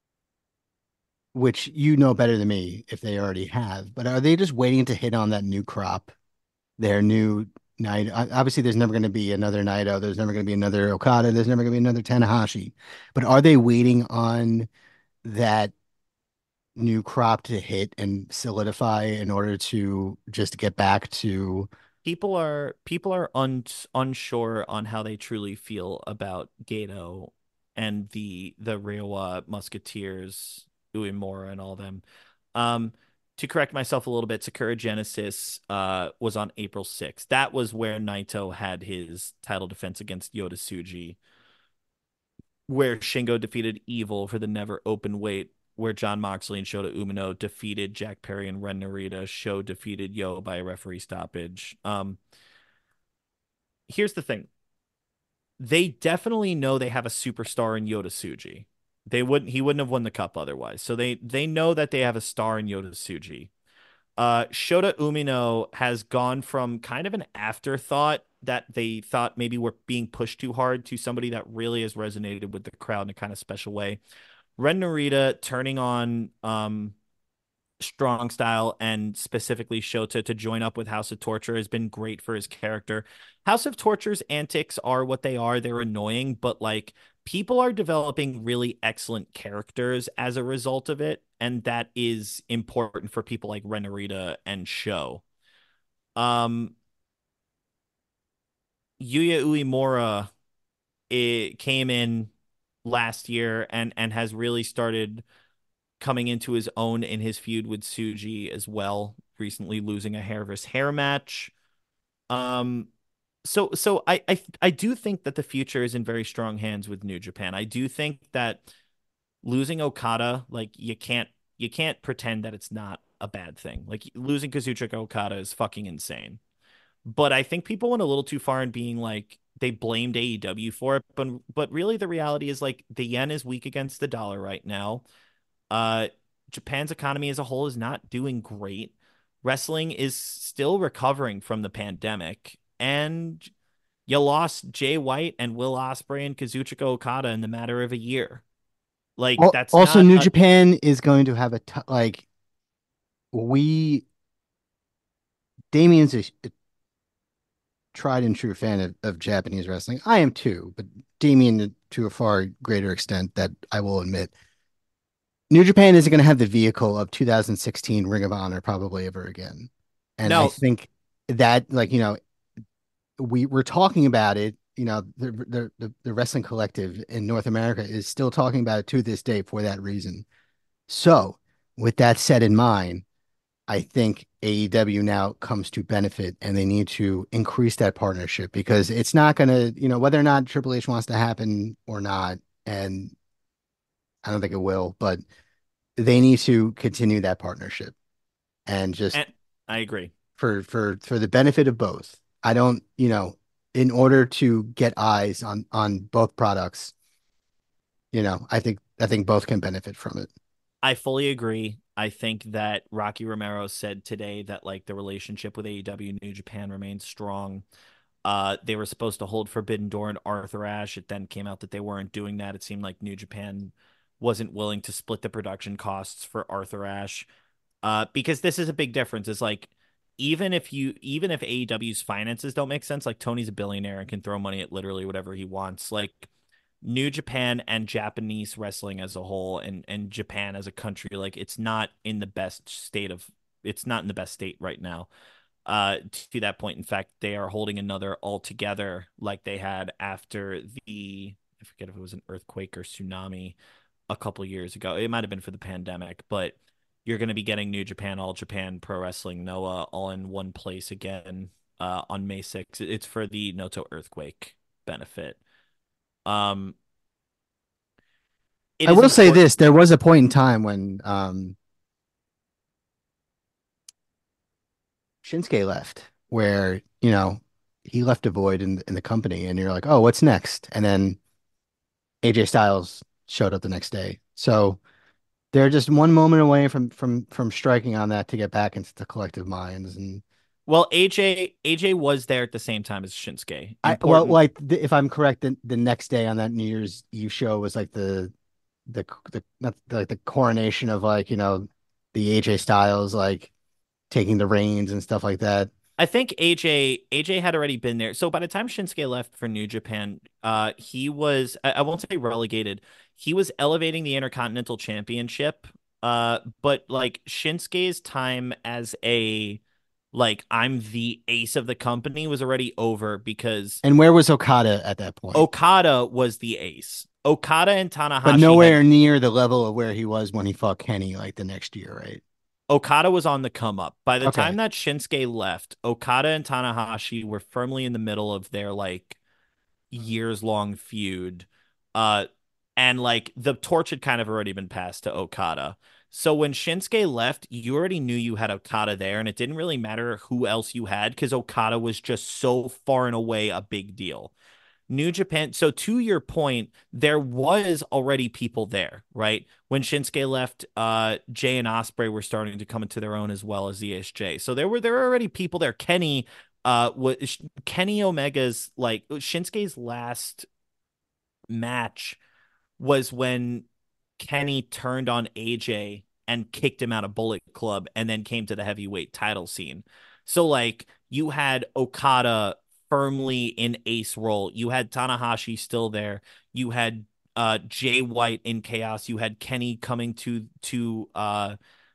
which you know better than me if they already have, but are they just waiting to hit on that new crop, their new night? Obviously, there's never going to be another Naito. There's never going to be another Okada. There's never going to be another Tanahashi. But are they waiting on that new crop to hit and solidify in order to just get back to? People are people are un, unsure on how they truly feel about Gato and the the Reiwa Musketeers, Uemura and all them. Um, to correct myself a little bit, Sakura Genesis uh was on April sixth. That was where Naito had his title defense against Yota Tsuji. where Shingo defeated Evil for the never open weight, where John Moxley and Shota Umino defeated Jack Perry and Ren Narita. Sho defeated Yo by a referee stoppage. Um, here's the thing. They definitely know they have a superstar in Yota Tsuji. They wouldn't he wouldn't have won the cup otherwise. So they they know that they have a star in Yota Tsuji. Uh, Shota Umino has gone from kind of an afterthought that they thought maybe were being pushed too hard to somebody that really has resonated with the crowd in a kind of special way. Ren Narita turning on um, Strong Style and specifically Shota to join up with House of Torture has been great for his character. House of Torture's antics are what they are. They're annoying, but like people are developing really excellent characters as a result of it, and that is important for people like Ren Narita and Sho. Um, Yuya Uemura it came in last year and and has really started coming into his own in his feud with Tsuji as well, recently losing a hair versus hair match. Um, so so I, I I do think that the future is in very strong hands with New Japan. I do think that losing Okada, like you can't you can't pretend that it's not a bad thing. Like losing Kazuchika Okada is fucking insane. But I think people went a little too far in being like they blamed A E W for it, but but really the reality is like the yen is weak against the dollar right now. Uh, Japan's economy as a whole is not doing great. Wrestling is still recovering from the pandemic, and you lost Jay White and Will Ospreay and Kazuchika Okada in the matter of a year. Like Al- that's Also, not New a Japan is going to have a t like we Damien's a, a tried and true fan of, of Japanese wrestling. I am too, but Damien to a far greater extent that I will admit. New Japan isn't going to have the vehicle of two thousand sixteen Ring of Honor probably ever again. And I no. think that, like, you know, we we're talking about it, you know, the, the the the wrestling collective in North America is still talking about it to this day for that reason. So, with that said in mind, I think A E W now comes to benefit and they need to increase that partnership because it's not going to, you know, whether or not Triple H wants to happen or not, and I don't think it will, but they need to continue that partnership and just And I agree. for for for the benefit of both. I don't, you know, in order to get eyes on on both products, you know, I think I think both can benefit from it. I fully agree. I think that Rocky Romero said today that like the relationship with A E W and New Japan remains strong. Uh, they were supposed to hold Forbidden Door and Arthur Ashe. It then came out that they weren't doing that. It seemed like New Japan wasn't willing to split the production costs for Arthur Ashe. Uh, because this is a big difference. Is like even if you even if A E W's finances don't make sense, like Tony's a billionaire and can throw money at literally whatever he wants. Like New Japan and Japanese wrestling as a whole and and Japan as a country, like it's not in the best state of it's not in the best state right now. Uh, to that point, in fact, they are holding another all together like they had after the I forget if it was an earthquake or tsunami a couple years ago. It might have been for the pandemic, but you're going to be getting New Japan, All Japan Pro Wrestling Noah all in one place again uh, on May sixth. It's for the Noto earthquake benefit. Um, it I is will say important. this, there was a point in time when um Shinsuke left where, you know, he left a void in in the company and you're like, "Oh, what's next?" And then A J Styles showed up the next day. So they're just one moment away from from from striking on that to get back into the collective minds. And Well, A J A J was there at the same time as Shinsuke. I well, Important. like the, if I'm correct, the, the next day on that New Year's Eve show was like the the the not like the coronation of like, you know, the A J Styles like taking the reins and stuff like that. I think A J A J had already been there. So by the time Shinsuke left for New Japan, uh, he was I, I won't say relegated. He was elevating the Intercontinental Championship. Uh, but like Shinsuke's time as a like I'm the ace of the company was already over because And where was Okada at that point? Okada was the ace. Okada and But Tanahashi had nowhere near the level of where he was when he fought Kenny like the next year, right? Okada was on the come up. By the time Okay. that Shinsuke left, Okada and Tanahashi were firmly in the middle of their like years long feud. Uh and like the torch had kind of already been passed to Okada. So when Shinsuke left, you already knew you had Okada there, and it didn't really matter who else you had because Okada was just so far and away a big deal. New Japan. So to your point, there was already people there, right? When Shinsuke left, uh, Jay and Osprey were starting to come into their own as well as E S J. So there were there were already people there. Kenny, uh, was Kenny Omega's like Shinsuke's last match was when Kenny turned on A J and kicked him out of Bullet Club and then came to the heavyweight title scene. So like you had Okada firmly in ace role. You had Tanahashi still there. You had uh Jay White in chaos. You had Kenny coming to to uh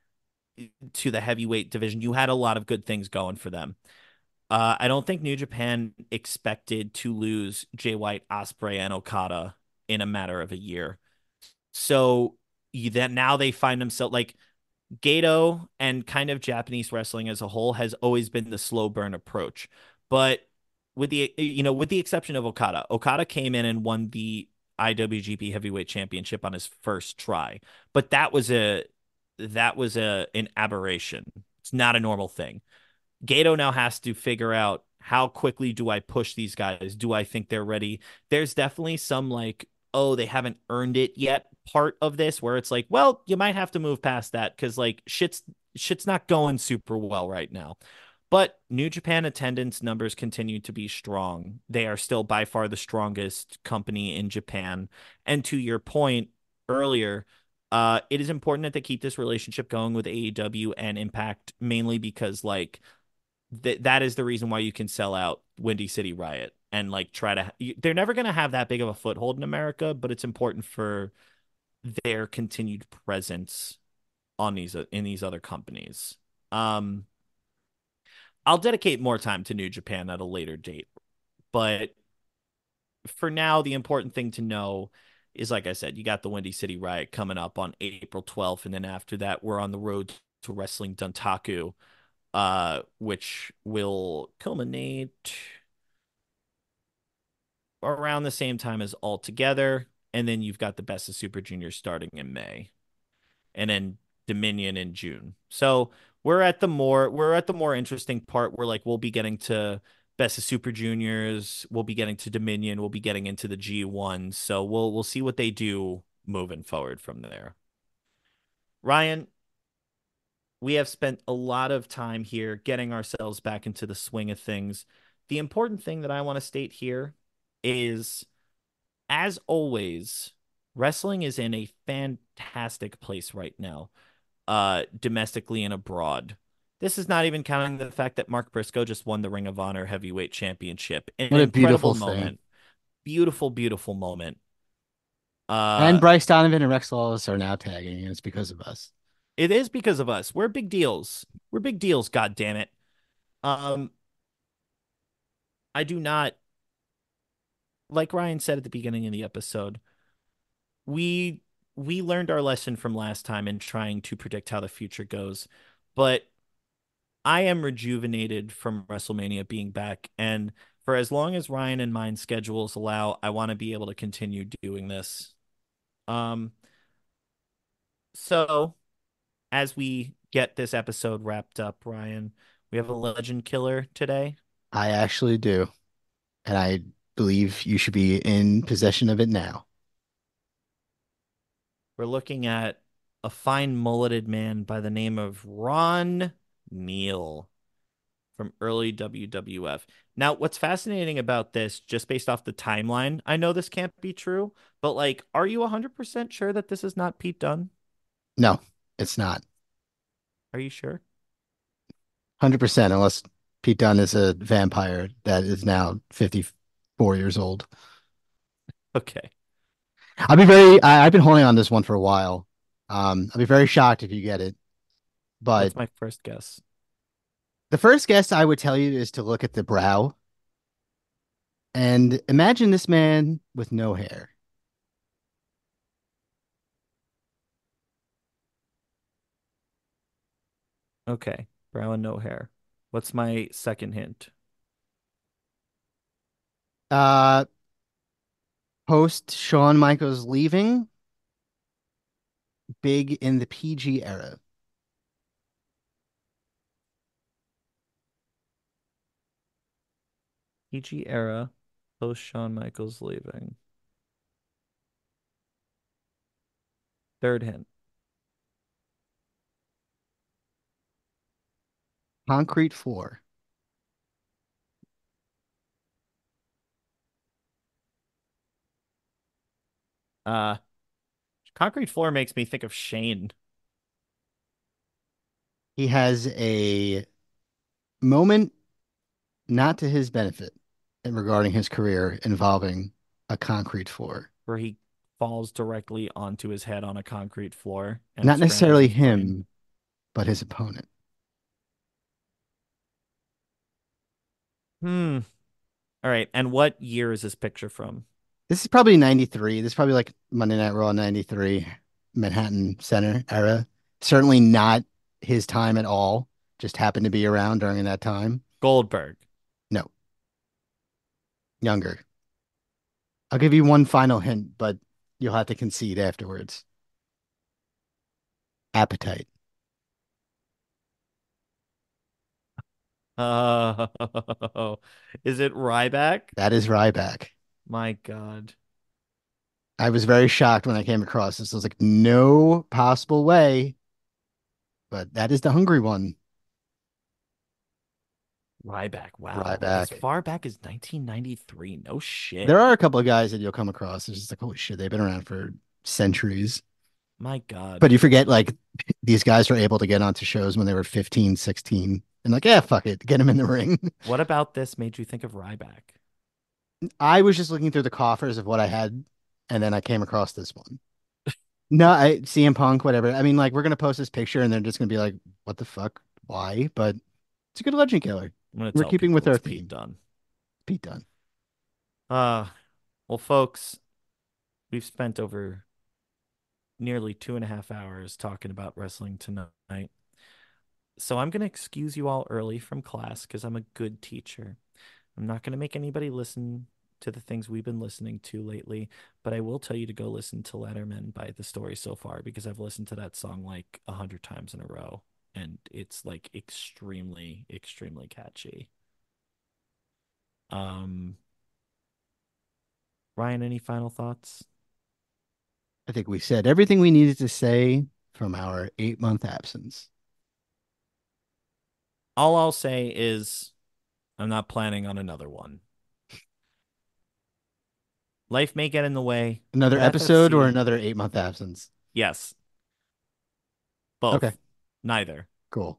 to the heavyweight division. You had a lot of good things going for them. Uh, I don't think New Japan expected to lose Jay White, Osprey, and Okada in a matter of a year. So you, that now they find themselves like Gato and kind of Japanese wrestling as a whole has always been the slow burn approach. But with the you know with the exception of Okada, Okada came in and won the I W G P Heavyweight Championship on his first try. But that was a that was a an aberration. It's not a normal thing. Gato now has to figure out how quickly do I push these guys? Do I think they're ready? There's definitely some like, oh, they haven't earned it yet part of this where it's like, well, you might have to move past that because like shit's shit's not going super well right now. But New Japan attendance numbers continue to be strong. They are still by far the strongest company in Japan. And to your point earlier, uh, it is important that they keep this relationship going with A E W and Impact, mainly because like that that is the reason why you can sell out Windy City Riot and like try to they're never going to have that big of a foothold in America, but it's important for their continued presence on these in these other companies. Um I'll dedicate more time to New Japan at a later date, but for now the important thing to know is like I said, you got the Windy City Riot coming up on April twelfth and then after that we're on the road to Wrestling Dontaku, uh, which will culminate around the same time as All Together. And then you've got the Best of Super Juniors starting in May, and then Dominion in June. So we're at the more we're at the more interesting part where like we'll be getting to Best of Super Juniors, we'll be getting to Dominion, we'll be getting into the G one. So we'll we'll see what they do moving forward from there. Ryan, we have spent a lot of time here getting ourselves back into the swing of things. The important thing that I want to state here is, as always, wrestling is in a fantastic place right now, uh, domestically and abroad. This is not even counting the fact that Mark Briscoe just won the Ring of Honor Heavyweight Championship. An What a incredible beautiful thing. moment. Beautiful, beautiful moment. And Uh, Bryce Donovan and Rex Lawless are now tagging, and it's because of us. it is because of us. We're big deals. We're big deals, god damn it. Um, I do not, like Ryan said at the beginning of the episode, we we learned our lesson from last time in trying to predict how the future goes. But I am rejuvenated from WrestleMania being back, and for as long as Ryan and mine schedules allow, I want to be able to continue doing this. Um, so as we get this episode wrapped up, Ryan, we have a legend killer today. I actually do. And I believe you should be in possession of it now. We're looking at a fine mulleted man by the name of Ron Neal from early W W F. Now, what's fascinating about this, just based off the timeline, I know this can't be true, but like, are you one hundred percent sure that this is not Pete Dunne? No, it's not. Are you sure? one hundred percent, unless Pete Dunne is a vampire that is now fifty-four years old. Okay. I'll be very, I, I've been holding on this one for a while. Um, I'll be very shocked if you get it. But That's my first guess. the first guess I would tell you is to look at the brow and imagine this man with no hair. Okay. Brow and no hair. What's my second hint? Uh, Post Shawn Michaels leaving, big in the P G era. P G era, post Shawn Michaels leaving. Third hint. Concrete floor. Uh, Concrete floor makes me think of Shane. He has a moment not to his benefit in regarding his career involving a concrete floor. Where he falls directly onto his head on a concrete floor and Not scrambles necessarily his brain. him, but his opponent. Hmm. All right. And what year is this picture from? This is probably ninety-three. This is probably like Monday Night Raw ninety-three, Manhattan Center era. Certainly not his time at all. Just happened to be around during that time. Goldberg. No, younger. I'll give you one final hint, but you'll have to concede afterwards. Appetite. Oh, is it Ryback? That is Ryback. My God. I was very shocked when I came across this. I was like, no possible way, but that is the hungry one. Ryback. Wow. As Ryback. far back as nineteen ninety-three. No There shit. are a couple of guys that you'll come across. It's just like, holy shit, they've been around for centuries. My God. But you forget, like, these guys were able to get onto shows when they were fifteen, sixteen, and like, yeah, fuck it, get them in the ring. What about this made you think of Ryback? I was just looking through the coffers of what I had, and then I came across this one. No, I, C M Punk, whatever. I mean, like, we're gonna post this picture, and they're just gonna be like, "What the fuck? Why?" But it's a good legend killer. I'm gonna We're tell keeping with people our it's Pete theme. Dunne. Pete Dunne. Uh, well, folks, we've spent over nearly two and a half hours talking about wrestling tonight. So I'm gonna excuse you all early from class because I'm a good teacher. I'm not gonna make anybody listen to the things we've been listening to lately, but I will tell you to go listen to Letterman by The Story So Far because I've listened to that song like a hundred times in a row, and it's like extremely, extremely catchy. Um, Ryan, any final thoughts? I think we said everything we needed to say from our eight month absence. All I'll say is I'm not planning on another one. Life may get in the way, Another but episode or F F C, another eight month absence. yes, Okay, both, neither. cool.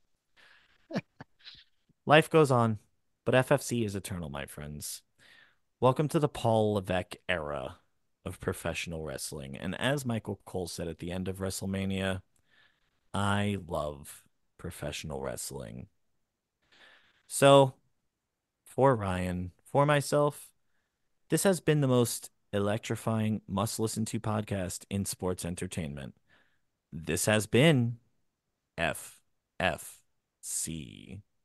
Life goes on, but F F C is eternal, my friends. Welcome to the Paul Levesque era of professional wrestling. And as Michael Cole said at the end of WrestleMania, I love professional wrestling. So, for Ryan, for myself, this has been the most electrifying, must listen to podcast in sports entertainment. This has been F F C.